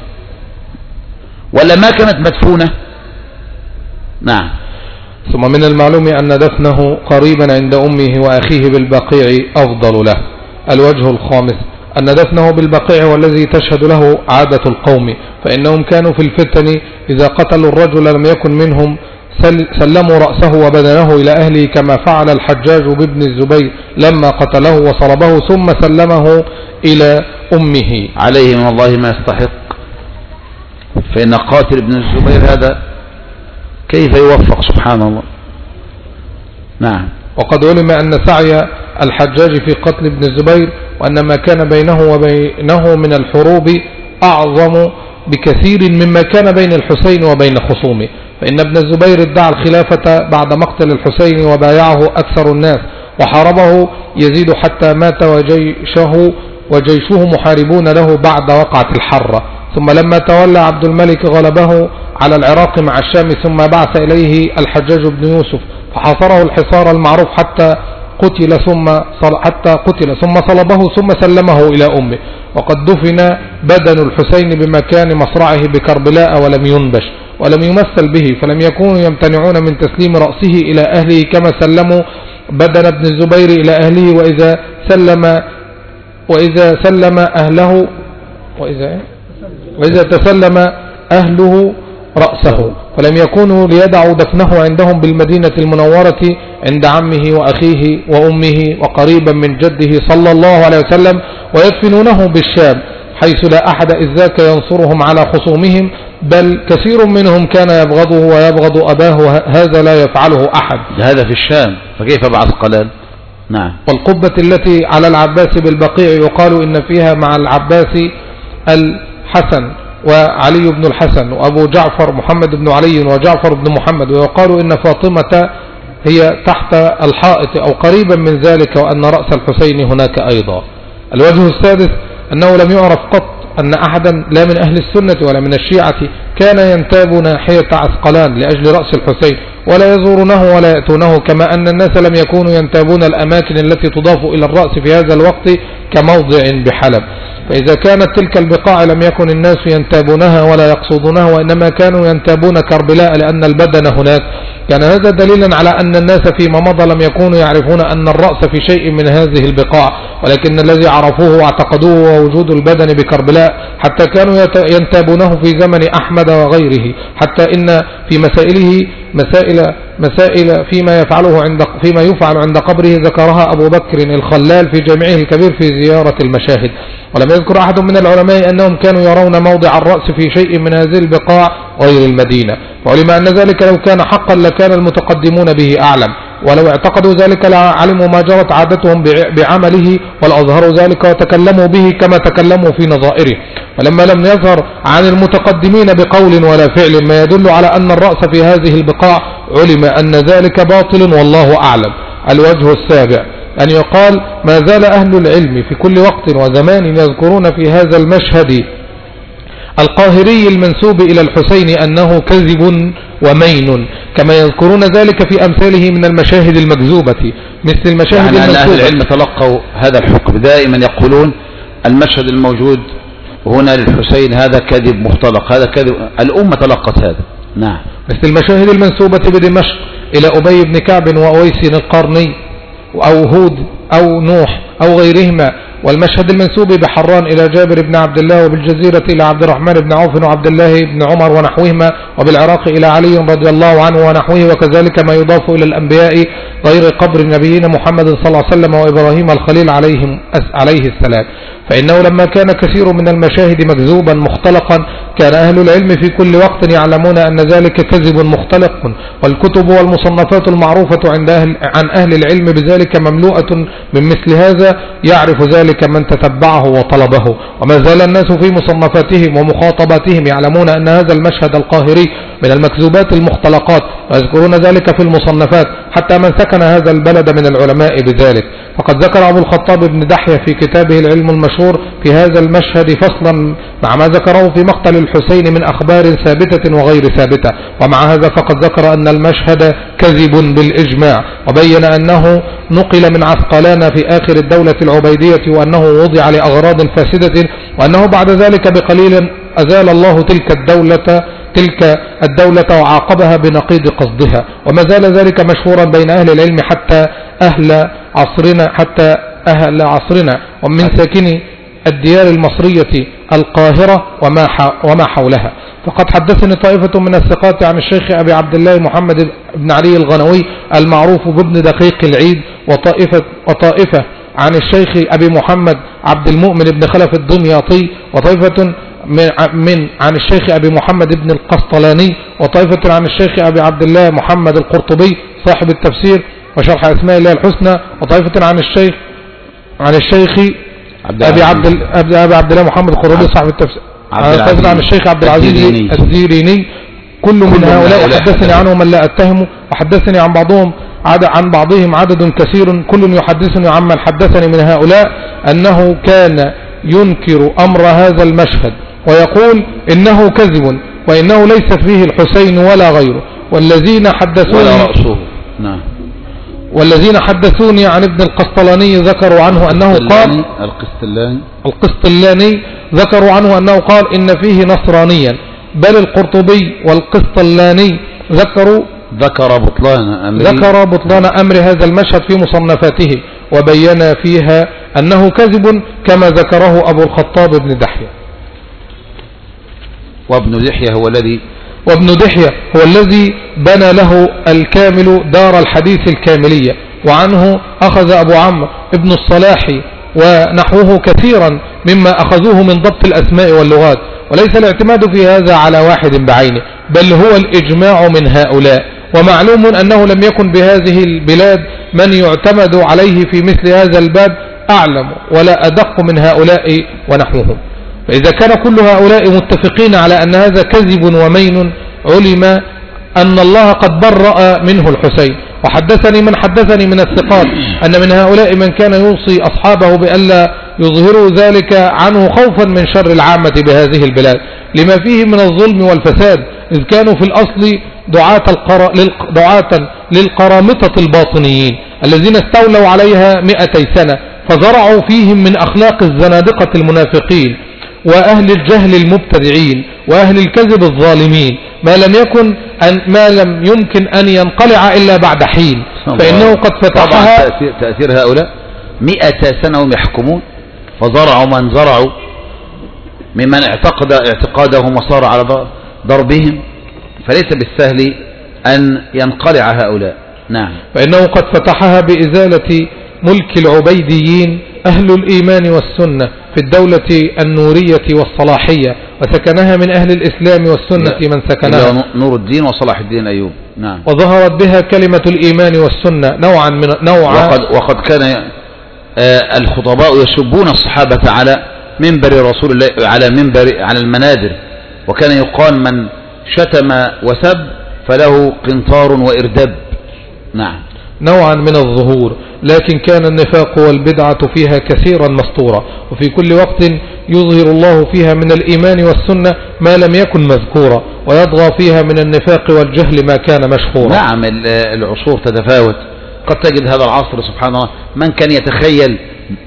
S1: ولا ما كانت مدفونة؟ نعم.
S2: ثم من المعلوم أن دفنه قريبا عند أمه وأخيه بالبقيع أفضل له. الوجه الخامس أن دفنه بالبقيع والذي تشهد له عادة القوم، فإنهم كانوا في الفتن إذا قتلوا الرجل لم يكن منهم سلموا رأسه وبدنه إلى أهله، كما فعل الحجاج بابن الزبير لما قتله وصلبه ثم سلمه إلى أمه.
S1: عليه من الله ما يستحق، فإن قاتل ابن الزبير هذا كيف يوفق سبحان الله. نعم.
S2: وقد علم أن سعي الحجاج في قتل ابن الزبير وأن ما كان بينه وبينه من الحروب أعظم بكثير مما كان بين الحسين وبين خصومه، فإن ابن الزبير ادعى الخلافة بعد مقتل الحسين وبايعه أكثر الناس، وحاربه يزيد حتى مات وجيشه محاربون له بعد وقعة الحرة. ثم لما تولى عبد الملك غلبه على العراق مع الشام، ثم بعث إليه الحجاج بن يوسف فحاصره الحصار المعروف حتى قتل ثم صلبه ثم سلمه إلى أمه. وقد دفن بدن الحسين بمكان مصرعه بكربلاء ولم ينبش ولم يمثل به، فلم يكونوا يمتنعون من تسليم رأسه إلى أهله كما سلموا بدن ابن الزبير إلى أهله، وإذا تسلم أهله رأسه، فلم يكونوا ليدعوا دفنه عندهم بالمدينة المنورة عند عمه وأخيه وأمه وقريبا من جده صلى الله عليه وسلم، ويدفنونه بالشام حيث لا أحد إذ ذاك ينصرهم على خصومهم، بل كثير منهم كان يبغضه ويبغض أباه، هذا لا يفعله أحد.
S1: هذا في الشام، فكيف بعسقلان؟ نعم.
S2: والقبة التي على العباس بالبقيع يقال إن فيها مع العباس الحسن وعلي بن الحسن وأبو جعفر محمد بن علي وجعفر بن محمد، ويقال إن فاطمة هي تحت الحائط أو قريبا من ذلك، وأن رأس الحسين هناك أيضا. الوجه السادس أنه لم يعرف قط أن أحدا لا من أهل السنة ولا من الشيعة كان ينتاب ناحية عسقلان لأجل رأس الحسين ولا يزورونه ولا يأتونه، كما أن الناس لم يكونوا ينتابون الأماكن التي تضاف إلى الرأس في هذا الوقت كموضع بحلب. فإذا كانت تلك البقاع لم يكن الناس ينتابونها ولا يقصدونها، وإنما كانوا ينتابون كربلاء لأن البدن هناك، كان هذا دليلا على أن الناس فيما مضى لم يكونوا يعرفون أن الرأس في شيء من هذه البقاع، ولكن الذي عرفوه واعتقدوه ووجود البدن بكربلاء، حتى كانوا ينتابونه في زمن أحمد وغيره، حتى إن في مسائله مسائل فيما يفعل عند قبره ذكرها أبو بكر الخلال في جامعه الكبير في زيارة المشاهد. ولم يذكر أحد من العلماء أنهم كانوا يرون موضع الرأس في شيء من هذه البقاع غير المدينة، وعلم أن ذلك لو كان حقا لكان المتقدمون به أعلم، ولو اعتقدوا ذلك لعلموا ما جرت عادتهم بعمله والأظهروا ذلك وتكلموا به كما تكلموا في نظائره. ولما لم يظهر عن المتقدمين بقول ولا فعل ما يدل على أن الرأس في هذه البقاع، علم أن ذلك باطل والله أعلم. الوجه السابع أن يقال ما زال أهل العلم في كل وقت وزمان يذكرون في هذا المشهد القاهري المنسوب إلى الحسين أنه كذب ومين، كما يذكرون ذلك في أمثاله من المشاهد المكذوبة مثل المشاهد
S1: يعني
S2: المنسوبة.
S1: أهل العلم تلقوا هذا الحكم، دائما يقولون المشهد الموجود هنا للحسين هذا كذب مختلق، هذا كذب، الأمة تلقت هذا. نعم.
S2: مثل المشاهد المنسوبة بدمشق إلى أبي بن كعب وأويس القرني أو هود أو نوح أو غيرهما، والمشهد المنسوب بحران إلى جابر بن عبد الله، وبالجزيرة إلى عبد الرحمن بن عوف وعبد الله بن عمر ونحوهما، وبالعراق إلى علي رضي الله عنه ونحوه، وكذلك ما يضاف إلى الأنبياء غير قبر نبينا محمد صلى الله عليه وسلم وإبراهيم الخليل عليه السلام. فإنه لما كان كثير من المشاهد مكذوبا مختلقا، كان أهل العلم في كل وقت يعلمون أن ذلك كذب مختلق، والكتب والمصنفات المعروفة عن أهل العلم بذلك مملوءة من مثل هذا، يعرف ذلك من تتبعه وطلبه. وما زال الناس في مصنفاتهم ومخاطباتهم يعلمون أن هذا المشهد القاهري من المكذوبات المختلقات، ويذكرون ذلك في المصنفات حتى من سكن هذا البلد من العلماء بذلك. فقد ذكر أبو الخطاب بن دحية في كتابه العلم المشهور في هذا المشهد فصلا مع ما ذكره في مقتل الحسين من أخبار ثابتة وغير ثابتة، ومع هذا فقد ذكر أن المشهد كذب بالإجماع، وبين أنه نقل من عسقلان في آخر الدولة العبيدية، وأنه وضع لأغراض فاسدة، وأنه بعد ذلك بقليل أزال الله تلك الدولة وعاقبها بنقيض قصدها. وما زال ذلك مشهورا بين أهل العلم حتى أهل عصرنا ومن ساكني الديار المصرية القاهرة وما حولها. فقد حدثني طائفة من الثقات عن الشيخ أبي عبد الله محمد بن علي الغنوي المعروف بابن دقيق العيد، وطائفة عن الشيخ أبي محمد عبد المؤمن بن خلف الدمياطي، وطائفة عن الشيخ أبي محمد بن القسطلاني، وطائفة عن الشيخ أبي عبد الله محمد القرطبي صاحب التفسير وشرح أسماء الله الحسنى، وطائفة عن الشيخ أبي عبد الله محمد القرطبي صاحب التفسير، طائفة عن الشيخ عبد العزيز الديريني. كل من هؤلاء حدثني عنه من لا أتهم، وحدثني عن بعضهم عدد كثير، كل يحدثني عمن حدثني من هؤلاء أنه كان ينكر أمر هذا المشهد ويقول إنه كذب وإنه ليس فيه الحسين ولا غيره. والذين حدثوني عن ابن القسطلاني ذكروا عنه أنه قال القسطلاني ذكروا عنه أنه قال إن فيه نصرانيا، بل القرطبي والقسطلاني ذكر بطلان أمر هذا المشهد في مصنفاته، وبين فيها أنه كذب كما ذكره أبو الخطاب بن دحية.
S1: وابن دحية
S2: هو الذي بنى له الكامل دار الحديث الكاملية، وعنه أخذ أبو عمرو ابن الصلاح ونحوه كثيرا مما أخذوه من ضبط الأسماء واللغات. وليس الاعتماد في هذا على واحد بعينه، بل هو الإجماع من هؤلاء. ومعلوم أنه لم يكن بهذه البلاد من يعتمد عليه في مثل هذا الباب أعلم ولا أدق من هؤلاء ونحوهم. فإذا كان كل هؤلاء متفقين على أن هذا كذب ومين، علم أن الله قد برأ منه الحسين. وحدثني من الثقات أن من هؤلاء من كان يوصي أصحابه بألا يظهروا ذلك عنه خوفا من شر العامة بهذه البلاد، لما فيه من الظلم والفساد، إذ كانوا في الأصل دعاة للقرامطة الباطنيين الذين استولوا عليها 200 سنة، فزرعوا فيهم من أخلاق الزنادقة المنافقين وأهل الجهل المبتدعين وأهل الكذب الظالمين ما لم يمكن أن ينقلع إلا بعد حين، فإنه قد فتحها.
S1: تأثير هؤلاء 100 سنة هم يحكمون، فزرعوا من زرعوا ممن اعتقد اعتقادهم وصار على ضربهم، فليس بالسهل أن ينقلع هؤلاء. نعم.
S2: فإنه قد فتحها بإزالة ملك العبيديين أهل الإيمان والسنة في الدولة النورية والصلاحية، وسكنها من أهل الإسلام والسنة من سكنها
S1: نور الدين وصلاح الدين أيوب. نعم.
S2: وظهرت بها كلمة الإيمان والسنة نوعا
S1: وقد كان الخطباء يسبون الصحابة على منبر رسول الله، على المنابر، وكان يقال من شتم وسب فله قنطار وإردب. نعم.
S2: نوعا من الظهور، لكن كان النفاق والبدعة فيها كثيرا مسطورة، وفي كل وقت يظهر الله فيها من الإيمان والسنة ما لم يكن مذكورا، ويضغى فيها من النفاق والجهل ما كان مشهورا.
S1: نعم. العصور تتفاوت، قد تجد هذا العصر سبحان الله من كان يتخيل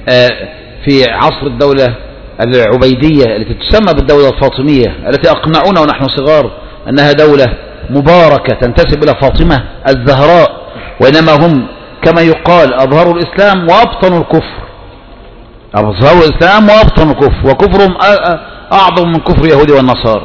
S1: في عصر الدولة العبيدية التي تسمى بالدولة الفاطمية التي أقنعونا ونحن صغار أنها دولة مباركة تنتسب إلى فاطمة الزهراء، وإنما هم كما يقال أظهروا الإسلام وأبطنوا الكفر، أظهروا الإسلام وأبطنوا الكفر، وكفرهم أعظم من كفر يهود والنصارى.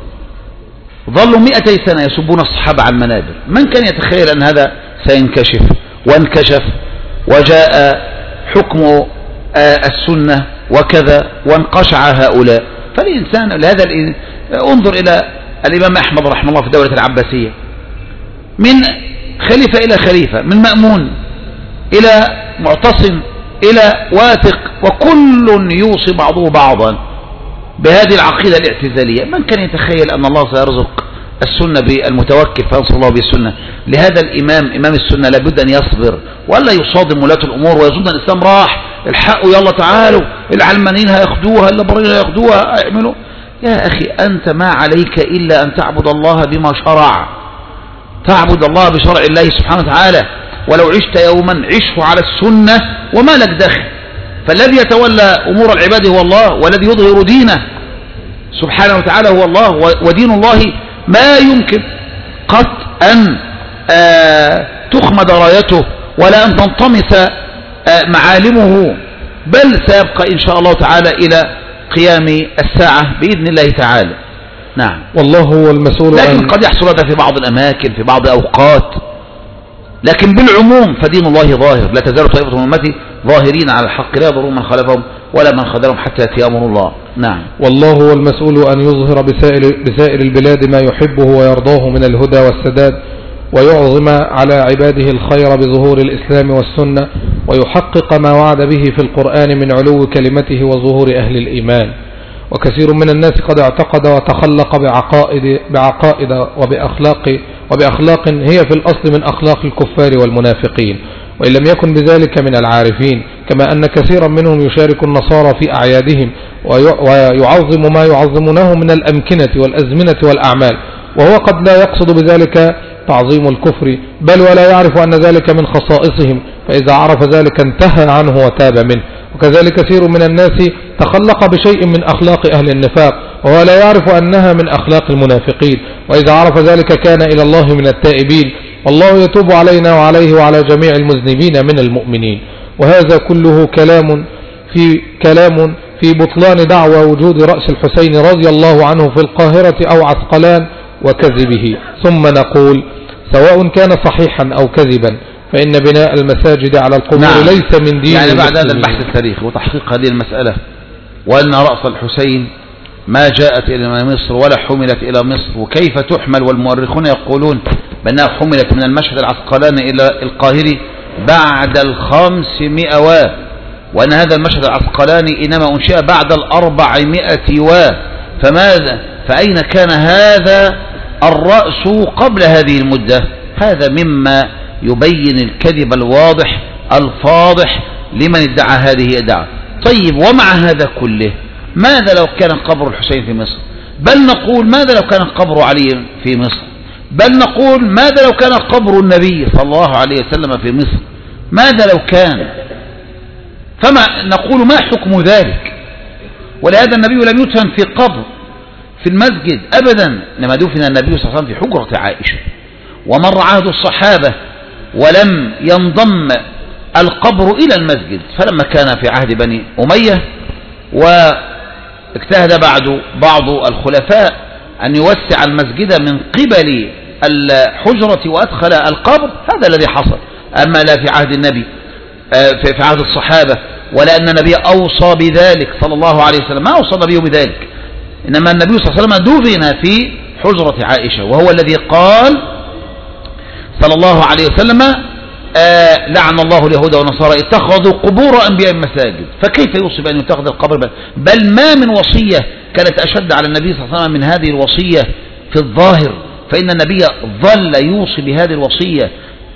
S1: ظلوا 200 سنة يسبون الصحابة على المنابر. من كان يتخيل أن هذا سينكشف؟ وانكشف، وجاء حكم السنة وكذا، وانقشع هؤلاء. فالإنسان لهذا انظر إلى الإمام أحمد رحمه الله في الدولة العباسية، من خليفة إلى خليفة، من مأمون إلى معتصم إلى واثق، وكل يوصي بعضه بعضا بهذه العقيدة الاعتزالية. من كان يتخيل أن الله سيرزق السنة بالمتوكل فينصر الله بالسنة؟ لهذا إمام السنة لابد أن يصبر ولا يصادم ولاة الأمور ويظن أن الإسلام راح الحق يلا تعالوا العلمانيين هياخدوها الليبراليين هياخدوها اعملوا. يا أخي أنت ما عليك إلا أن تعبد الله بما شرع، تعبد الله بشرع الله سبحانه وتعالى، ولو عشت يوما عشه على السنة وما لك دخل. فالذي يتولى أمور العباد هو الله، والذي يظهر دينه سبحانه وتعالى هو الله، ودين الله ما يمكن قط أن تخمد رايته ولا أن تنطمس معالمه، بل سيبقى إن شاء الله تعالى إلى قيام الساعة بإذن الله تعالى. نعم.
S2: والله هو المسؤول.
S1: لكن قد يحصل هذا في بعض الأماكن في بعض أوقات، لكن بالعموم فدين الله ظاهر. لا تزال طائفة من أمتي ظاهرين على الحق لا يضرون من خالفهم ولا من خذلهم حتى يأتي أمر الله. نعم.
S2: والله هو المسؤول أن يظهر بسائر البلاد ما يحبه ويرضاه من الهدى والسداد، ويعظم على عباده الخير بظهور الإسلام والسنة، ويحقق ما وعد به في القرآن من علو كلمته وظهور أهل الإيمان. وكثير من الناس قد اعتقد وتخلق بعقائد وبأخلاق هي في الأصل من أخلاق الكفار والمنافقين، وإن لم يكن بذلك من العارفين، كما أن كثيرا منهم يشارك النصارى في أعيادهم ويعظم ما يعظمونه من الأمكنة والأزمنة والأعمال، وهو قد لا يقصد بذلك تعظيم الكفر، بل ولا يعرف أن ذلك من خصائصهم، فإذا عرف ذلك انتهى عنه وتاب منه. وكذلك كثير من الناس تخلق بشيء من أخلاق أهل النفاق وهو لا يعرف أنها من أخلاق المنافقين، وإذا عرف ذلك كان إلى الله من التائبين، والله يتوب علينا وعليه وعلى جميع المذنبين من المؤمنين. وهذا كله كلام في بطلان دعوى وجود رأس الحسين رضي الله عنه في القاهرة أو عسقلان وكذبه. ثم نقول سواء كان صحيحا أو كذبا فإن بناء المساجد على القبور ليس من دين
S1: يعني بعد
S2: المسلمين.
S1: هذا البحث التاريخي وتحقيق هذه المسألة، وأن رأس الحسين ما جاءت إلى مصر ولا حملت إلى مصر، وكيف تحمل، والمؤرخون يقولون بأنها حملت من المشهد العسقلاني إلى القاهرة بعد 500 وأن هذا المشهد العسقلاني إنما أنشئ بعد 400 فماذا؟ فأين كان هذا الرأس قبل هذه المدة؟ هذا مما يبين الكذب الواضح الفاضح لمن ادعى هذه ادعاء. طيب، ومع هذا كله ماذا لو كان قبر الحسين في مصر؟ بل نقول ماذا لو كان قبر علي في مصر؟ بل نقول ماذا لو كان قبر النبي صلى الله عليه وسلم في مصر؟ ماذا لو كان؟ فما نقول ما حكم ذلك؟ ولهذا النبي لم يدفن في قبر في المسجد أبدا، لما دفن النبي صلى الله عليه وسلم في حجرة عائشة، ومر عهد الصحابة ولم ينضم القبر إلى المسجد، فلما كان في عهد بني أمية واجتهد بعض الخلفاء أن يوسع المسجد من قبل الحجرة وأدخل القبر، هذا الذي حصل. أما لا في عهد النبي في عهد الصحابة، ولا أن النبي أوصى بذلك صلى الله عليه وسلم، ما أوصى النبي بذلك، إنما النبي صلى الله عليه وسلم دفن في حجرة عائشة، وهو الذي قال صلى الله عليه وسلم لعن الله اليهود والنصارى اتخذوا قبور أنبياء مساجد. فكيف يوصي بأن يتخذ القبر؟ بل ما من وصية كانت أشد على النبي صلى الله عليه وسلم من هذه الوصية في الظاهر، فإن النبي ظل يوصي بهذه الوصية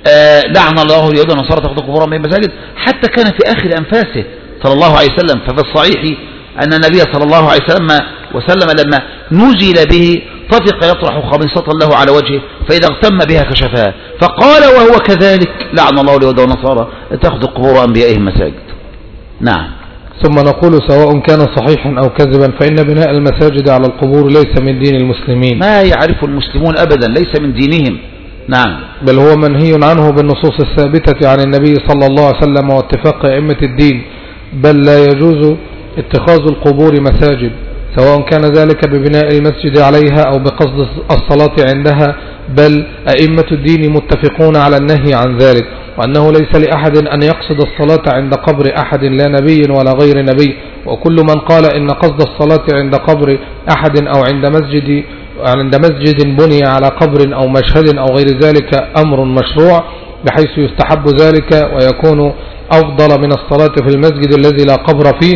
S1: لعن الله اليهود والنصارى اتخذوا قبور أنبياء مساجد حتى كان في آخر أنفاسه صلى الله عليه وسلم. ففي الصحيح أن النبي صلى الله عليه وسلم لما نزل به طفق يطرح خميصة له على وجهه، فإذا اغتم بها كشفها، فقال وهو كذلك لعن الله اليهود والنصارى اتخذوا قبور أنبيائهم مساجد. نعم.
S2: ثم نقول سواء كان صحيحا أو كذبا فإن بناء المساجد على القبور ليس من دين المسلمين،
S1: ما يعرف المسلمون أبدا، ليس من دينهم. نعم.
S2: بل هو منهي عنه بالنصوص الثابتة عن النبي صلى الله عليه وسلم واتفاق أئمة الدين، بل لا يجوز اتخاذ القبور مساجد، سواء كان ذلك ببناء المسجد عليها أو بقصد الصلاة عندها، بل أئمة الدين متفقون على النهي عن ذلك، وأنه ليس لأحد أن يقصد الصلاة عند قبر أحد لا نبي ولا غير نبي. وكل من قال إن قصد الصلاة عند قبر أحد أو عند مسجد بني على قبر أو مشهد أو غير ذلك أمر مشروع بحيث يستحب ذلك ويكون أفضل من الصلاة في المسجد الذي لا قبر فيه،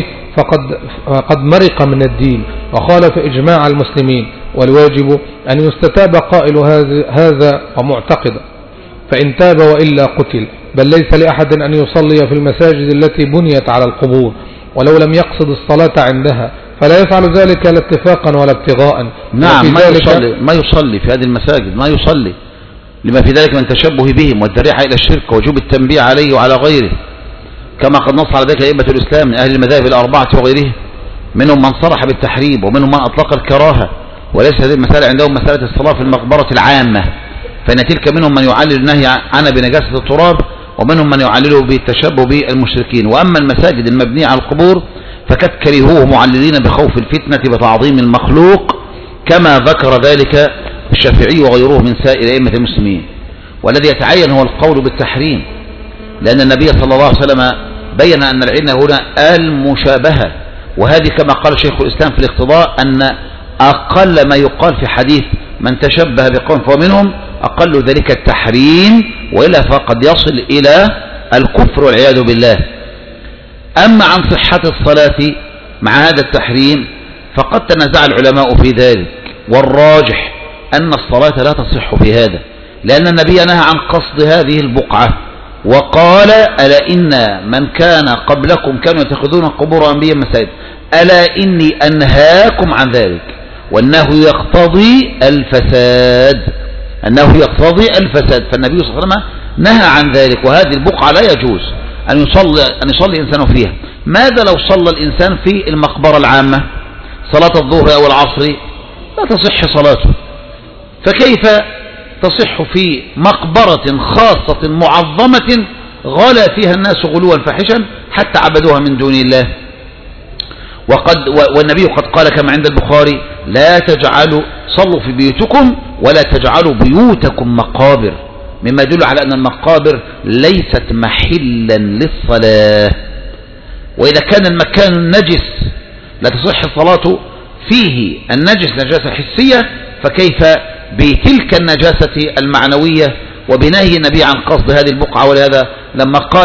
S2: فقد مرق من الدين وخالف إجماع المسلمين، والواجب أن يستتاب قائل هذا ومعتقد، فإن تاب وإلا قتل. بل ليس لأحد أن يصلي في المساجد التي بنيت على القبور ولو لم يقصد الصلاة عندها، فلا يفعل ذلك لا اتفاقا ولا ابتغاء.
S1: نعم، ما يصلي في هذه المساجد، ما يصلي لما في ذلك من تشبه بهم والذريعة إلى الشرك ووجوب التنبيه عليه وعلى غيره، كما قد نص على ذلك أئمة الإسلام من أهل المذاهب الأربعة وغيره، منهم من صرح بالتحريم ومنهم من أطلق الكراهة، وليس هذه المسألة عندهم مسألة الصلاة في المقبرة العامة، فإن تلك منهم من يعلل النهي عنها بنجاسة التراب، ومنهم من يعلله بالتشبه بالمشركين. وأما المساجد المبنية على القبور فقد كرهوه معللين بخوف الفتنة بتعظيم المخلوق، كما ذكر ذلك الشافعي وغيره من سائر أئمة المسلمين. والذي يتعين هو القول بالتحريم، لأن النبي صلى الله عليه وسلم بين أن العلة هنا المشابهة، وهذه كما قال شيخ الإسلام في الاقتضاء أن أقل ما يقال في حديث من تشبه بقوم فهو منهم أقل ذلك التحريم، وإلا فقد يصل إلى الكفر والعياذ بالله. أما عن صحة الصلاة مع هذا التحريم فقد تنازع العلماء في ذلك، والراجح أن الصلاة لا تصح في هذا، لأن النبي نهى عن قصد هذه البقعة وقال ألا إن من كان قبلكم كانوا يتخذون قبور أنبياء مساجد ألا إني أنهاكم عن ذلك، وأنه يقتضي الفساد، أنه يقتضي الفساد، فالنبي صلى الله عليه وسلم نهى عن ذلك. وهذه البقعة لا يجوز أن يصلي الإنسان فيها. ماذا لو صلى الإنسان في المقبرة العامة صلاة الظهر أو العصر؟ لا تصح صلاته، فكيف تصح في مقبرة خاصة معظمة غلا فيها الناس غلوا فاحشا حتى عبدوها من دون الله؟ والنبي قد قال كما عند البخاري لا تجعلوا صلوا في بيوتكم ولا تجعلوا بيوتكم مقابر، مما يدل على أن المقابر ليست محلا للصلاة. وإذا كان المكان نجس لا تصح الصلاة فيه، النجس نجاسة حسية، فكيف بتلك النجاسة المعنوية وبنهي النبي عن قصد هذه البقعة؟ ولهذا لما قال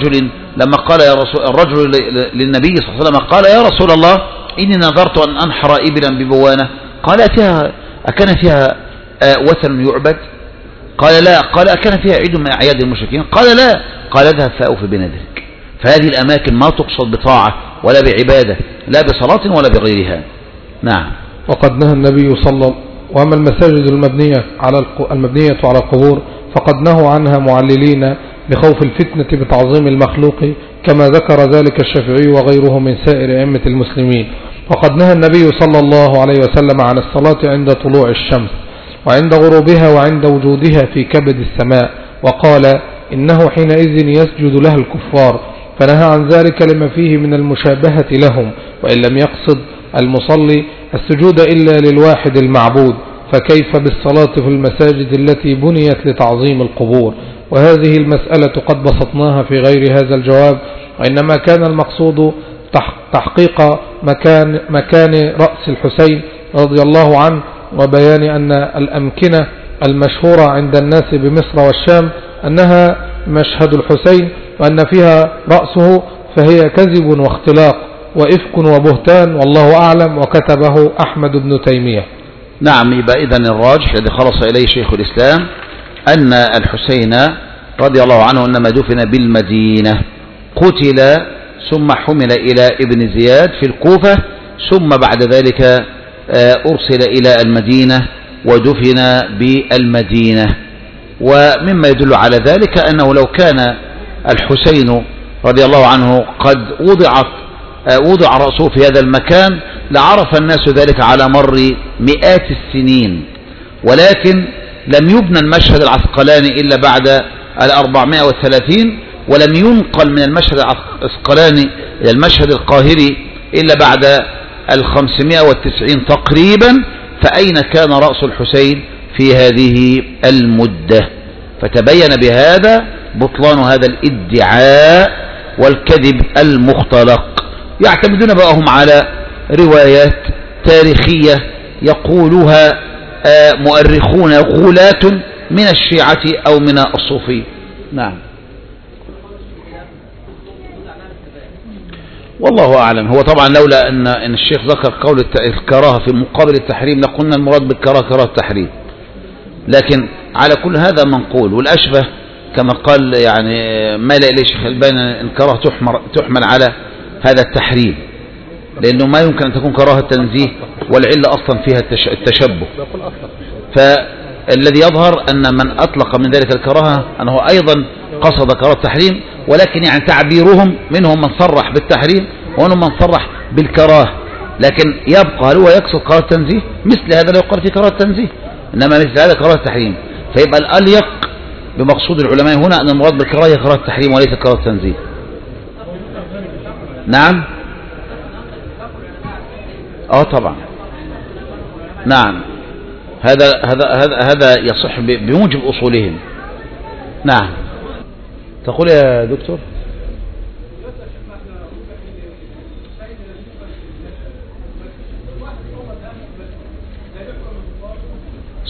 S1: الرجل للنبي صلى الله عليه وسلم قال يا رسول الله إني نذرت أن أنحر إبلا ببوانة، قال أكان فيها وثن يعبد؟ قال لا. قال أكان فيها عيد من أعياد المشركين؟ قال لا. قال اذهب فأوف بنذرك. فهذه الأماكن ما تقصد بطاعة ولا بعبادة، لا بصلاة ولا بغيرها. نعم.
S2: وقد نهى النبي صلى الله عليه وسلم. وأما المساجد المبنية على القبور فقد نهوا عنها معللين بخوف الفتنة بتعظيم المخلوق، كما ذكر ذلك الشافعي وغيره من سائر أئمة المسلمين. وقد نهى النبي صلى الله عليه وسلم عن الصلاة عند طلوع الشمس وعند غروبها وعند وجودها في كبد السماء، وقال إنه حينئذ يسجد لها الكفار، فنهى عن ذلك لما فيه من المشابهة لهم، وإن لم يقصد المصلي السجود إلا للواحد المعبود، فكيف بالصلاة في المساجد التي بنيت لتعظيم القبور؟ وهذه المسألة قد بسطناها في غير هذا الجواب، وإنما كان المقصود تحقيق مكان رأس الحسين رضي الله عنه، وبيان أن الأمكنة المشهورة عند الناس بمصر والشام أنها مشهد الحسين وأن فيها رأسه، فهي كذب واختلاق وإفك وبهتان والله أعلم، وكتبه أحمد بن تيمية.
S1: نعم. يبقى إذن الراجح الذي خلص إليه شيخ الإسلام أن الحسين رضي الله عنه إنما دفن بالمدينة، قتل ثم حمل إلى ابن زياد في الكوفة، ثم بعد ذلك أرسل إلى المدينة ودفن بالمدينة. ومما يدل على ذلك أنه لو كان الحسين رضي الله عنه قد وضع رأسه في هذا المكان لعرف الناس ذلك على مر مئات السنين، ولكن لم يبنى المشهد العسقلاني إلا بعد 430، ولم ينقل من المشهد العسقلاني إلى المشهد القاهري إلا بعد 590 تقريبا، فأين كان رأس الحسين في هذه المدة؟ فتبين بهذا بطلان هذا الادعاء والكذب المختلق. يعتمدون بقى هم على روايات تاريخية يقولها مؤرخون غلاة من الشيعة أو من الصوفية. نعم. والله أعلم. هو طبعا لولا أن الشيخ ذكر قول الكراهة في مقابل التحريم لقلنا المراد بالكراهة كراهة التحريم، لكن على كل هذا منقول، والأشبه كما قال يعني ما لا إليه الشيخ الباني الكراهة تحمل على هذا التحريم، لأنه ما يمكن أن تكون كراهة تنزيه والعلة أصلا فيها التشبه. فالذي يظهر أن من أطلق من ذلك الكراهة أنه أيضا قصد كراهة التحريم، ولكن يعني تعبيرهم منهم من صرح بالتحريم ومنهم من صرح بالكراهة، لكن يبقى هل هو يقصد كراهة التنزيه؟ مثل هذا لا يقال في كراهة التنزيه، إنما مثل هذا كراهة التحريم. فيبقى الأليق بمقصود العلماء هنا أن المراد بالكراهة كراهة التحريم وليس كراهة التنزيه. نعم. طبعا. نعم. هذا يصح بموجب أصولهم. نعم. تقول يا دكتور؟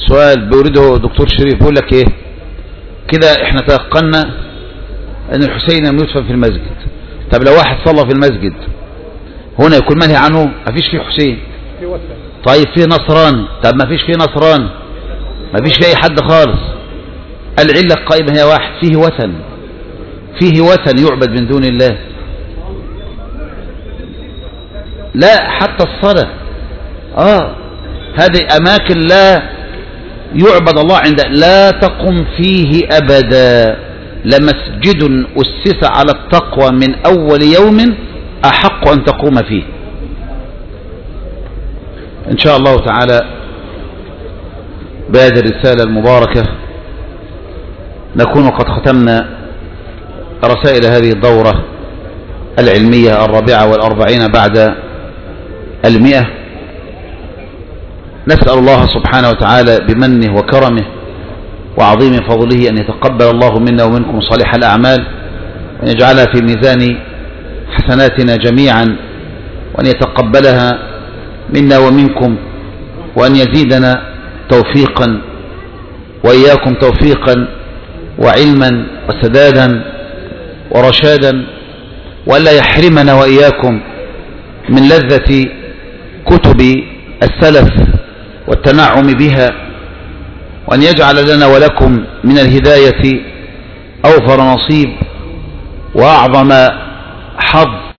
S1: سؤال بيورده دكتور شريف، بيقول لك ايه كده، احنا تيقنا ان الحسين لم يدفن في المسجد. طب لو واحد صلى في المسجد هنا يكون منهي عنه؟ ما فيش فيه حسين. طيب فيه نصراني؟ طب ما فيش فيه نصراني، ما فيش فيه اي حد خالص. العلة القائمة هي واحد، فيه وثن، فيه وثن يعبد من دون الله. لا حتى الصلاة هذه أماكن لا يعبد الله عندها، لا تقم فيه أبدا. لمسجد أسس على التقوى من أول يوم أحق أن تقوم فيه. إن شاء الله تعالى بهذه الرسالة المباركة نكون قد ختمنا رسائل هذه الدورة العلمية 44 بعد 100. نسأل الله سبحانه وتعالى بمنه وكرمه وعظيم فضله أن يتقبل الله منا ومنكم صالح الأعمال، وأن يجعلها في ميزان حسناتنا جميعا، وأن يتقبلها منا ومنكم، وأن يزيدنا توفيقا وإياكم توفيقا وعلما وسدادا ورشادا، وأن لا يحرمنا وإياكم من لذة كتب السلف والتنعم بها، وأن يجعل لنا ولكم من الهداية أوفر نصيب وأعظم حظ.